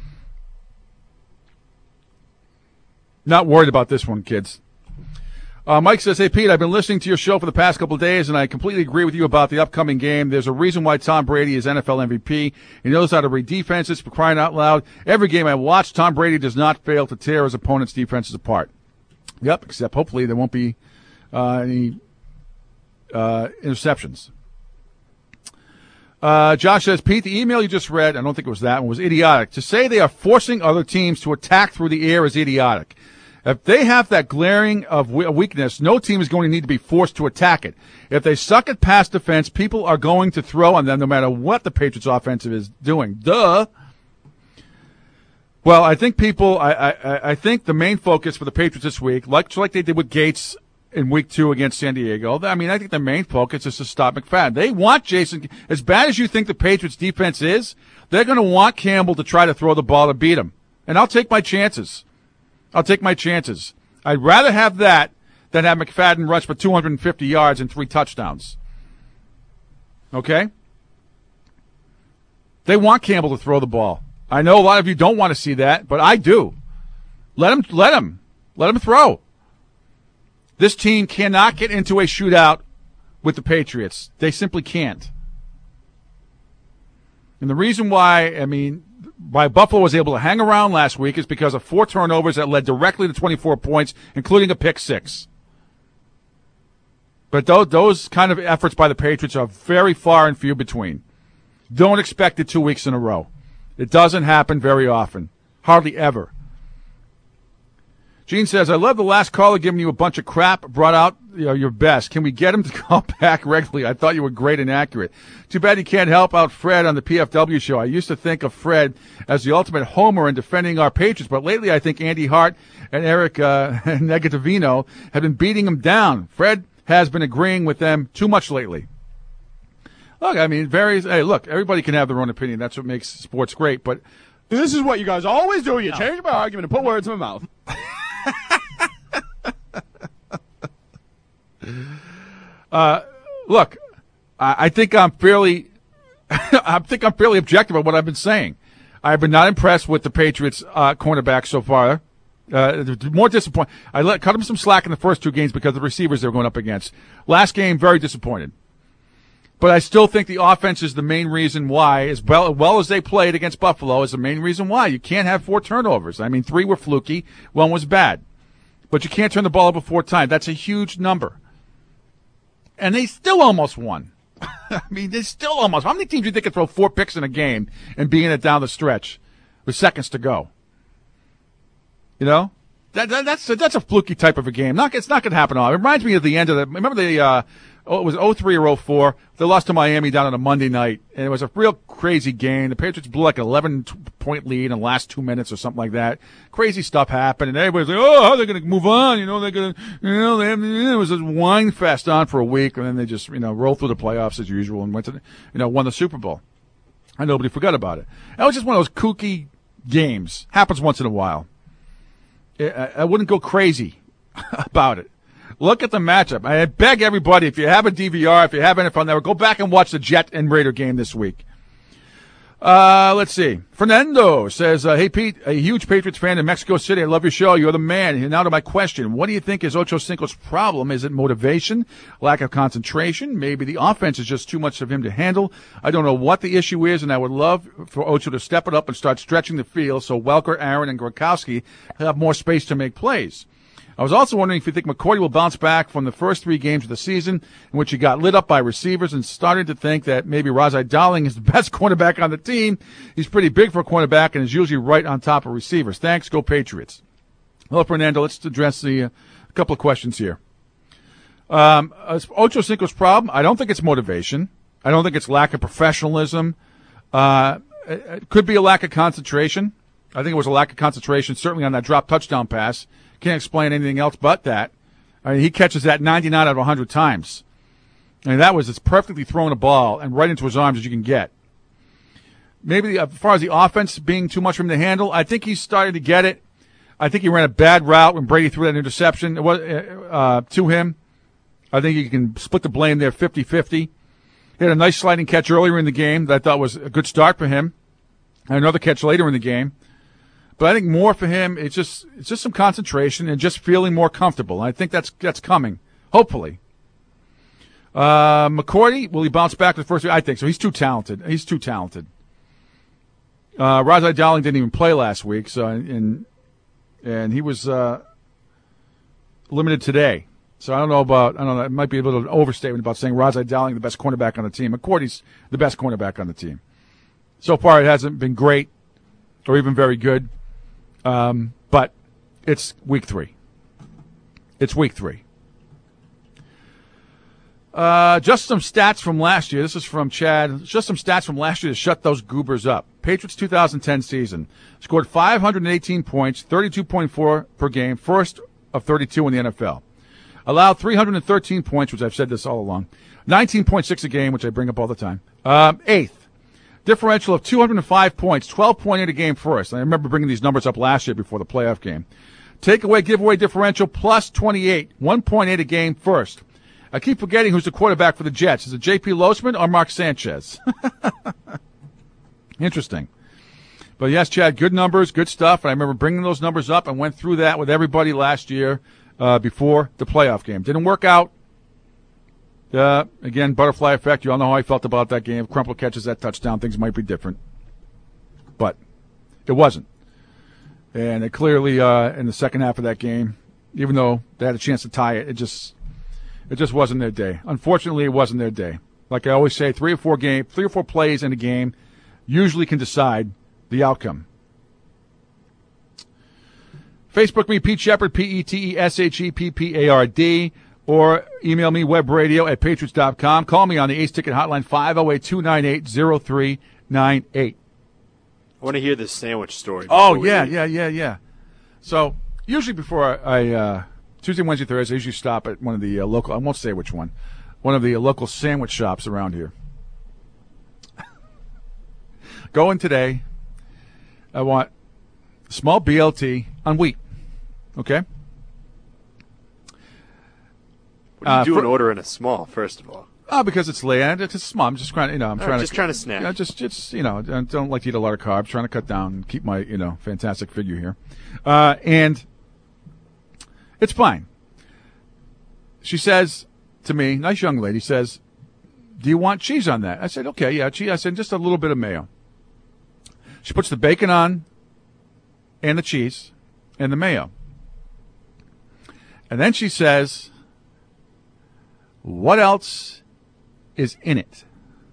Not worried about this one, kids. Uh, Mike says, hey, Pete, I've been listening to your show for the past couple of days, and I completely agree with you about the upcoming game. There's a reason why Tom Brady is N F L M V P. He knows how to read defenses, for crying out loud. Every game I watch, Tom Brady does not fail to tear his opponent's defenses apart. Yep, except hopefully there won't be uh, any uh, interceptions. Uh, Josh says, Pete, the email you just read, I don't think it was that one, was idiotic. To say they are forcing other teams to attack through the air is idiotic. If they have that glaring of weakness, no team is going to need to be forced to attack it. If they suck at pass defense, people are going to throw on them no matter what the Patriots offensive is doing. Duh. Well, I think people, I, I, I think the main focus for the Patriots this week, like, like they did with Gates in week two against San Diego, I mean, I think the main focus is to stop McFadden. They want Jason, as bad as you think the Patriots defense is, they're going to want Campbell to try to throw the ball to beat him. And I'll take my chances. I'll take my chances. I'd rather have that than have McFadden rush for two hundred fifty yards and three touchdowns. Okay? They want Campbell to throw the ball. I know a lot of you don't want to see that, but I do. Let him, let him, let him throw. This team cannot get into a shootout with the Patriots. They simply can't. And the reason why, I mean, why Buffalo was able to hang around last week is because of four turnovers that led directly to twenty-four points, including a pick six. But those, those kind of efforts by the Patriots are very far and few between. Don't expect it two weeks in a row. It doesn't happen very often. Hardly ever. Gene says, I love the last caller giving you a bunch of crap, brought out you know, your best. Can we get him to call back regularly? I thought you were great and accurate. Too bad he can't help out Fred on the P F W show. I used to think of Fred as the ultimate homer in defending our Patriots, but lately I think Andy Hart and Eric uh, Negativino have been beating him down. Fred has been agreeing with them too much lately. Look, I mean, varies. Hey, look, everybody can have their own opinion. That's what makes sports great. But this is what you guys always do. You change my argument and put words in my mouth. uh, look, I, I think I'm fairly, I think I'm fairly objective on what I've been saying. I've been not impressed with the Patriots uh, cornerback so far. Uh, more disappointed. I let cut them some slack in the first two games because of the receivers they were going up against. Last game, very disappointed. But I still think the offense is the main reason why, as well, well as they played against Buffalo, is the main reason why. You can't have four turnovers. I mean, three were fluky, one was bad. But you can't turn the ball over four times. That's a huge number. And they still almost won. I mean, they still almost. How many teams do you think can throw four picks in a game and be in it down the stretch with seconds to go? You know? That, that, that's, a, that's a fluky type of a game. Not, it's not going to happen all. It reminds me of the end of the, remember the, uh, oh, it was oh three or oh four. They lost to Miami down on a Monday night, and it was a real crazy game. The Patriots blew like an eleven-point lead in the last two minutes or something like that. Crazy stuff happened, and everybody's like, oh, how are they going to move on? You know, they're going to, you know, they have, it was a wine fest on for a week, and then they just, you know, rolled through the playoffs as usual and went to, you know, won the Super Bowl. And nobody forgot about it. That was just one of those kooky games. Happens once in a while. I wouldn't go crazy about it. Look at the matchup. I beg everybody, if you have a D V R, if you have any fun there, go back and watch the Jet and Raider game this week. Uh, let's see. Fernando says, uh, hey, Pete, a huge Patriots fan in Mexico City. I love your show. You're the man. And now to my question. What do you think is Ocho Cinco's problem? Is it motivation, lack of concentration? Maybe the offense is just too much of him to handle. I don't know what the issue is, and I would love for Ocho to step it up and start stretching the field so Welker, Aaron, and Gronkowski have more space to make plays. I was also wondering if you think McCourty will bounce back from the first three games of the season in which he got lit up by receivers, and started to think that maybe Razai Dowling is the best cornerback on the team. He's pretty big for a cornerback and is usually right on top of receivers. Thanks. Go Patriots. Hello, Fernando. Let's address the uh, couple of questions here. Um, Ocho Cinco's problem, I don't think it's motivation. I don't think it's lack of professionalism. Uh, it, it could be a lack of concentration. I think it was a lack of concentration, certainly on that drop touchdown pass. Can't explain anything else but that. I mean, he catches that ninety-nine out of one hundred times. I mean, that was as perfectly thrown a ball and right into his arms as you can get. Maybe as far as the offense being too much for him to handle, I think he's starting to get it. I think he ran a bad route when Brady threw that interception uh, to him. I think you can split the blame there fifty-fifty. He had a nice sliding catch earlier in the game that I thought was a good start for him. And another catch later in the game. But I think more for him, it's just it's just some concentration and just feeling more comfortable. And I think that's that's coming, hopefully. Uh, McCourty, will he bounce back to the first? I think so. He's too talented. He's too talented. Uh, Razai Dowling didn't even play last week, so and and he was uh, limited today. So I don't know about, I don't know, it might be a little overstatement about saying Razai Dowling the best cornerback on the team. McCourty's the best cornerback on the team. So far, it hasn't been great or even very good. Um, but it's week three. It's week three. Uh, just some stats from last year. This is from Chad. Just some stats from last year to shut those goobers up. Patriots two thousand ten season. Scored five hundred eighteen points, thirty-two point four per game, first of thirty-two in the N F L. Allowed three hundred thirteen points, which I've said this all along. nineteen point six a game, which I bring up all the time. Um, eighth. Differential of two hundred five points, twelve point eight a game first. I remember bringing these numbers up last year before the playoff game. Takeaway, giveaway differential, plus twenty-eight, one point eight a game first. I keep forgetting who's the quarterback for the Jets. Is it J P. Losman or Mark Sanchez? Interesting. But yes, Chad, good numbers, good stuff. And I remember bringing those numbers up and went through that with everybody last year uh, before the playoff game. Didn't work out. Uh, again, butterfly effect. You all know how I felt about that game. If Crumple catches that touchdown, things might be different. But it wasn't. And it clearly, uh, in the second half of that game, even though they had a chance to tie it, it just it just wasn't their day. Unfortunately, it wasn't their day. Like I always say, three or four game, three or four plays in a game usually can decide the outcome. Facebook me, Pete Shepard, P E T E S H E P P A R D, or email me, webradio at patriots dot com. Call me on the Ace Ticket Hotline, five oh eight, two nine eight, oh three nine eight. I want to hear this sandwich story. Oh, yeah, yeah, yeah, yeah. So, usually before I, uh, Tuesday, Wednesday, Thursday, I usually stop at one of the uh, local, I won't say which one, one of the uh, local sandwich shops around here. Going today, I want small B L T on wheat. Okay? What are you Uh, doing for- ordering a small, first of all? Oh, because it's late. It's small. I'm just trying to, you know, I'm All trying right, to. just trying to snack. You know, just, just, you know, I don't like to eat a lot of carbs. Trying to cut down and keep my, you know, fantastic figure here. Uh, and it's fine. She says to me, nice young lady, says, do you want cheese on that? I said, okay, yeah, cheese. I said, just a little bit of mayo. She puts the bacon on and the cheese and the mayo. And then she says, what else is in it?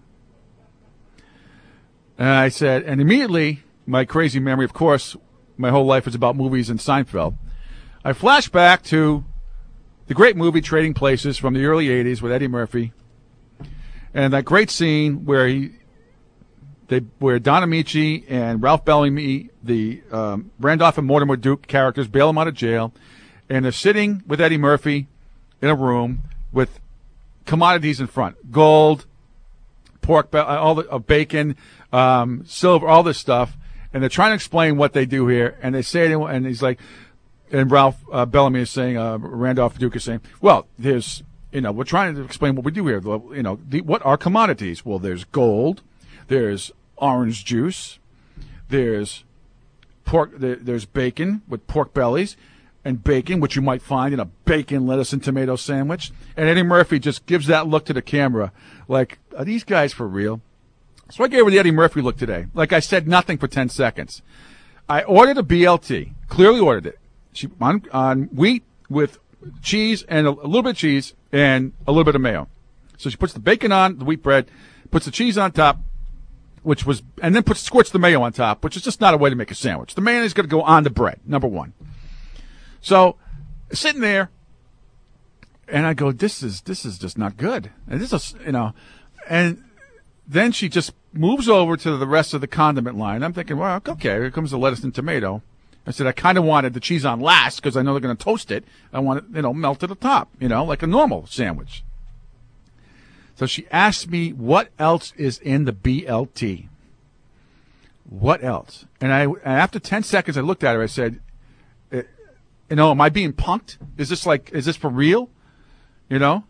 And I said, and immediately, my crazy memory, of course, my whole life is about movies and Seinfeld. I flash back to the great movie Trading Places from the early eighties with Eddie Murphy, and that great scene where he, they, where Don Amici and Ralph Bellamy, the um, Randolph and Mortimer Duke characters, bail him out of jail, and they're sitting with Eddie Murphy in a room with commodities in front: gold, pork, all the uh, bacon, um, silver, all this stuff, and they're trying to explain what they do here. And they say, to him, and he's like, and Ralph uh, Bellamy is saying, uh, Randolph Duke is saying, well, there's, you know, we're trying to explain what we do here. Well, you know, the, what are commodities? Well, there's gold, there's orange juice, there's pork, there, there's bacon with pork bellies, and bacon, which you might find in a bacon, lettuce, and tomato sandwich. And Eddie Murphy just gives that look to the camera like, are these guys for real? So I gave her the Eddie Murphy look today. Like I said nothing for ten seconds. I ordered a B L T, clearly ordered it. She on, on wheat with cheese and a, a little bit of cheese and a little bit of mayo. So she puts the bacon on the wheat bread, puts the cheese on top, which was, and then puts squirts the mayo on top, which is just not a way to make a sandwich. The mayonnaise is going to go on the bread, number one. So, sitting there, and I go, this is this is just not good. And this is, you know, and then she just moves over to the rest of the condiment line. I'm thinking, well, okay, here comes the lettuce and tomato. I said, I kind of wanted the cheese on last because I know they're going to toast it. I want it, you know, melt at the top, you know, like a normal sandwich. So she asked me, what else is in the B L T? What else? And I, and after ten seconds, I looked at her. I said, you know, am I being punked? Is this like, is this for real? You know?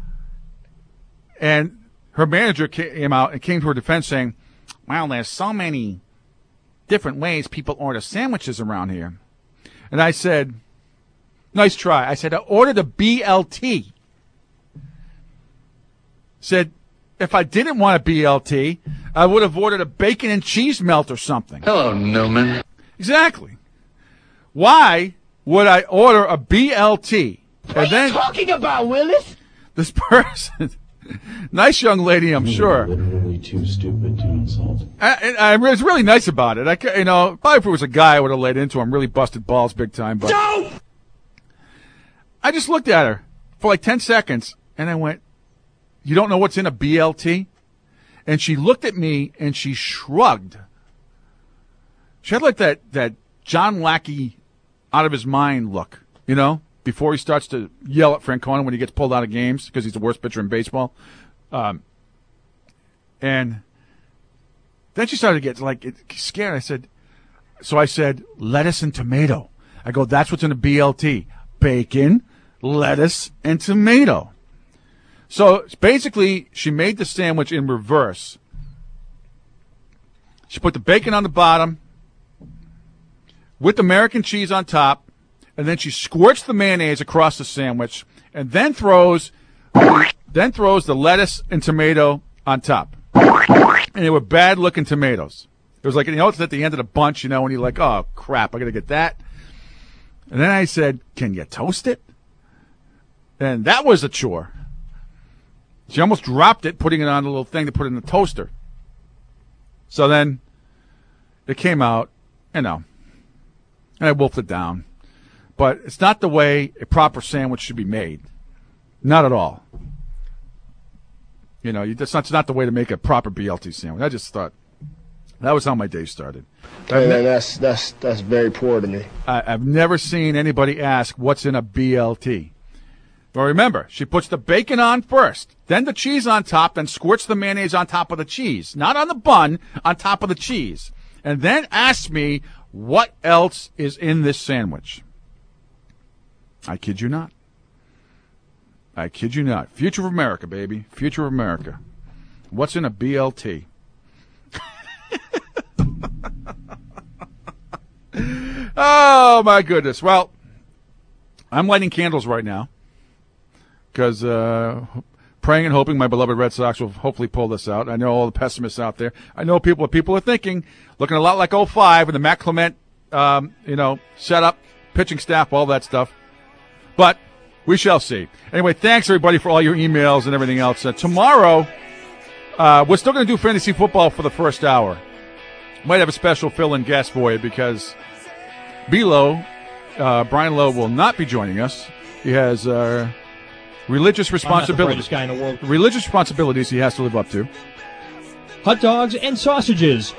And her manager came out and came to her defense saying, well, there's so many different ways people order sandwiches around here. And I said, nice try. I said, I ordered a B L T. Said, if I didn't want a B L T, I would have ordered a bacon and cheese melt or something. Hello, Newman. Exactly. Why would I order a B L T? What and are then you talking about, Willis? this person, nice young lady, I'm sure. Literally too stupid to insult. I, I, I was really nice about it. I, ca- you know, probably if it was a guy, I would have laid into him, really busted balls big time. But No! I just looked at her for like ten seconds, and I went, you don't know what's in a B L T? And she looked at me, and she shrugged. She had like that, that John Lackey out of his mind look, you know, before he starts to yell at Francona when he gets pulled out of games because he's the worst pitcher in baseball. Um, and then she started to get like scared. I said, so I said, lettuce and tomato. I go, that's what's in a B L T. Bacon, lettuce, and tomato. So basically, she made the sandwich in reverse. She put the bacon on the bottom with American cheese on top, and then she squirts the mayonnaise across the sandwich, and then throws the, then throws the lettuce and tomato on top. And they were bad-looking tomatoes. It was like, you know, it's at the end of the bunch, you know, and you're like, oh, crap, I got to get that. And then I said, can you toast it? And that was a chore. She almost dropped it, putting it on a little thing to put in the toaster. So then it came out, you know, and I wolfed it down. But it's not the way a proper sandwich should be made. Not at all. You know, you, that's, not, that's not the way to make a proper B L T sandwich. I just thought that was how my day started. Hey, man, that's that's that's very poor to me. I, I've never seen anybody ask what's in a B L T. But remember, she puts the bacon on first, then the cheese on top, then squirts the mayonnaise on top of the cheese. Not on the bun, on top of the cheese. And then asks me what else is in this sandwich. I kid you not. I kid you not. Future of America, baby. Future of America. What's in a B L T? Oh, my goodness. Well, I'm lighting candles right now because uh, praying and hoping my beloved Red Sox will hopefully pull this out. I know all the pessimists out there. I know people people are thinking, looking a lot like oh five and the Matt Clement, um, you know, setup, pitching staff, all that stuff. But we shall see. Anyway, thanks, everybody, for all your emails and everything else. Uh, tomorrow, uh, we're still going to do fantasy football for the first hour. Might have a special fill-in guest for you because B-Lo, uh, Brian Lowe, will not be joining us. He has uh, religious responsibilities. I'm not the brightest guy in the world. Religious responsibilities he has to live up to. Hot dogs and sausages.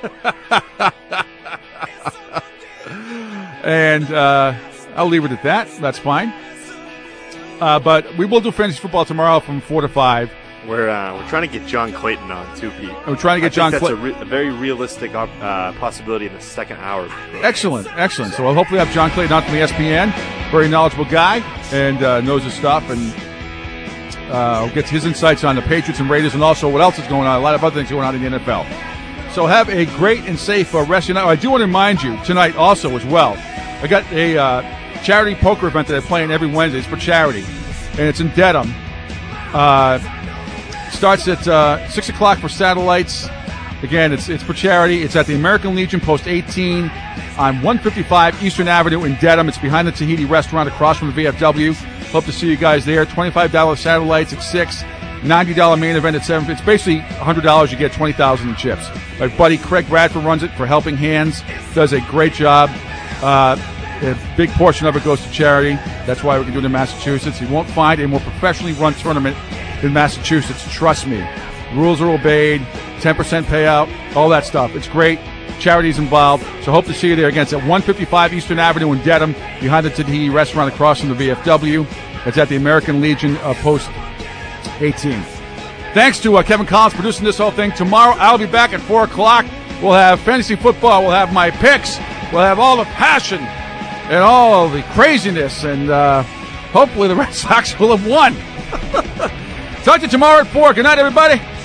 And uh, I'll leave it at that. That's fine. Uh, but we will do fantasy football tomorrow from four to five. We're uh, we're trying to get John Clayton on too, Pete. We're trying to get I John think that's Clayton. a, re- a very realistic uh, possibility in the second hour. Excellent, excellent. So I'll hopefully have John Clayton on from E S P N. Very knowledgeable guy and uh, knows his stuff and uh, gets his insights on the Patriots and Raiders and also what else is going on. A lot of other things going on in the N F L. So have a great and safe uh, rest of your night. I do want to remind you tonight also as well. I got a uh, charity poker event that I'm playing every Wednesday. It's for charity, and it's in Dedham. Uh, starts at uh, six o'clock for satellites. Again, it's it's for charity. It's at the American Legion, Post eighteen, on one fifty-five Eastern Avenue in Dedham. It's behind the Tahiti restaurant across from the V F W. Hope to see you guys there. twenty-five dollars satellites at six, ninety dollars main event at seven. It's basically one hundred dollars. You get twenty thousand in chips. My buddy Craig Bradford runs it for Helping Hands. Does a great job. Uh, a big portion of it goes to charity. That's why we can do it in Massachusetts. You won't find a more professionally run tournament in Massachusetts. Trust me. Rules are obeyed. ten percent payout. All that stuff. It's great. Charity's involved. So hope to see you there. Again, it's at one fifty-five Eastern Avenue in Dedham, behind the Tahiti restaurant across from the V F W. It's at the American Legion, uh, Post eighteen. Thanks to uh, Kevin Collins producing this whole thing. Tomorrow I'll be back at four o'clock. We'll have fantasy football. We'll have my picks. We'll have all the passion and all the craziness. And uh, hopefully the Red Sox will have won. Talk to you tomorrow at four. Good night, everybody.